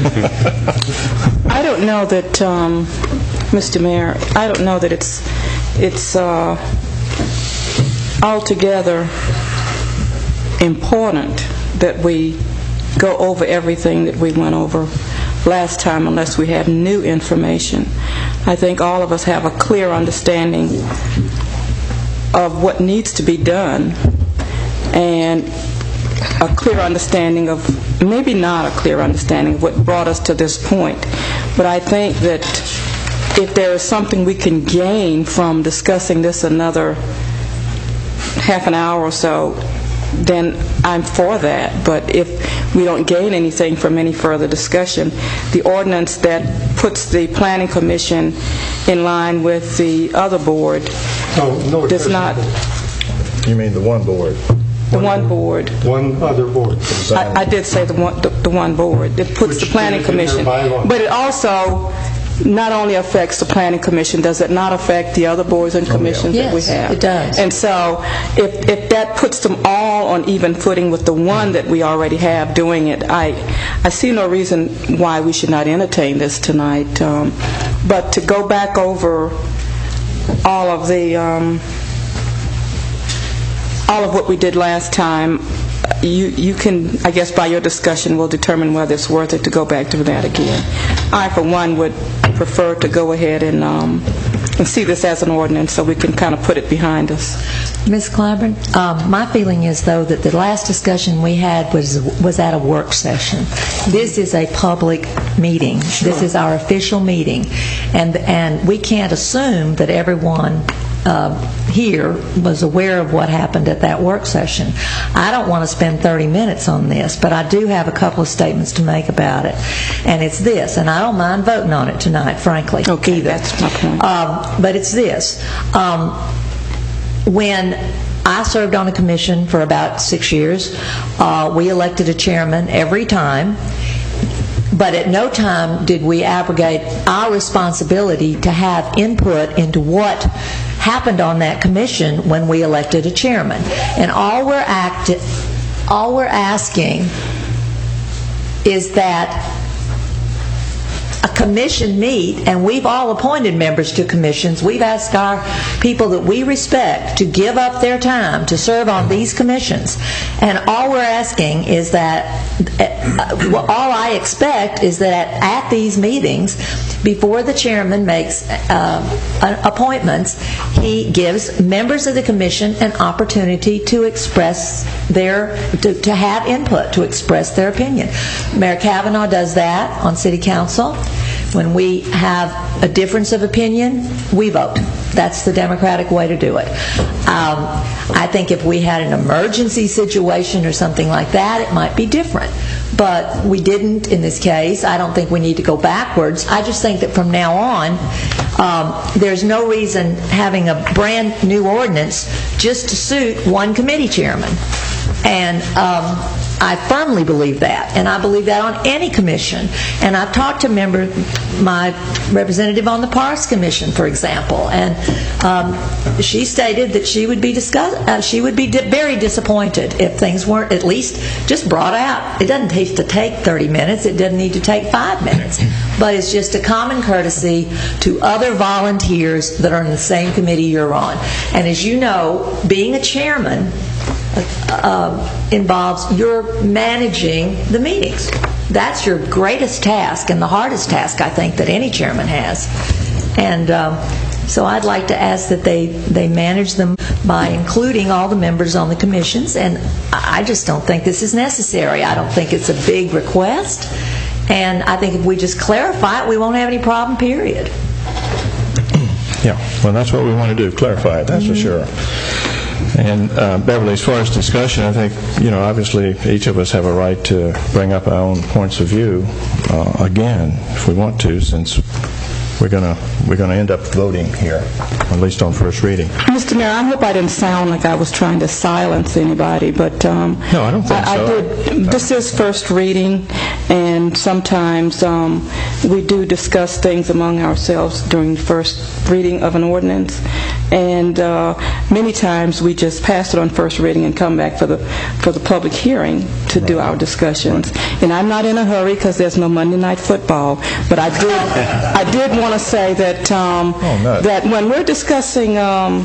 I don't know that, um, Mister Mayor, I don't know that it's it's uh, altogether important that we go over everything that we went over last time unless we have new information. I think all of us have a clear understanding of what needs to be done, and a clear understanding of, maybe not a clear understanding of what brought us to this point. But I think that if there is something we can gain from discussing this another half an hour or so, then I'm for that. But if we don't gain anything from any further discussion, the ordinance that puts the Planning Commission in line with the other board No, no, it does not... You mean the one board? The one board. One other board. I, I did say the one, the, the one board. It puts the Planning Commission. But it also not only affects the Planning Commission, does it not affect the other boards and commissions that we Yes, have? it does. And so if, if that puts them all on even footing with the one that we already have doing it, I, I see no reason why we should not entertain this tonight. Um, but to go back over all of the... Um, all of what we did last time, you you can, I guess by your discussion, will determine whether it's worth it to go back through that again. I, for one, would prefer to go ahead and, um, and see this as an ordinance so we can kind of put it behind us. Miz Clyburn, um, my feeling is, though, that the last discussion we had was was at a work session. This is a public meeting. This is our official meeting. And, and we can't assume that everyone Uh, here was aware of what happened at that work session. I don't want to spend thirty minutes on this, but I do have a couple of statements to make about it. And it's this, and I don't mind voting on it tonight, frankly. Okay, either. that's my point. Um, but it's this. Um, when I served on a commission for about six years, uh, we elected a chairman every time. But at no time did we abrogate our responsibility to have input into what happened on that commission when we elected a chairman. And all we're act- all we're asking is that a commission meet, and we've all appointed members to commissions. We've asked our people that we respect to give up their time to serve on these commissions. And all we're asking is that, uh, all I expect is that at these meetings, before the chairman makes uh, appointments, he gives members of the commission an opportunity to express their, to, to have input, to express their opinion. Mayor Kavanaugh does that on City Council. When we have a difference of opinion, we vote. That's the democratic way to do it. Um, I think if we had an emergency situation or something like that, it might be different. But we didn't in this case. I don't think we need to go backwards. I just think that from now on, um, there's no reason having a brand new ordinance just to suit one committee chairman. And um, I firmly believe that, and I believe that on any commission. And I've talked to member, my representative on the Parks Commission, for example, and um, she stated that she would be discuss- uh, she would be di- very disappointed if things weren't at least just brought out. It doesn't need to take thirty minutes. It doesn't need to take five minutes. But it's just a common courtesy to other volunteers that are in the same committee you're on. And as you know, being a chairman Uh, involves your managing the meetings. That's your greatest task and the hardest task, I think, that any chairman has. And um, so I'd like to ask that they, they manage them by including all the members on the commissions, and I just don't think this is necessary. I don't think it's a big request, and I think if we just clarify it, we won't have any problem, period. Yeah, well, that's what we want to do, clarify it, that's mm-hmm. for sure. And uh, Beverly, as far as discussion, I think, you know, obviously each of us have a right to bring up our own points of view uh, again, if we want to, since we're gonna we're gonna end up voting here, at least on first reading. Mister Mayor, I hope I didn't sound like I was trying to silence anybody, but um, no, I don't think I, so. I did. This is first reading, and sometimes um, we do discuss things among ourselves during the first reading of an ordinance, and uh, many times we just pass it on first reading and come back for the for the public hearing to right. do our discussions. Right. And I'm not in a hurry because there's no Monday night football, but I did I did want to say that um, oh, no. that when we're discussing um,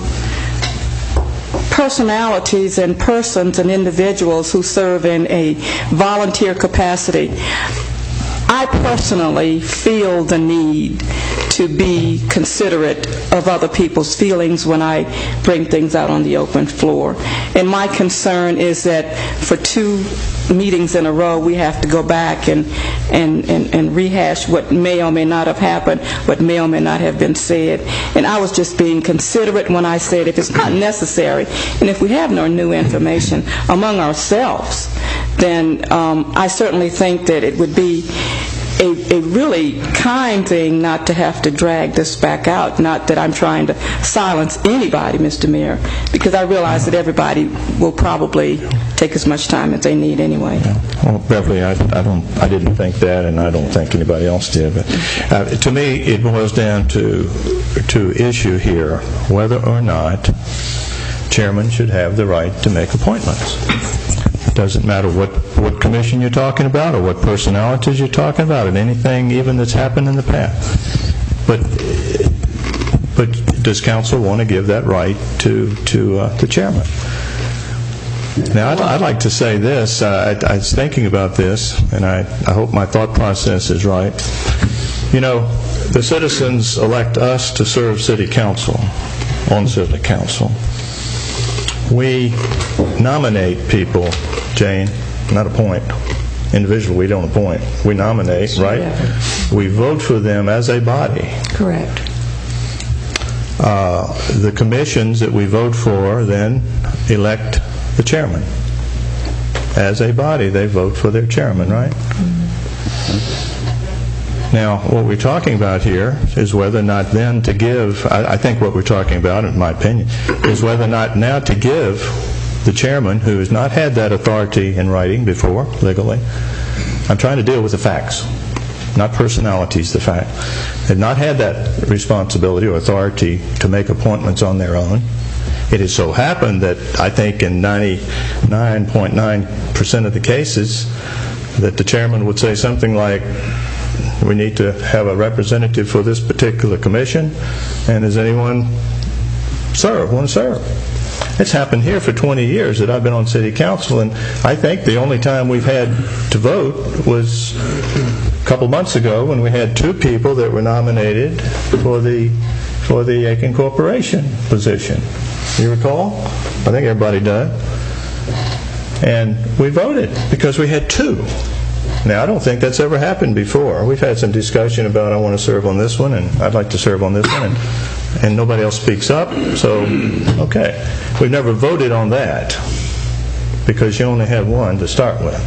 personalities and persons and individuals who serve in a volunteer capacity, I personally feel the need to be considerate of other people's feelings when I bring things out on the open floor. And my concern is that for two meetings in a row, we have to go back and, and, and, and rehash what may or may not have happened, what may or may not have been said. And I was just being considerate when I said if it's not necessary, and if we have no new information among ourselves, then um, I certainly think that it would be A, a really kind thing not to have to drag this back out. Not that I'm trying to silence anybody, Mister Mayor, because I realize that everybody will probably take as much time as they need anyway. Yeah. Well, Beverly, I, I don't, I didn't think that, and I don't think anybody else did. But uh, to me, it boils down to to issue here whether or not chairman should have the right to make appointments. Doesn't matter what, what commission you're talking about or what personalities you're talking about, and anything even that's happened in the past. But but does council want to give that right to to uh, the chairman? Now, I'd, I'd like to say this. Uh, I, I was thinking about this, and I, I hope my thought process is right. You know, the citizens elect us to serve city council, on city council. We nominate people, Jane, not appoint. Individually, we don't appoint. We nominate, right? Yeah. We vote for them as a body. Correct. Uh, the commissions that we vote for then elect the chairman. As a body, they vote for their chairman, right? Mm-hmm. Now, what we're talking about here is whether or not then to give, I, I think what we're talking about, in my opinion, is whether or not now to give the chairman, who has not had that authority in writing before, legally, I'm trying to deal with the facts, not personalities, the fact, had not had that responsibility or authority to make appointments on their own. It has so happened that I think in ninety-nine point nine percent of the cases that the chairman would say something like, we need to have a representative for this particular commission, and does anyone serve, want to serve? It's happened here for twenty years that I've been on city council, and I think the only time we've had to vote was a couple months ago when we had two people that were nominated for the for the Aiken Corporation position. You recall? I think everybody does. And we voted because we had two. Now, I don't think that's ever happened before. We've had some discussion about I want to serve on this one, and I'd like to serve on this one, and, and nobody else speaks up, so, okay. We've never voted on that because you only had one to start with.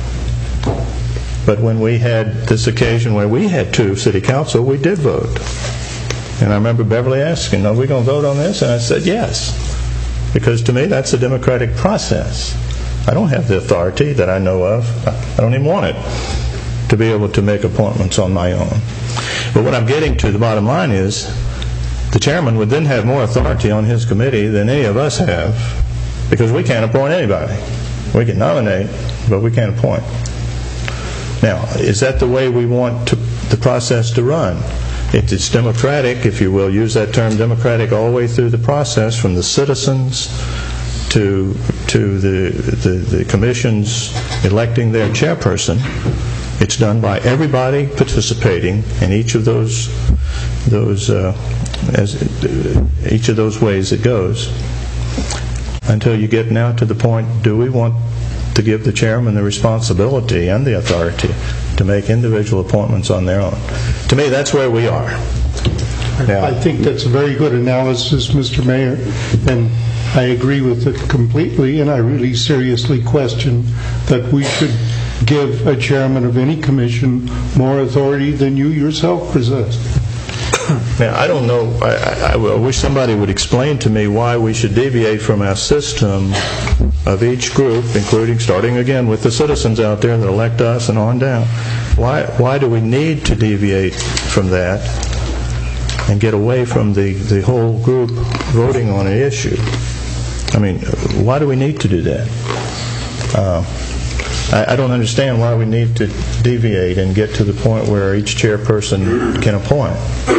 But when we had this occasion where we had two city council, we did vote. And I remember Beverly asking, are we going to vote on this? And I said, yes. Because to me, that's a democratic process. I don't have the authority that I know of. I don't even want it to be able to make appointments on my own. But what I'm getting to, the bottom line is, the chairman would then have more authority on his committee than any of us have, because we can't appoint anybody. We can nominate, but we can't appoint. Now, is that the way we want to, the process to run? If it's democratic, if you will, use that term democratic all the way through the process, from the citizens to to the, the, the commissions electing their chairperson, it's done by everybody participating in each of those those uh, as each of those ways it goes, until you get now to the point, do we want to give the chairman the responsibility and the authority to make individual appointments on their own? To me, that's where we are. Now, I think that's a very good analysis, Mister Mayor, and I agree with it completely, and I really seriously question that we should give a chairman of any commission more authority than you yourself possess. Now, I don't know, I, I, I wish somebody would explain to me why we should deviate from our system of each group, including, starting again with the citizens out there that elect us and on down. Why, why do we need to deviate from that and get away from the, the whole group voting on an issue? I mean, why do we need to do that? Uh, I, I don't understand why we need to deviate and get to the point where each chairperson can appoint.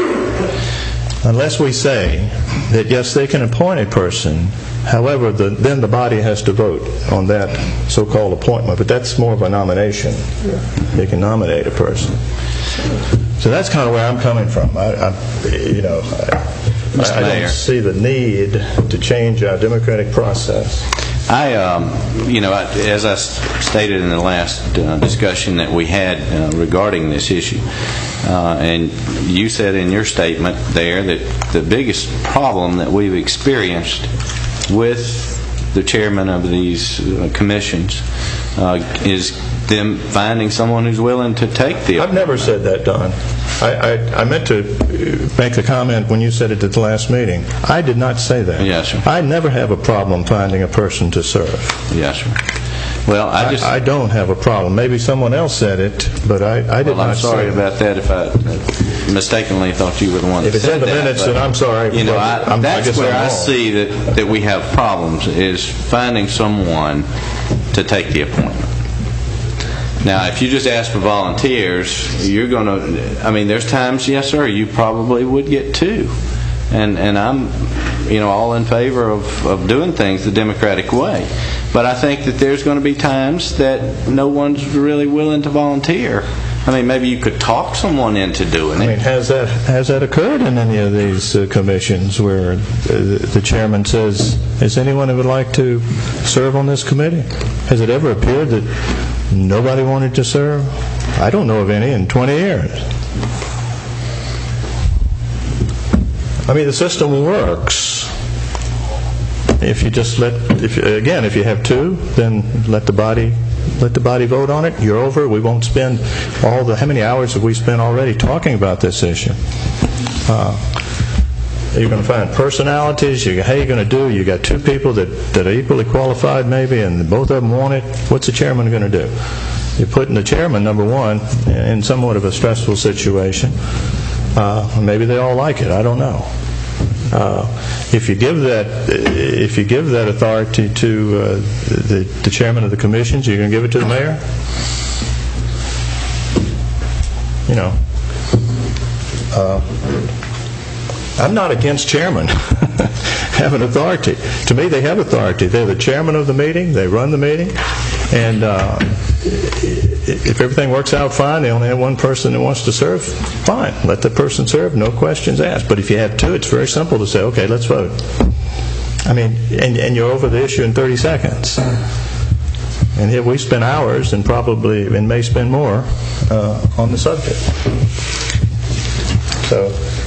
Unless we say that, yes, they can appoint a person, however, the, then the body has to vote on that so-called appointment. But that's more of a nomination. They can nominate a person. So that's kind of where I'm coming from. I, I you know, I, I Mayor. don't see the need to change our democratic process. I, um, you know, I- as I s- stated in the last uh, discussion that we had uh, regarding this issue, uh, and you said in your statement there that the biggest problem that we've experienced with the chairman of these uh, commissions uh, is them finding someone who's willing to take the... I've never said that, Don. I, I, I meant to make the comment when you said it at the last meeting. I did not say that. Yes, sir. I never have a problem finding a person to serve. Yes, sir. Well, I just... I, I don't have a problem. Maybe someone else said it, but I, I did Well, I'm not sorry say about that if I mistakenly thought you were the one If that it's said in the that, minutes, but, then I'm sorry. You know, but I, I'm- I that's guess where I'm I wrong. see that, that we have problems, is finding someone to take the appointment. Now, if you just ask for volunteers, you're going to, I mean, there's times, yes, sir, you probably would get two. And and I'm, you know, all in favor of, of doing things the democratic way. But I think that there's going to be times that no one's really willing to volunteer. I mean, maybe you could talk someone into doing I it. mean, has that has that occurred in any of these uh, commissions where uh, the chairman says, "Is anyone who would like to serve on this committee?" Has it ever appeared that nobody wanted to serve? I don't know of any in twenty years. I mean, the system works. If you just let, if again, if you have two, then let the body let the body vote on it. You're over. We won't spend all the how many hours have we spent already talking about this issue. Uh, you're going to find personalities. You, how are you going to do? You got two people that, that are equally qualified, maybe, and both of them want it. What's the chairman going to do? You're putting the chairman, number one, in somewhat of a stressful situation. Uh, maybe they all like it. I don't know. Uh, if you give that, if you give that authority to uh, the, the chairman of the commissions, you're going to give it to the mayor. You know, uh, I'm not against chairmen having authority. To me, they have authority. They're the chairman of the meeting. They run the meeting, and uh, if everything works out fine, they only have one person that wants to serve, fine. Let the person serve, no questions asked. But if you have two, it's very simple to say, okay, let's vote. I mean, and, and you're over the issue in thirty seconds. And here we spend hours, and probably, and may spend more, uh, on the subject. So,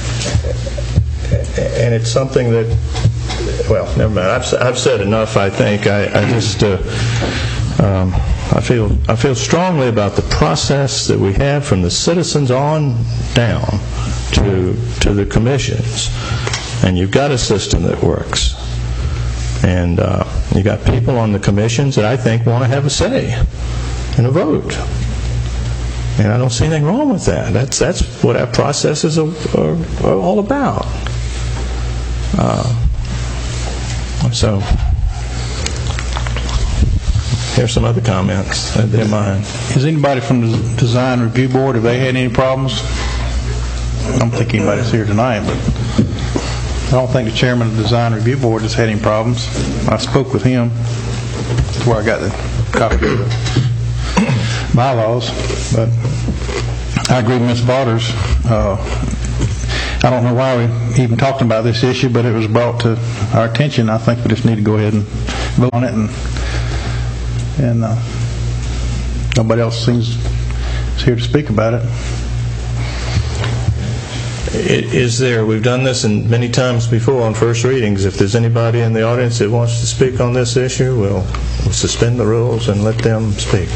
and it's something that, well, never mind. I've, I've said enough, I think. I, I just... Uh, um, I feel I feel strongly about the process that we have from the citizens on down to to the commissions, and you've got a system that works, and uh, you got people on the commissions that I think want to have a say and a vote, and I don't see anything wrong with that. That's that's what our processes are, are, are all about. Uh, so. Here's some other comments. They're mine. Is anybody from the Design Review Board, have they had any problems? I don't think anybody's here tonight, but I don't think the chairman of the Design Review Board has had any problems. I spoke with him. That's where I got the copy of the bylaws. But I agree with Miz Waters. Uh, I don't know why we even talked about this issue, but it was brought to our attention. I think we just need to go ahead and vote on it, and and uh, nobody else seems is here to speak about it. Is there, we've done this in many times before on first readings, if there's anybody in the audience that wants to speak on this issue, we'll, we'll suspend the rules and let them speak.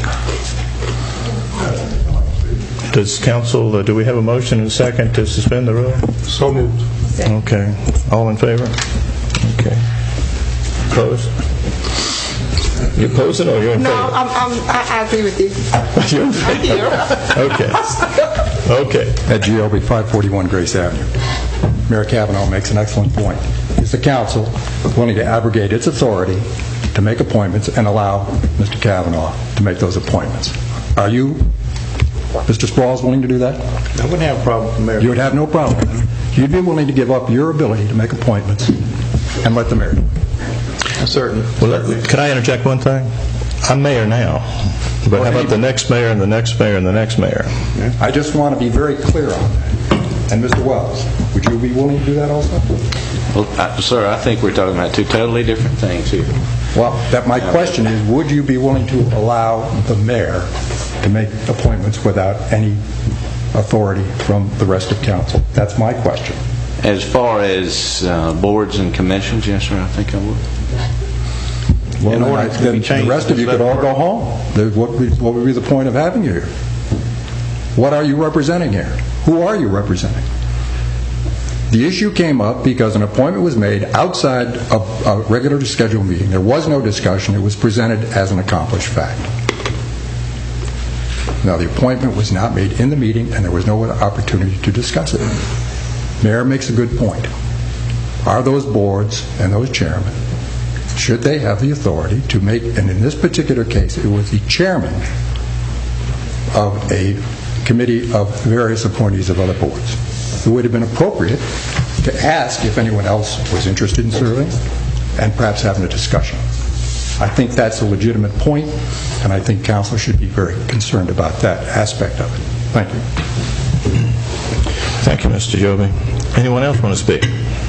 Does council, uh, do we have a motion and a second to suspend the rule? So moved. Okay. All in favor? Okay. Opposed? You opposing or you're in No, favor? I'm, I'm, I, I agree with you. You're in favor? I'm here. Okay. Okay. At G L B five forty-one Grace Avenue. Mayor Kavanaugh makes an excellent point. Is the council willing to abrogate its authority to make appointments and allow Mister Kavanaugh to make those appointments? Are you, Mister Sprouls, willing to do that? I wouldn't have a problem with the mayor. You would have no problem. You'd be willing to give up your ability to make appointments and let the mayor do it? Certain. Well, let, could I interject one thing? I'm mayor now. But how about the next mayor and the next mayor and the next mayor? I just want to be very clear on that. And Mister Wells, would you be willing to do that also? Well, I, sir, I think we're talking about two totally different things here. Well, that my question is, would you be willing to allow the mayor to make appointments without any authority from the rest of council? That's my question. As far as uh, boards and commissions, yes, sir, I think I would. Well, then I, then the rest of you could all go home. What would, what would be the point of having you here? What are you representing here? Who are you representing? The issue came up because an appointment was made outside of a regularly scheduled meeting. There was no discussion. It was presented as an accomplished fact. Now, the appointment was not made in the meeting, and there was no opportunity to discuss it. Mayor makes a good point. Are those boards and those chairmen, should they have the authority to make, and in this particular case, it was the chairman of a committee of various appointees of other boards. It would have been appropriate to ask if anyone else was interested in serving and perhaps having a discussion. I think that's a legitimate point, and I think council should be very concerned about that aspect of it. Thank you. Thank you, Mister Joby. Anyone else want to speak?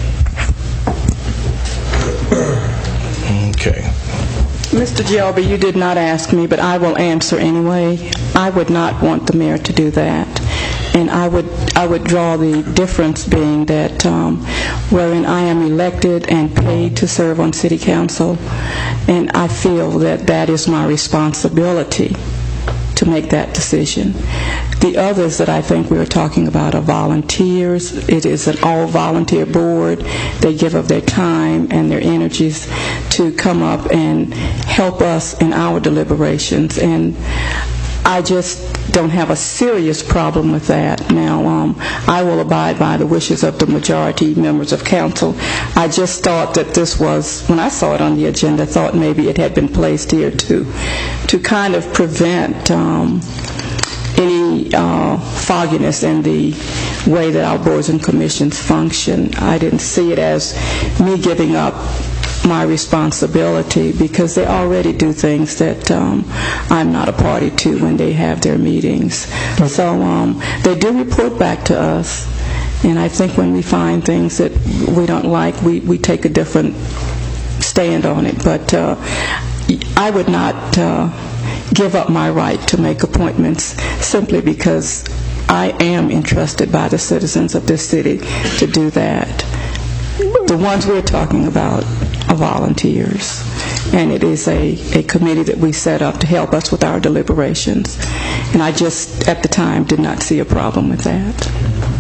Okay. Mister Joby, you did not ask me, but I will answer anyway. I would not want the mayor to do that. And I would I would draw the difference being that um, wherein I am elected and paid to serve on city council, and I feel that that is my responsibility to make that decision. The others that I think we are talking about are volunteers. It is an all-volunteer board. They give up their time and their energies to come up and help us in our deliberations. And I just don't have a serious problem with that. Now, um, I will abide by the wishes of the majority members of council. I just thought that this was, when I saw it on the agenda, I thought maybe it had been placed here to, to kind of prevent um, any uh, fogginess in the way that our boards and commissions function. I didn't see it as me giving up my responsibility, because they already do things that um, I'm not a party to when they have their meetings. So um, they do report back to us, and I think when we find things that we don't like, we, we take a different stand on it. But uh, I would not uh, give up my right to make appointments simply because I am entrusted by the citizens of this city to do that. The ones we're talking about are volunteers, and it is a, a committee that we set up to help us with our deliberations. And I just, at the time, did not see a problem with that.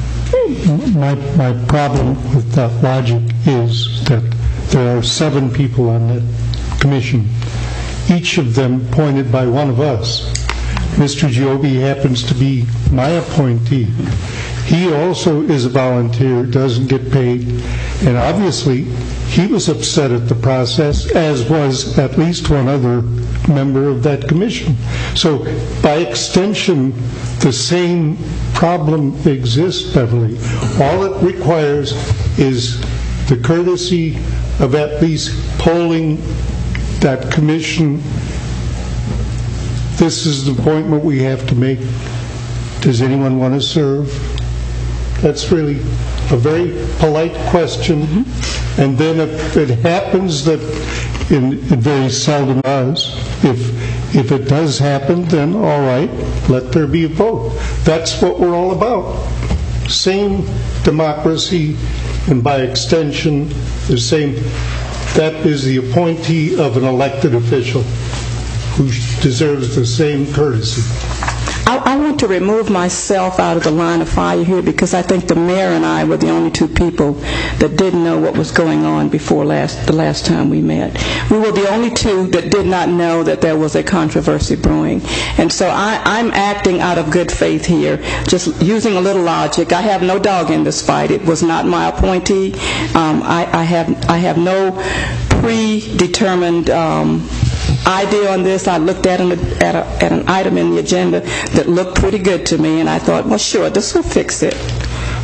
My, my problem with that logic is that there are seven people on that commission, each of them appointed by one of us. Mister Joby happens to be my appointee. He also is a volunteer, doesn't get paid, and obviously he was upset at the process, as was at least one other member of that commission. So by extension, the same problem exists, Beverly. All it requires is the courtesy of at least polling that commission. This is the appointment we have to make. Does anyone want to serve? That's really a very polite question. Mm-hmm. And then if it happens that, in, it very seldom does, if, if it does happen, then all right, let there be a vote. That's what we're all about. Same democracy, and by extension, the same. That is the appointee of an elected official who deserves the same courtesy. I, I want to remove myself out of the line of fire here, because I think the mayor and I were the only two people that didn't know what was going on before last the last time we met. We were the only two that did not know that there was a controversy brewing. And so I, I'm acting out of good faith here, just using a little logic. I have no dog in this fight. It was not my appointee. Um, I, I, have, I have no predetermined um, idea on this. I looked at an, at, a, at an item in the agenda that looked pretty good to me, and I thought, well, sure, this will fix it.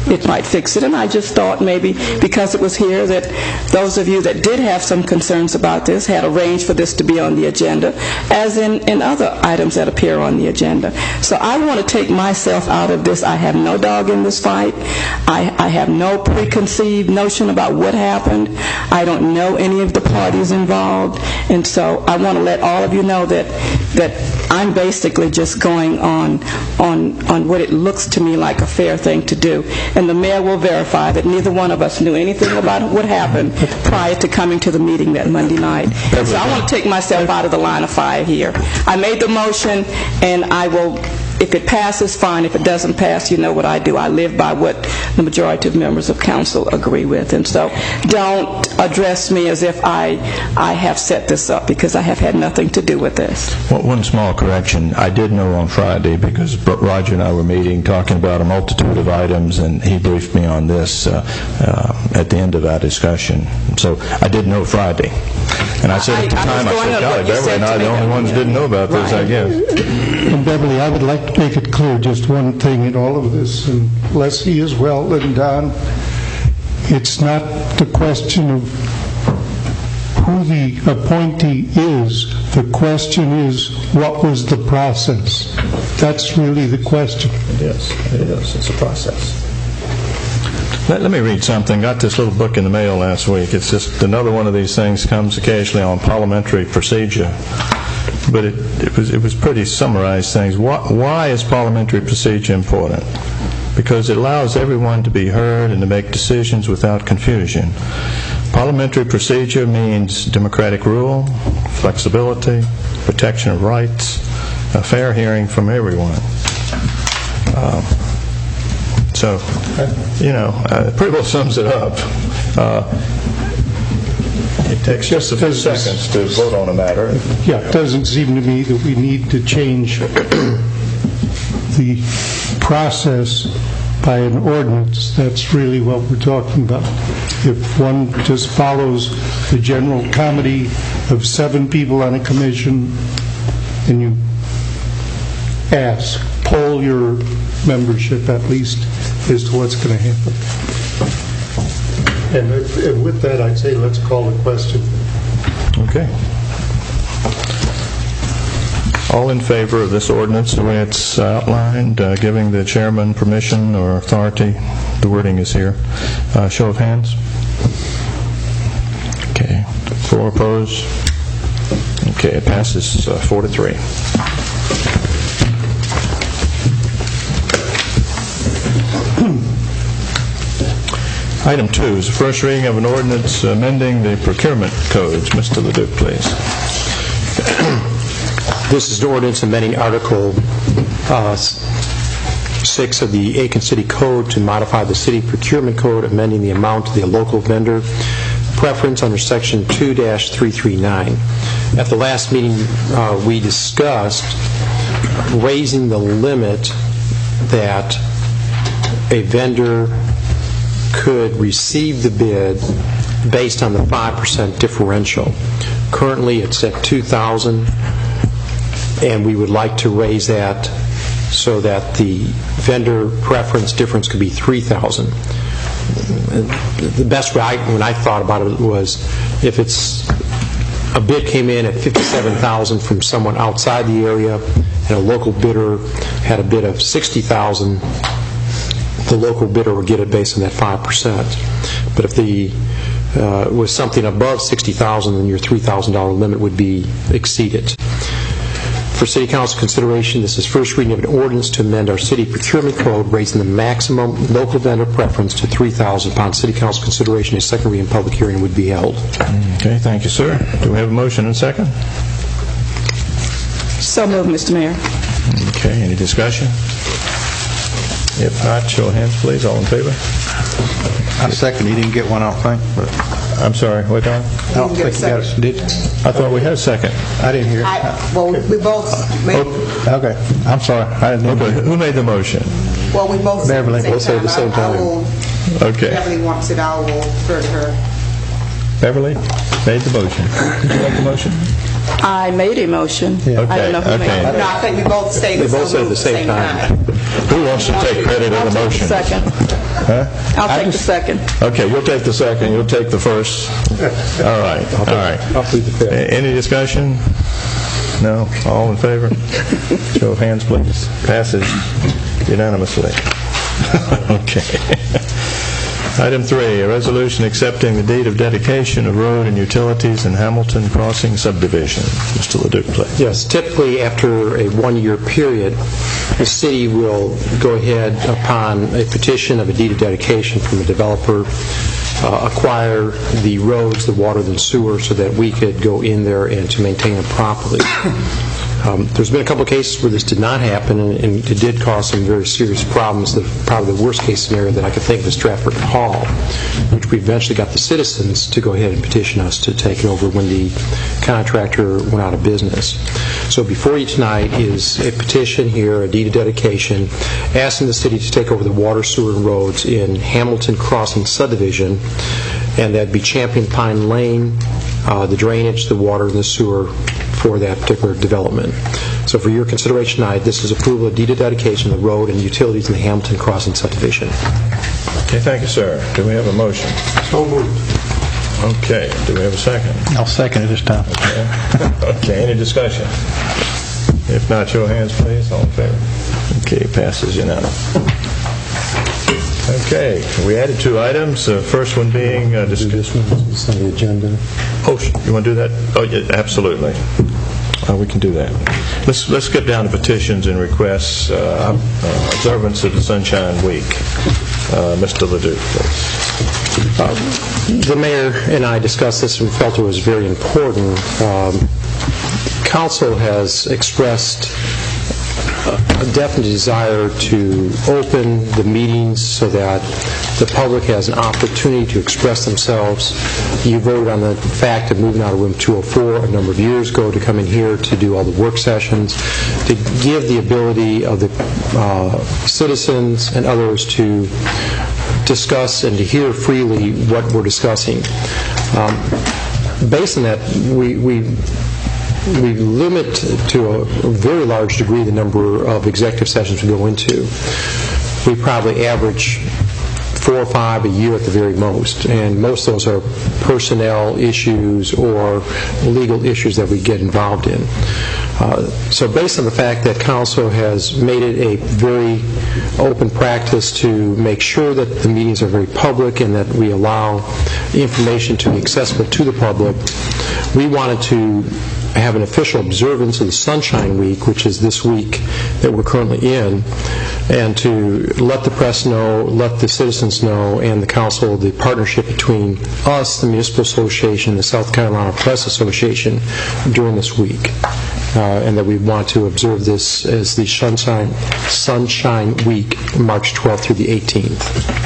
it might fix it. And I just thought maybe because it was here that those of you that did have some concerns about this had arranged for this to be on the agenda, as in, in other items that appear on the agenda. So I want to take myself out of this. I have no dog in this fight. I, I have no preconceived notion about what happened. I don't know any of the parties involved. And so I want to let all of you know that that I'm basically just going on, on, on what it looks to me like a fair thing to do. And the mayor will verify that neither one of us knew anything about what happened prior to coming to the meeting that Monday night. And so I want to take myself out of the line of fire here. I made the motion, and I will, if it passes, fine. If it doesn't pass, you know what I do. I live by what the majority of members of council agree with. And so don't address me as if I, I have set this up, because I have had nothing to do with this. Well, one small correction. I did know on Friday, because Roger and I were meeting, talking about a multitude of items, and he briefed me on this uh, uh, at the end of our discussion. So I did know Friday. And I said at the time, I, I said, golly, Beverly and I, the only ones who didn't know about this, I guess. And Beverly, I would like to make it clear just one thing in all of this, and Leslie as well, and Don. It's not the question of who the appointee is. The question is, what was the process? That's really the question. It is. It is. It's a process. Let, let me read something. Got this little book in the mail last week. It's just another one of these things, comes occasionally on parliamentary procedure. But it, it was it was pretty summarized things. Why, why is parliamentary procedure important? Because it allows everyone to be heard and to make decisions without confusion. Parliamentary procedure means democratic rule, flexibility, protection of rights, a fair hearing from everyone. Um, so, you know, uh, pretty well sums it up. Uh, It takes just a few seconds to vote on a matter. Yeah, it doesn't seem to me that we need to change the process by an ordinance. That's really what we're talking about. If one just follows the general comedy of seven people on a commission, and you ask, poll your membership at least as to what's going to happen. And with that, I'd say let's call the question. Okay. All in favor of this ordinance the way it's outlined, uh, giving the chairman permission or authority? The wording is here. Uh, show of hands. Okay. Four opposed. Okay, it passes uh, four to three. Item two is the first reading of an ordinance amending the procurement codes. Mister Leduc, please. This is an ordinance amending Article uh, six of the Aiken City Code to modify the City Procurement Code, amending the amount of the local vendor preference under Section two dash three thirty-nine. At the last meeting, uh, we discussed raising the limit that a vendor could receive the bid based on the five percent differential. Currently, it's at two thousand dollars, and we would like to raise that so that the vendor preference difference could be three thousand dollars. The best way I, when I thought about it was if it's a bid came in at fifty-seven thousand dollars from someone outside the area and a local bidder had a bid of sixty thousand dollars, the local bidder would get it based on that five percent. But if the uh, was something above sixty thousand dollars, then your three thousand dollars limit would be exceeded. For City Council consideration, this is first reading of an ordinance to amend our City Procurement Code, raising the maximum local vendor preference to three thousand dollars. Upon City Council consideration, a second reading public hearing would be held. Okay, thank you, sir. Do we have a motion and a second? So moved, Mister Mayor. Okay, any discussion? If not, show of hands, please. All in favor? I second. You didn't get one, I don't think. But I'm sorry, what, Don? I don't think you got it. Did? I thought we had a second. I didn't hear it. I, well, we both made, Oh, okay. I'm sorry. I didn't know. Okay, who made the motion? well, we both said Beverly. at the same Both time. said at the same I- I time. will- Okay. Beverly wants it, I will refer to her. Beverly made the motion. Did you make the motion? I made a motion. I don't know who made okay. it. No, I think we both stayed They both said at the same time. Who wants to take credit I'll of the take motion? the second. Huh? I'll I take the just- second. Okay, you'll take the second, you'll take the first. All right, all right. I'll plead the fifth. A- Any discussion? No? All in favor? Show of hands, please. Passes unanimously. Okay. Item three, a resolution accepting the deed of dedication of road and utilities in Hamilton Crossing subdivision. Mister Leduc, please. Yes, typically after a one-year period, the city will go ahead upon a petition of a deed of dedication from a developer, uh, acquire the roads, the water, and sewer so that we could go in there and to maintain them properly. Um, there's been a couple of cases where this did not happen, and, and it did cause some very serious problems. The, probably the worst case scenario that I could think of is Stratford Hall, which we eventually got the citizens to go ahead and petition us to take it over when the contractor went out of business. So before you tonight is a petition here, a deed of dedication, asking the city to take over the water, sewer, and roads in Hamilton Crossing subdivision, and that'd be Champion Pine Lane, uh, the drainage, the water, and the sewer for that particular development. So for your consideration tonight, this is approval of deed of dedication of the road and utilities in the Hamilton Crossing subdivision. Okay, thank you, sir. Do we have a motion? So moved. Okay, do we have a second? I'll second it this time. Okay, okay. Any discussion? If not, show of hands, please. All in favor? Okay, passes unanimously. Okay, we added two items. The first one being uh, This one is on the agenda. Oh, you want to do that? Oh, yeah, absolutely. Uh, we can do that. Let's let's skip down to petitions and requests. Uh, uh, observance of the Sunshine Week. Uh, Mister Leduc, please. Uh, the mayor and I discussed this and felt it was very important. Um, council has expressed a definite desire to open the meetings so that the public has an opportunity to express themselves. You voted on the fact of moving out of room two oh four a number of years ago to come in here to do all the work sessions, to give the ability of the uh, citizens and others to discuss and to hear freely what we're discussing. Um, based on that, we, we we limit to a very large degree the number of executive sessions we go into. We probably average four or five a year at the very most, and most of those are personnel issues or legal issues that we get involved in. Uh, so based on the fact that council has made it a very open practice to make sure that the meetings are very public and that we allow information to be accessible to the public, we wanted to have an official observance of the Sunshine Week, which is this week that we're currently in, and to let the press know, let the citizens know, and the council, the partnership between us, the Municipal Association, and the South Carolina Press Association during this week. Uh, and that we want to observe this as the Sunshine, Sunshine Week, March twelfth through the eighteenth.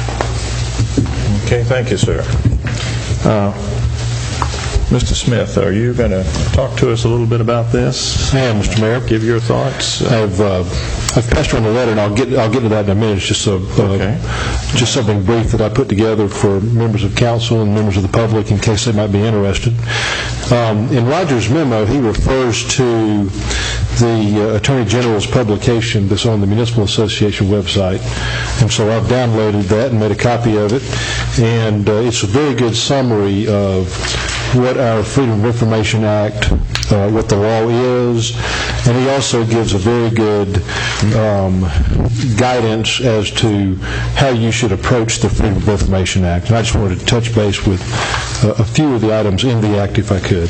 Okay, thank you, sir. Uh, Mister Smith, are you going to talk to us a little bit about this? I am, Mister Mayor. Give your thoughts. I've uh, I've passed around the letter, and I'll get I'll get to that in a minute. It's just a, uh, okay. just something brief that I put together for members of council and members of the public in case they might be interested. Um, in Roger's memo, he refers to the uh, Attorney General's publication that's on the Municipal Association website, and so I've downloaded that and made a copy of it, and uh, it's a very good summary of what our Freedom of Information Act, uh, what the law is, and he also gives a very good um, guidance as to how you should approach the Freedom of Information Act. And I just wanted to touch base with uh, a few of the items in the act if I could.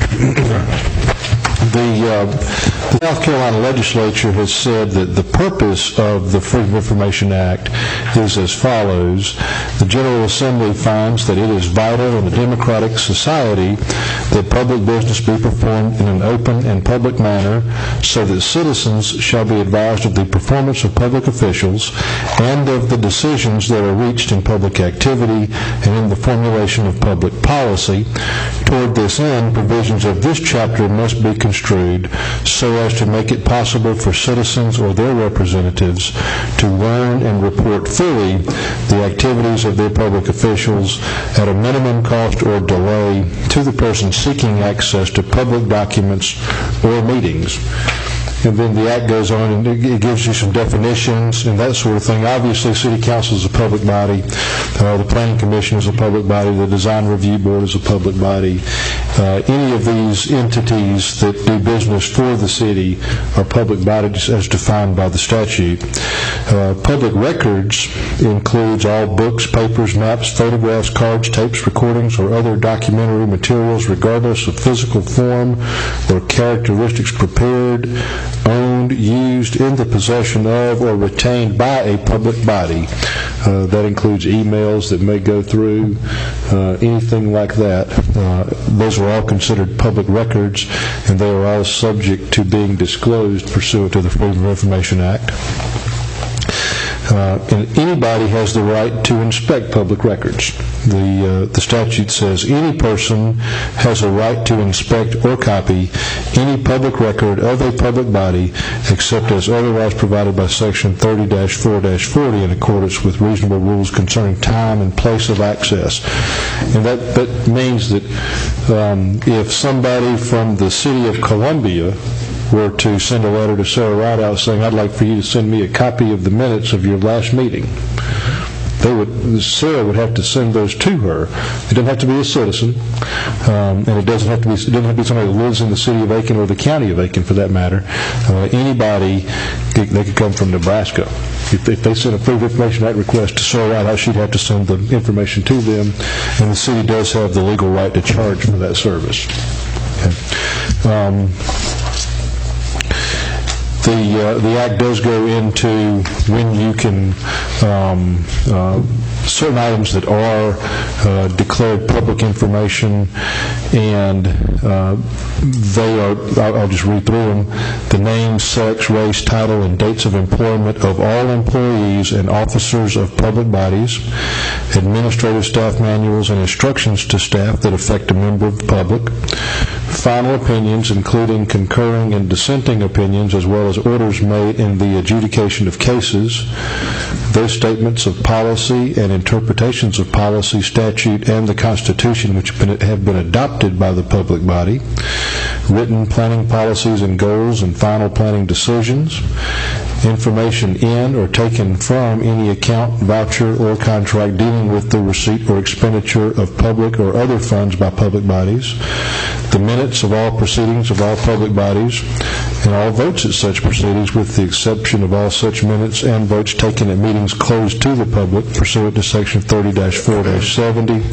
The, uh, the South Carolina legislature has said that the purpose of the Freedom of Information Act is as follows. The General Assembly finds that it is vital in a democratic society that public business be performed in an open and public manner so that citizens shall be advised of the performance of public officials and of the decisions that are reached in public activity and in the formulation of public policy. Toward this end, provisions of this chapter must be construed so as to make it possible for citizens or their representatives to learn and report fully the activities of their public officials at a minimum cost or delay to the person seeking access to public documents or meetings. and then the Act goes on and it gives you some definitions and that sort of thing. Obviously, City Council is a public body. Uh, the Planning Commission is a public body. The Design Review Board is a public body. Uh, any of these entities that do business for the city are public bodies as defined by the statute. Uh, public records includes all books, papers, maps, photographs, cards, tapes, recordings, or other documentary materials, regardless of physical form or characteristics, prepared, owned, used, in the possession of, or retained by a public body. Uh, that includes emails that may go through, uh, anything like that. Uh, those are all considered public records, and they are all subject to being disclosed pursuant to the Freedom of Information Act. Uh, and anybody has the right to inspect public records. The, uh, the statute says any person has a right to inspect or copy any public record of a public body except as otherwise provided by Section thirty dash four dash forty in accordance with reasonable rules concerning time and place of access. And that, that means that um, if somebody from the city of Columbia were to send a letter to Sarah Rideout saying, I'd like for you to send me a copy of the minutes of your last meeting, they would, Sarah would have to send those to her. It doesn't have to be a citizen, um, and it doesn't have to be. It doesn't have to be somebody who lives in the city of Aiken or the county of Aiken, for that matter. Uh, anybody, they could come from Nebraska. If, if they sent a Freedom of Information Act request to Sarah Rideout, she'd have to send the information to them, and the city does have the legal right to charge for that service. Okay. Um, The, uh, the Act does go into when you can, um, uh, certain items that are uh, declared public information, and uh, they are, I'll, I'll just read through them, the name, sex, race, title, and dates of employment of all employees and officers of public bodies, administrative staff manuals and instructions to staff that affect a member of the public, final opinions, including concurring and dissenting opinions, as well as orders made in the adjudication of cases, those statements of policy and interpretations of policy, statute, and the Constitution which have been, have been adopted by the public body, written planning policies and goals and final planning decisions, information in or taken from any account, voucher, or contract dealing with the receipt or expenditure of public or other funds by public bodies, the minutes of all proceedings of all public bodies, and all votes at such proceedings with the exception of all such minutes and votes taken at meetings closed to the public pursuant to Section thirty dash four dash seventy.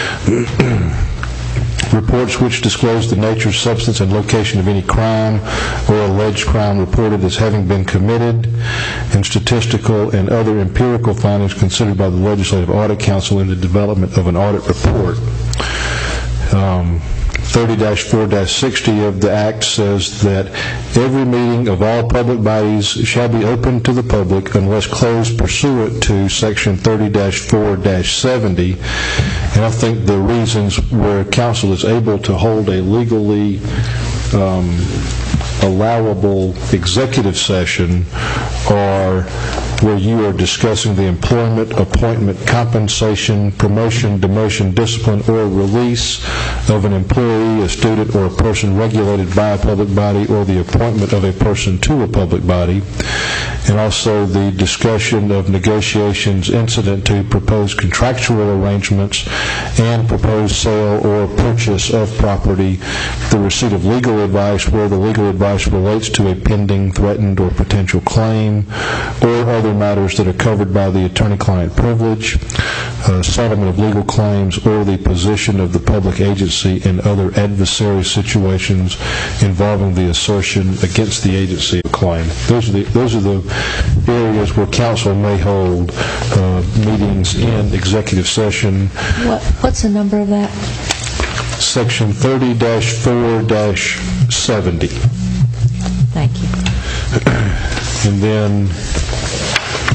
Reports which disclose the nature, substance, and location of any crime or alleged crime reported as having been committed, and statistical and other empirical findings considered by the Legislative Audit Council in the development of an audit report. Um, thirty dash four dash sixty of the Act says that every meeting of all public bodies shall be open to the public unless closed pursuant to Section thirty dash four dash seventy. And I think the reasons where council is able to hold a legally um, allowable executive session are where you are discussing the employment, appointment, compensation, promotion, demotion, discipline, or release of an employee, a student, or a person regulated by a public body, or the appointment of a person to a public body, and also the discussion of negotiations incident to proposed contractual arrangements and proposed sale or purchase of property, the receipt of legal advice where the legal advice relates to a pending, threatened, or potential claim, or other matters that are covered by the attorney-client privilege, uh, settlement of legal claims, or the position of the public agency in other adversary situations involving the assertion against the agency of claim. Those are the, those are the areas where council may hold uh, meetings in executive session. What, what's the number of that? Section thirty dash four dash seventy. Thank you. And then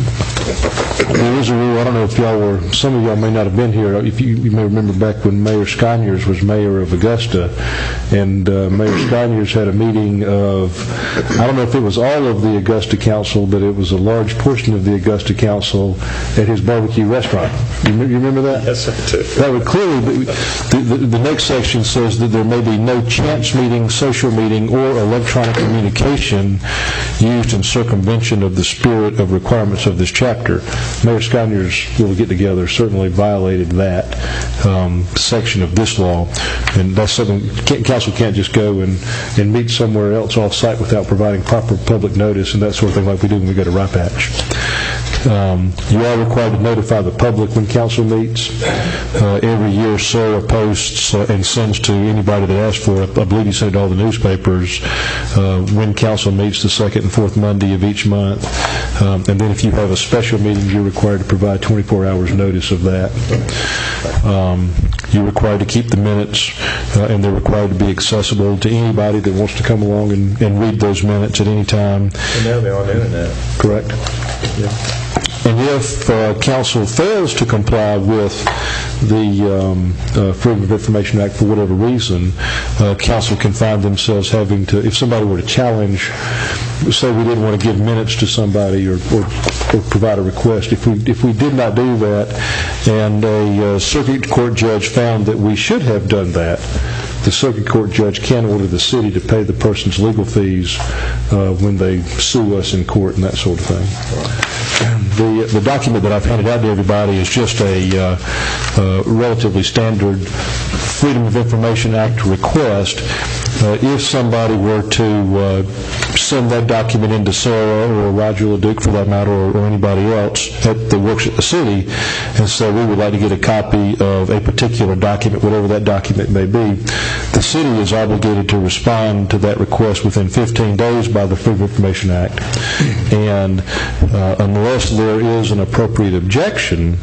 There is a rule, I don't know if y'all were, some of y'all may not have been here, if you, you may remember back when Mayor Sconyers was mayor of Augusta, and uh, Mayor Sconyers had a meeting of, I don't know if it was all of the Augusta Council, but it was a large portion of the Augusta Council at his barbecue restaurant. You, remember, you remember that? Yes, I do. That would clearly be, the, the, the next section says that there may be no chance meeting, social meeting, or electronic communication used in circumvention of the spirit of requirements of this chapter. Mayor Sconyers' little get-together certainly violated that um, section of this law, and that's something council can't just go and, and meet somewhere else off-site without providing proper public notice and that sort of thing like we do when we go to Rye Patch. Um, you are required to notify the public when council meets. Uh, every year, Sarah posts uh, and sends to anybody that asks for it. I believe you send it to all the newspapers uh, when council meets the second and fourth Monday of each month. Um, and then if you have a special meeting, you're required to provide twenty-four hours notice of that. Um, you're required to keep the minutes, uh, and they're required to be accessible to anybody that wants to come along and, and read those minutes at any time. And now they're on the internet. Correct. Yeah. And if uh, council fails to comply with the um, uh, Freedom of Information Act for whatever reason, uh, council can find themselves having to, if somebody were to challenge, say we didn't want to give minutes to somebody or, or, or provide a request, if we if we did not do that and a uh, circuit court judge found that we should have done that, the circuit court judge can order the city to pay the person's legal fees uh, when they sue us in court and that sort of thing. The, the document that I've handed out to everybody is just a uh, uh, relatively standard Freedom of Information Act request. Uh, if somebody were to uh, send that document into Sarah or Roger LeDuc, for that matter, or, or anybody else that, that works at the city, and say we would like to get a copy of a particular document, whatever that document may be, the city is obligated to respond to that request within fifteen days by the Freedom of Information Act. And uh, unless there is an appropriate objection,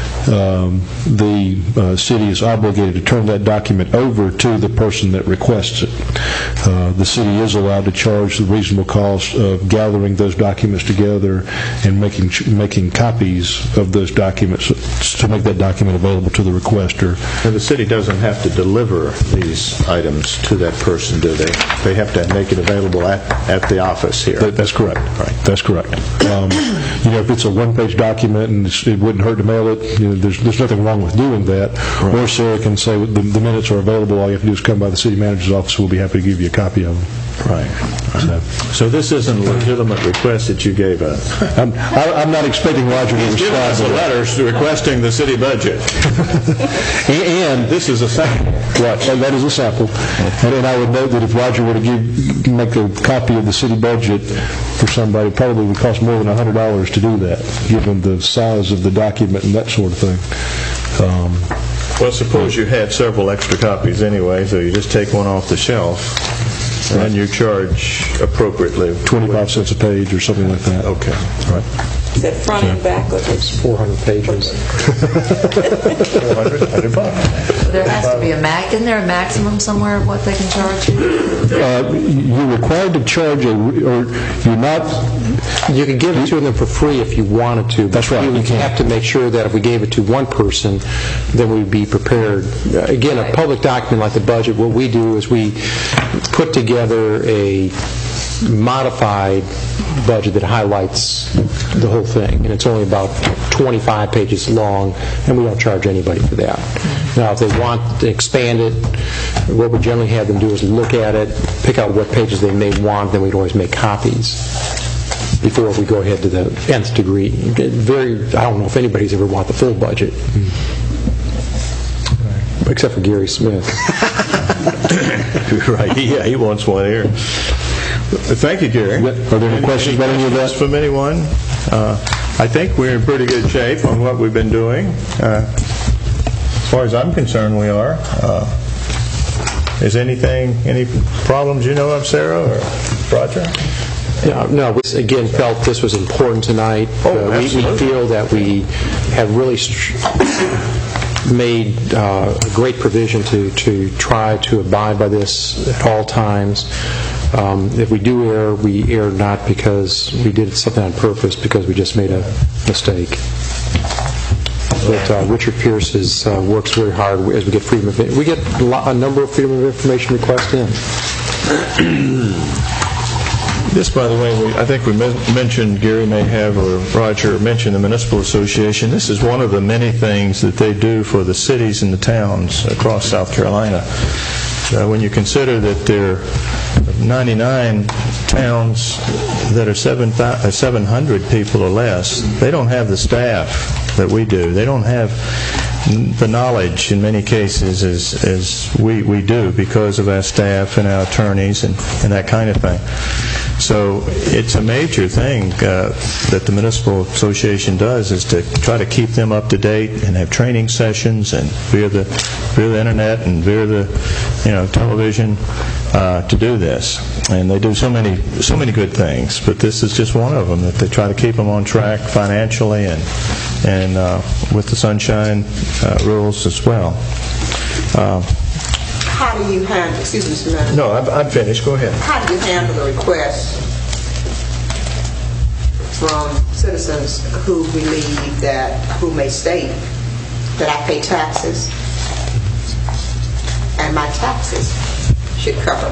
um, the uh, city is obligated to turn that document over to the person that requests it. Uh, the city is allowed to charge the reasonable cost of gathering those documents together and making making copies of those documents to make that document available to the requester. And the city doesn't have to deliver these items to that person, do they? They have to make it available at, at the office here. That, that's correct. Right. That's correct. Um, you know, if it's a one-page document and it's, it wouldn't hurt to mail it, you know, there's there's nothing wrong with doing that. Right. Or Sarah can say the, the minutes are available. All you have to do is come by the city manager's office. We'll be happy to give you a copy of them. Right. So, so this isn't a legitimate request that you gave us. I'm, I, I'm not expecting Roger to respond. He's given us a letter requesting the city budget. and, and this is a sample. Right. That is a sample. And, and I would note that if Roger were to give, make a copy of the city budget for somebody, it probably would cost more than one hundred dollars to do that, given the size of the document and that sort of thing. Um, well, suppose you had several extra copies anyway, so you just take one off the shelf. And then you charge appropriately. twenty-five cents a page or something like that. Okay. All right. Is that front and back? It's four hundred pages. four hundred, one hundred bucks. There has to be a max. Isn't there a maximum somewhere of what they can charge you? Uh, you're required to charge a, or you're not. You can give it to them for free if you wanted to. That's right. You, you have to make sure that if we gave it to one person, then we'd be prepared. Uh, again, a public document like the budget, what we do is we put together a modified budget that highlights the whole thing, and it's only about twenty-five pages long, and we don't charge anybody for that. Now, if they want to expand it, what we generally have them do is look at it, pick out what pages they may want, then we'd always make copies before we go ahead to the nth degree. Very, I don't know if anybody's ever want the full budget, except for Gary Smith. Right, yeah, he wants one here. Thank you, Gary. Are there any, any questions about any of that? From anyone? Uh, I think we're in pretty good shape on what we've been doing. Uh, as far as I'm concerned, we are. Uh, is anything, any problems you know of, Sarah or Roger? No, no, we again felt this was important tonight. Oh, uh, we, we feel that we have really st- made uh, a great provision to, to try to abide by this at all times. Um, If we do err, we err not because we did something on purpose, because we just made a mistake. But uh, Richard Pierce is, uh, works very hard as we get freedom of we get a, lot, a number of freedom of information requests in. This, by the way, we, I think we men- mentioned, Gary may have, or Roger mentioned the Municipal Association. This is one of the many things that they do for the cities and the towns across South Carolina. Uh, when you consider that there are ninety-nine towns that are seven, uh, seven hundred people or less, they don't have the staff that we do. They don't have the knowledge in many cases as, as we, we do because of our staff and our attorneys and, and that kind of thing. So it's a major thing uh, that the Municipal Association does, is to try to keep them up to date and have training sessions and via the via the internet and via the you know television uh, to do this. And they do so many so many good things, but this is just one of them, that they try to keep them on track financially and and uh, with the sunshine uh, rules as well. Uh, How do you handle, excuse me, Mister Manager. no, I'm, I'm finished. Go ahead. How do you handle the requests from citizens who believe that, who may state that I pay taxes and my taxes should cover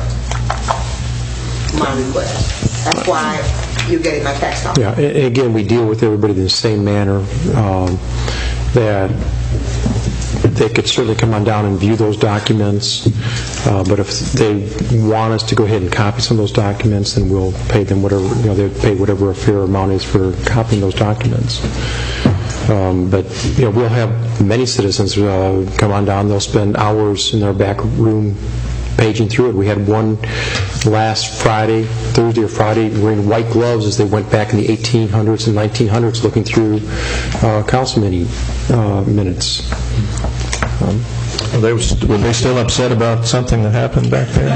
my request? That's why you're getting my tax dollars. Yeah, and again, we deal with everybody in the same manner, um, that they could certainly come on down and view those documents, uh, but if they want us to go ahead and copy some of those documents, then we'll pay them whatever, you know, they'll pay whatever a fair amount is for copying those documents. Um, but, you know, we'll have many citizens uh, come on down, they'll spend hours in their back room paging through it. We had one last Friday, Thursday or Friday, wearing white gloves as they went back in the eighteen hundreds and nineteen hundreds looking through uh, council meeting uh, minutes. Um, Well, they was, were they still upset about something that happened back there?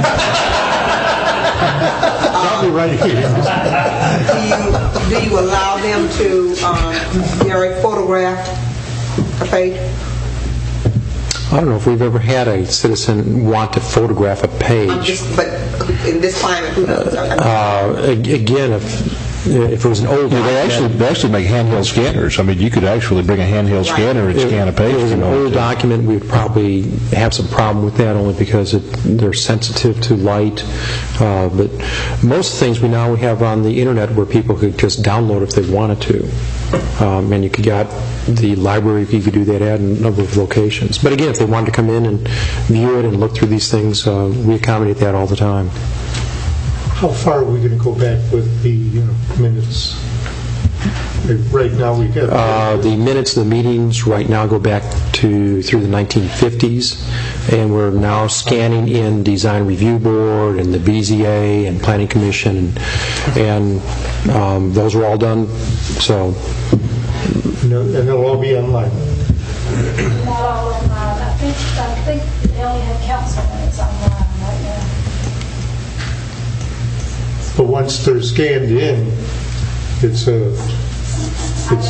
Probably right here. Do you, do you allow them to, um, Gary, photograph a page? I don't know if we've ever had a citizen want to photograph a page. I'm just, but in this climate, who knows? Uh, ag- again, if if it was an old Yeah, they document- actually they actually make handheld scanners. I mean, you could actually bring a handheld scanner and If- scan a page. If it was if an you wanted old to. document, we'd probably have some problem with that, only because it, they're sensitive to light. Uh, but most things we now have on the internet where people could just download if they wanted to. Um, and you could get the library, you could do that at a number of locations. But again, if they wanted to come in and view it and look through these things, uh, we accommodate that all the time. How far are we going to go back with the uh, minutes? Right now we have... Uh, the minutes of the meetings right now go back to through the nineteen fifties, and we're now scanning in Design Review Board and the B Z A and Planning Commission, and, and um, those are all done. So, And they'll all be online. Not all online. I think, I think they only have council minutes online right now. But once they're scanned in, it's a... It's,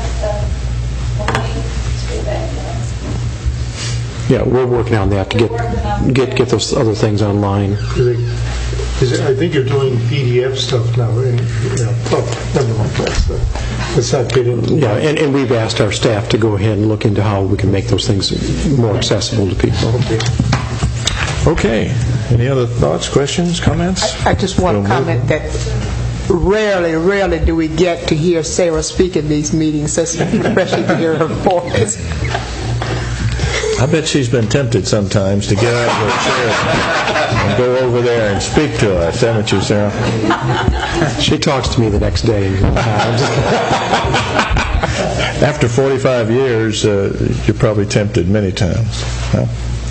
yeah, we're working on that to get get get those other things online. is it, I think you're doing P D F stuff now. And, you know, oh, never mind. That's, uh, let's not get into Yeah, and, and we've asked our staff to go ahead and look into how we can make those things more accessible to people. Okay. Any other thoughts, questions, comments? I, I just want to comment that rarely, rarely do we get to hear Sarah speak in these meetings, so it's refreshing to hear her voice. I bet she's been tempted sometimes to get out of her chair and go over there and speak to us, haven't you, Sarah? She talks to me the next day. After forty-five years, uh, you're probably tempted many times. Huh?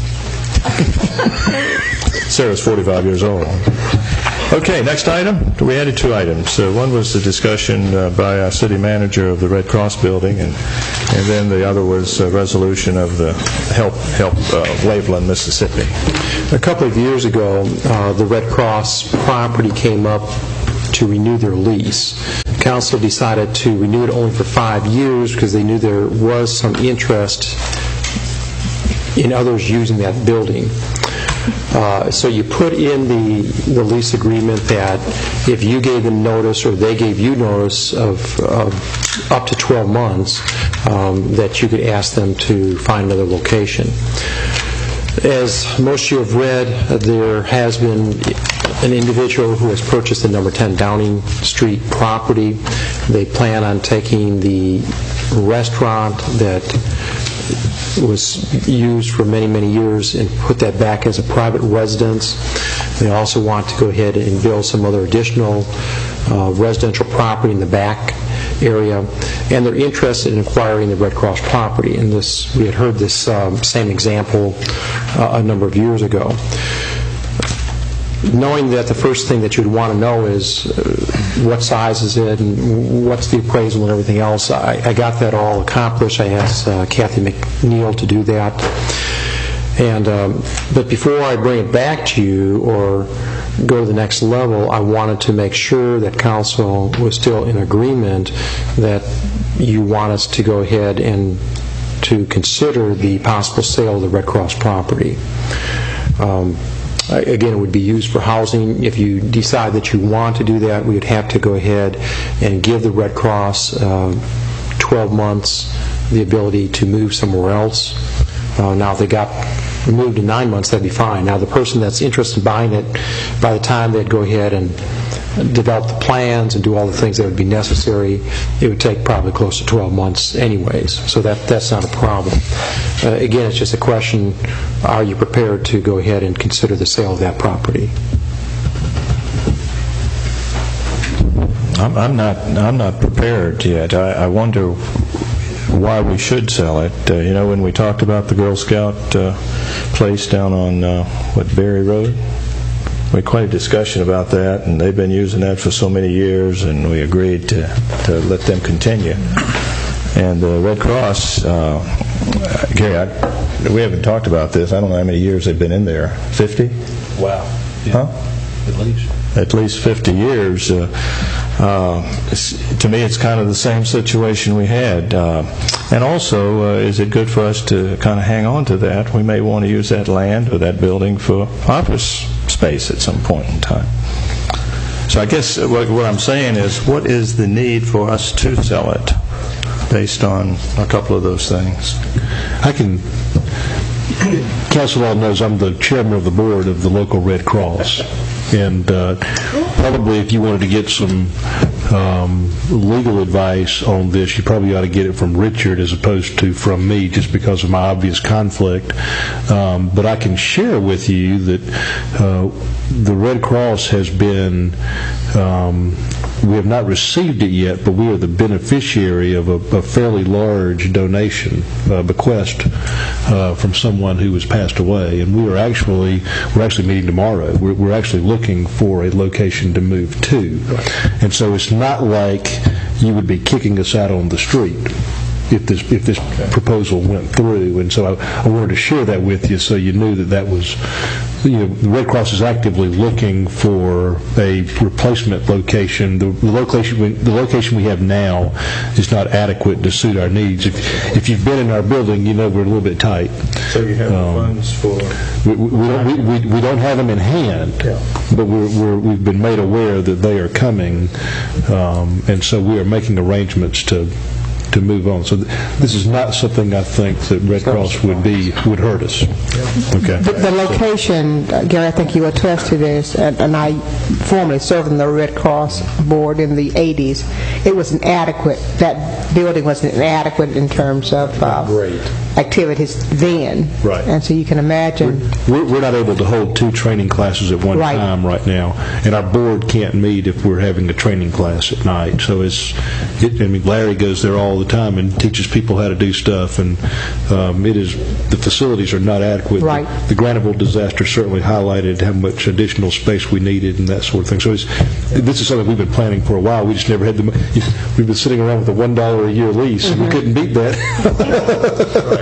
Sarah's forty-five years old. Okay, next item. We added two items. Uh, one was the discussion uh, by our city manager of the Red Cross building, and and then the other was a resolution of the Help Help uh, Waveland, Mississippi. A couple of years ago, uh, the Red Cross property came up to renew their lease. Council decided to renew it only for five years because they knew there was some interest in others using that building. Uh, So you put in the the lease agreement that if you gave them notice or they gave you notice of of up to twelve months, um, that you could ask them to find another location. As most of you have read, there has been an individual who has purchased the number ten Downing Street property. They plan on taking the restaurant that was used for many, many years and put that back as a private residence. They also want to go ahead and build some other additional uh, residential property in the back area, and they're interested in acquiring the Red Cross property. And this, we had heard this um, same example uh, a number of years ago. Knowing that the first thing that you'd want to know is uh, what size is it and what's the appraisal and everything else, I, I got that all accomplished. I asked uh, Kathy McNeil to do that. And um, but before I bring it back to you or go to the next level, I wanted to make sure that council was still in agreement that you want us to go ahead and to consider the possible sale of the Red Cross property. Um, Again, it would be used for housing. If you decide that you want to do that, we would have to go ahead and give the Red Cross uh, twelve months the ability to move somewhere else. Uh, now, if they got moved in nine months, that'd be fine. Now, the person that's interested in buying it, by the time they'd go ahead and develop the plans and do all the things that would be necessary, it would take probably close to twelve months anyways. So that that's not a problem. Uh, again, it's just a question, are you prepared to go ahead and consider the sale of that property? I'm, I'm not. I'm not prepared yet. I, I wonder why we should sell it. Uh, you know, when we talked about the Girl Scout uh, place down on uh, what Berry Road, we had quite a discussion about that, and they've been using that for so many years, and we agreed to to let them continue. And the Red Cross, uh, Gary, I, we haven't talked about this. I don't know how many years they've been in there. fifty? Wow. Yeah. Huh? At least. At least fifty years. Uh, uh, to me, it's kind of the same situation we had. Uh, and also, uh, is it good for us to kind of hang on to that? We may want to use that land or that building for office space at some point in time. So I guess what, what I'm saying is, what is the need for us to sell it based on a couple of those things? I can... Council all knows I'm the chairman of the board of the local Red Cross. And uh, probably if you wanted to get some um, legal advice on this, you probably ought to get it from Richard as opposed to from me, just because of my obvious conflict. Um, but I can share with you that uh, the Red Cross has been, um, we have not received it yet, but we are the beneficiary of a, a fairly large donation, uh, bequest uh, from someone who has passed away. And we are actually, we're actually meeting tomorrow. We're, we're actually looking for a location to move to. And so it's not like you would be kicking us out on the street if this if this proposal went through. And so I, I wanted to share that with you so you knew that that was, you know, the Red Cross is actively looking for a replacement location. The, the location we, the location we have now is not adequate to suit our needs. If, if you've been in our building, you know we're a little bit tight. So you have um, funds for... We, we, we, don't, we, we, we don't have them in hand, yeah. but we're, we're, we've been made aware that they are coming, um, and so we are making arrangements to to move on. So th- this is not something I think that Red Cross would be would hurt us. Okay. The, the location, uh, Gary, I think you attest to this, and, and I formerly served on the Red Cross board in the eighties. It was inadequate. That building was inadequate in terms of uh, Great. activities then. Right. And so you can imagine. We're, we're not able to hold two training classes at one right. time right now, and our board can't meet if we're having a training class at night. So it's, it, I mean, Larry goes there all the time and teaches people how to do stuff, and um, it is, the facilities are not adequate. Right. The, the Graniteville disaster certainly highlighted how much additional space we needed and that sort of thing. So it's, this is something we've been planning for a while. We just never had the, we've been sitting around with a one dollar a year lease, and we couldn't beat that.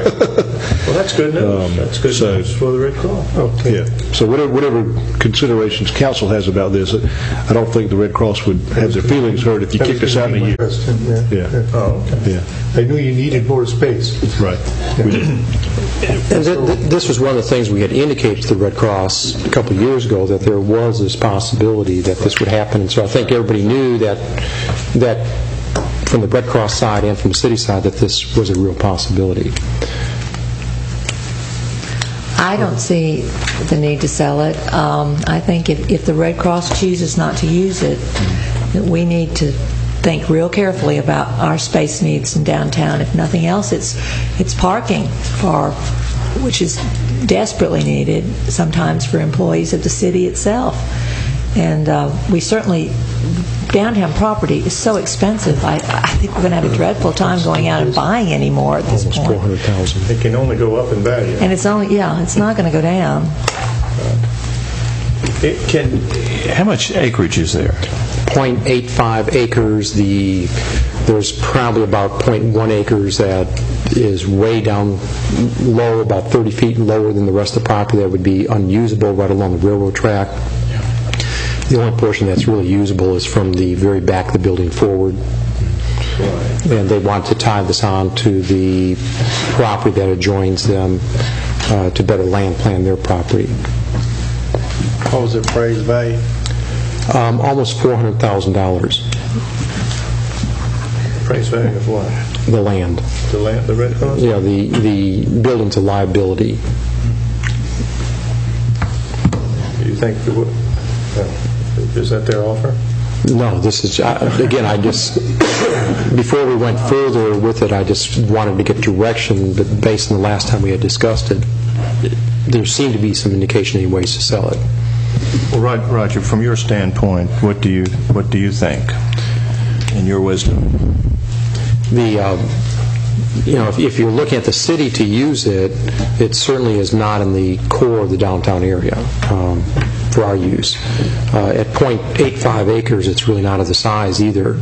Well, that's good news. That's good so- news for the Red Cross. Okay. Yeah. So whatever, whatever considerations council has about this, I don't think the Red Cross would have their feelings hurt if you That kicked was us out in a gonna be year. my question, yeah. Yeah. Oh, okay. Yeah. I knew you needed more space. Right. We did. And th- th- this was one of the things we had indicated to the Red Cross a couple of years ago, that there was this possibility that this would happen. And so I think everybody knew that, that from the Red Cross side and from the city side, that this was a real possibility. I don't see the need to sell it. Um, I think if, if the Red Cross chooses not to use it, that we need to think real carefully about our space needs in downtown. If nothing else, it's it's parking for, which is desperately needed sometimes for employees of the city itself. And uh, we certainly, downtown property is so expensive. I, I think we're going to have a dreadful time going out and buying any more at this Almost point. four hundred thousand. It can only go up in value. And it's only, yeah, it's not going to go down. It can. How much acreage is there? zero point eight five acres. The there's probably about zero point one acres that is way down low, about thirty feet lower than the rest of the property, that would be unusable right along the railroad track. The only portion that's really usable is from the very back of the building forward. And they want to tie this on to the property that adjoins them uh, to better land plan their property. What was the appraised value? Um, almost four hundred thousand dollars, Appraised value of what? the land. The land, the Red Cross? Yeah, the, the building's a liability. Do you think, it would- uh, is that their offer? No, this is, I- again, I just, before we went further with it, I just wanted to get direction, but based on the last time we had discussed it, there seemed to be some indication any ways to sell it. Well, Rod- Roger, from your standpoint, what do you what do you think, in your wisdom? The, um, you know, if, if you're looking at the city to use it, it certainly is not in the core of the downtown area um, for our use. Uh, at zero point eight five acres, it's really not of the size either.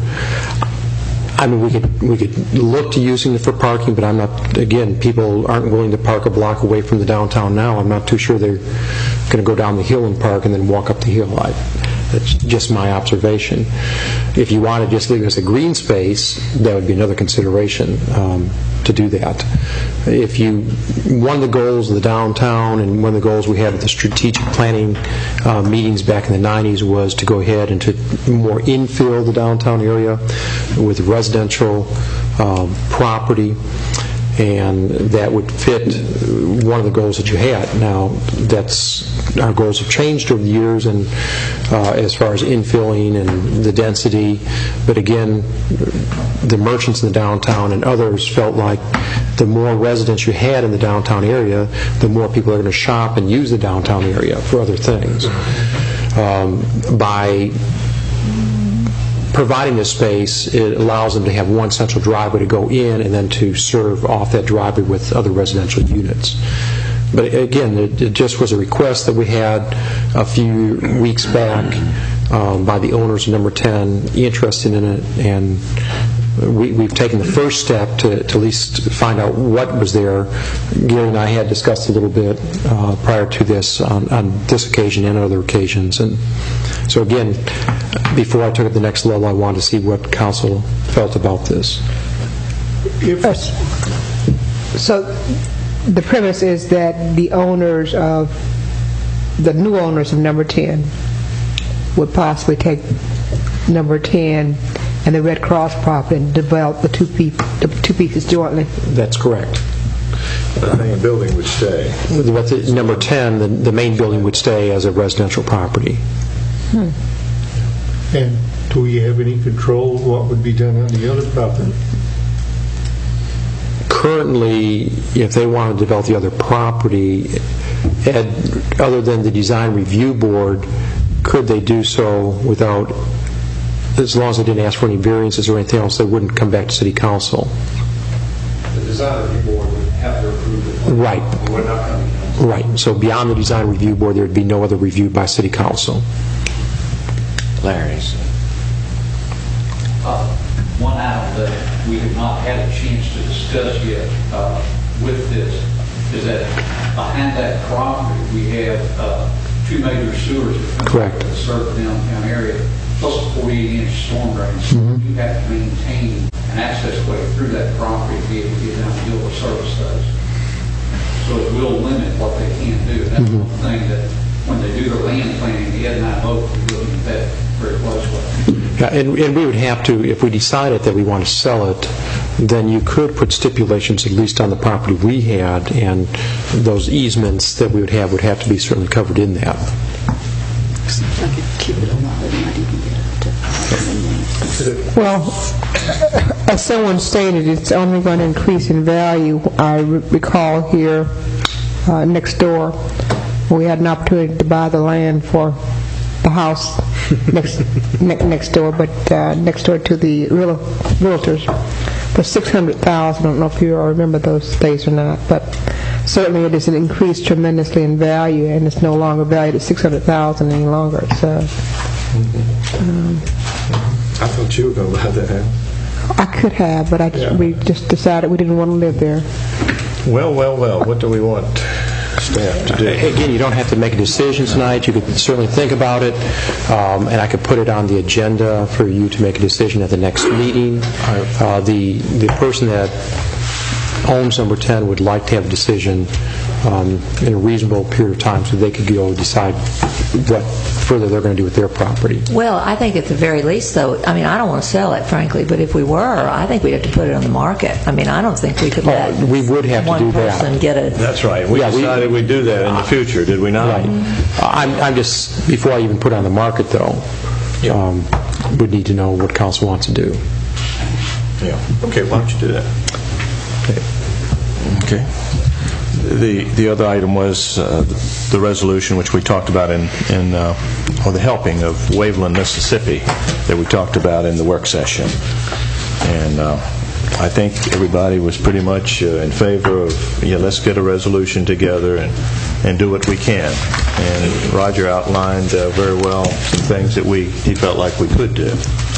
I mean, we could we could look to using it for parking, but I'm not. Again, people aren't willing to park a block away from the downtown now. I'm not too sure they're going to go down the hill and park and then walk up the hill. I, that's just my observation. If you want to just leave it as a green space, that would be another consideration um, to do that. If you, one of the goals of the downtown and one of the goals we had at the strategic planning uh, meetings back in the nineties was to go ahead and to more infill the downtown area with residential uh, property, and that would fit one of the goals that you had. Now, that's our goals have changed over the years, and uh, as far as infilling and the density. But again, the merchants in the downtown and others felt like the more residents you had in the downtown area, the more people are going to shop and use the downtown area for other things. Um, by providing this space, it allows them to have one central driveway to go in and then to serve off that driveway with other residential units. But again, it, it just was a request that we had a few weeks back um, by the owners of Number ten interested in it, and we, we've taken the first step to, to at least find out what was there. Gary and I had discussed a little bit uh, prior to this on, on this occasion and other occasions. And so again, before I took it to the next level, I wanted to see what council felt about this. So the premise is that the owners of, the new owners of Number ten would possibly take Number ten and the Red Cross property and develop the two, pe- the two pieces jointly? That's correct. The main building would stay. But the, number ten, the, the main building would stay as a residential property. Hmm. And do we have any control of what would be done on the other property? Currently, if they want to develop the other property, Ed, other than the design review board, could they do so without, as long as they didn't ask for any variances or anything else, they wouldn't come back to city council? The design review board would have to approve it. Right. It would not come to council. Right. So beyond the design review board, there would be no other review by city council. Larry. Uh, one item that we have not had a chance to discuss yet, uh, with this is that behind that property, we have uh, two major sewers that come Correct. that serve the downtown area, plus a forty-eight inch storm drain. So Mhm. you have to maintain an access way through that property to be able to get down and deal with service those. So it will limit what they can do. That's Mhm. one thing that when they do their land planning, Ed and I both are looking at that very closely. Yeah, and, and we would have to, if we decided that we want to sell it, then you could put stipulations, at least on the property we had, and those easements that we would have would have to be certainly covered in that. Well, as someone stated, it's only going to increase in value. I re- recall here uh, next door, we had an opportunity to buy the land for the house next ne- next door, but uh, next door to the real- realtors for six hundred thousand dollars. I don't know if you all remember those days or not, but certainly it has increased tremendously in value, and it's no longer valued at six hundred thousand dollars any longer. So, um, I thought you were going to buy that house. I could have, but I, Yeah. we just decided we didn't want to live there. Well, well, well, what do we want staff to do? Again, you don't have to make a decision tonight. You could certainly think about it, um, and I could put it on the agenda for you to make a decision at the next meeting. Uh, the the person that owns number ten would like to have a decision um, in a reasonable period of time so they could go decide what further they're going to do with their property. Well, I think at the very least, though, I mean, I don't want to sell it, frankly, but if we were, I think we'd have to put it on the market. I mean, I don't think we could let we would have to one do that. person get a... That's right. We Yeah, we- decided we'd do that in the future, did we not? Right. I'm, I'm just, before I even put it on the market, though, um, would need to know what council wants to do. Yeah. Okay, why don't you do that? Okay. The the other item was uh, the resolution which we talked about in, in uh, or the helping of Waveland, Mississippi, that we talked about in the work session. And uh, I think everybody was pretty much uh, in favor of, yeah, let's get a resolution together and, and do what we can. And Roger outlined uh, very well some things that we he felt like we could do.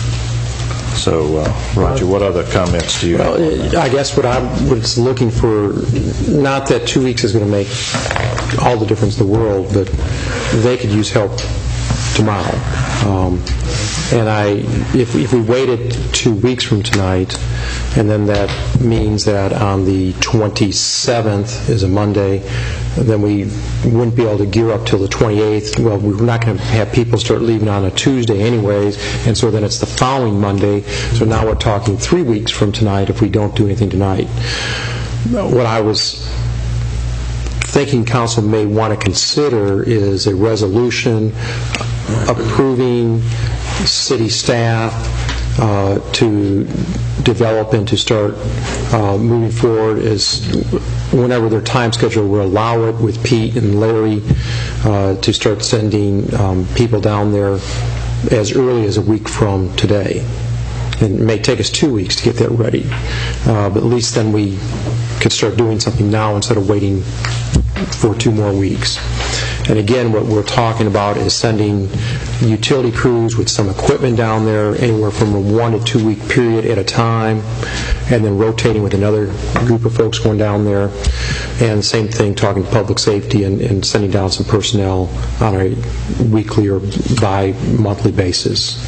So, uh, Roger, what other comments do you have? Well, I guess what I'm was looking for, not that two weeks is going to make all the difference in the world, but they could use help tomorrow. Um, and I, if, if we waited two weeks from tonight, and then that means that on the twenty-seventh is a Monday, then we wouldn't be able to gear up till the twenty-eighth. Well, we're not going to have people start leaving on a Tuesday anyways, and so then it's the following Monday. So now we're talking three weeks from tonight if we don't do anything tonight. What I was thinking council may want to consider is a resolution approving city staff uh, to develop and to start uh, moving forward as whenever their time schedule will allow it with Pete and Larry uh, to start sending um, people down there as early as a week from today. And it may take us two weeks to get that ready, uh, but at least then we could start doing something now instead of waiting for two more weeks. And again, what we're talking about is sending utility crews with some equipment down there, anywhere from a one to two week period at a time, and then rotating with another group of folks going down there. And same thing, talking to public safety and, and sending down some personnel on a weekly or bi-monthly basis.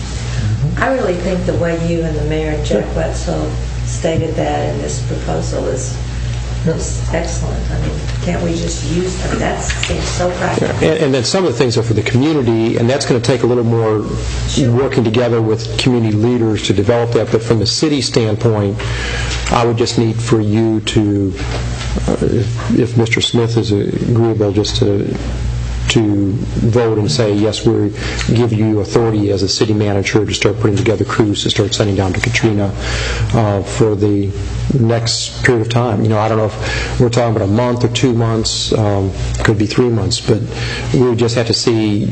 I really think the way you and the mayor and Jack Wetzel stated that in this proposal is just excellent. I mean, can't we just use, I mean, that seems so practical. And, and then some of the things are for the community, and that's going to take a little more working together with community leaders to develop that. But from the city standpoint, I would just need for you to, uh, if, if Mister Smith is agreeable, just to to vote and say, yes, we give you authority as a city manager to start putting together crews to start sending down to Katrina uh, for the next period of time. You know, I don't know if we're talking about a month or two months, um, could be three months, but we would just have to see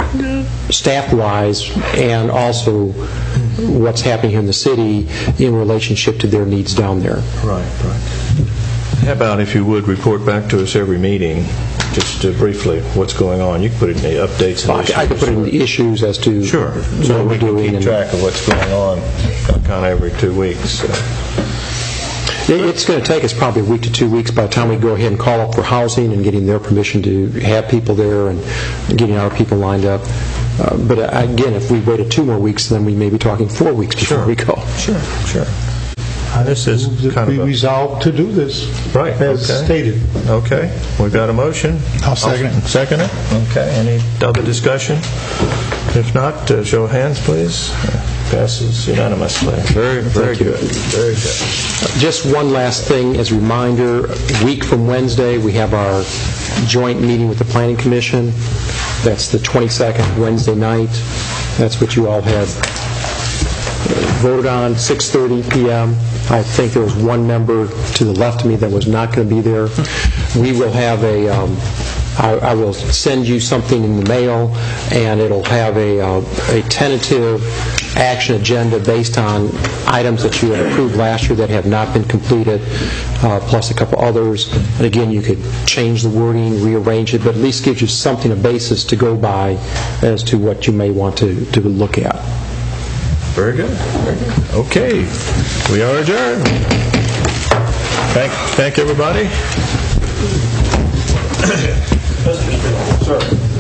staff-wise and also what's happening here in the city in relationship to their needs down there. Right, right. How about if you would report back to us every meeting, just uh, briefly, what's going on? You can put it in the updates and I, issues. I could put it in the issues as to sure. what So we're we can doing. keep and- track of what's going on kind of every two weeks. So. It- It's going to take us probably a week to two weeks by the time we go ahead and call up for housing and getting their permission to have people there and getting our people lined up. Uh, But uh, again, if we waited two more weeks, then we may be talking four weeks before we go. Sure, sure. This is kind We of a... resolved to do this. Right, As okay. stated. Okay, we've got a motion. I'll second it. Second it? Okay, any other discussion? If not, uh, show of hands, please. Passes unanimously. Very, very good, very good. Just one last thing as a reminder, a week from Wednesday, we have our joint meeting with the Planning Commission. That's the twenty-second, Wednesday night. That's what you all had voted on, six thirty p.m. I think there was one member to the left of me that was not going to be there. We will have a, um, I, I will send you something in the mail, and it'll have a, uh, a tentative action agenda based on items that you had approved last year that have not been completed, uh, plus a couple others. And again, you could change the wording, rearrange it, but at least gives you something, a basis to go by as to what you may want to, to look at. Very good, very good. Okay, we are adjourned. Thank, thank everybody. Sir.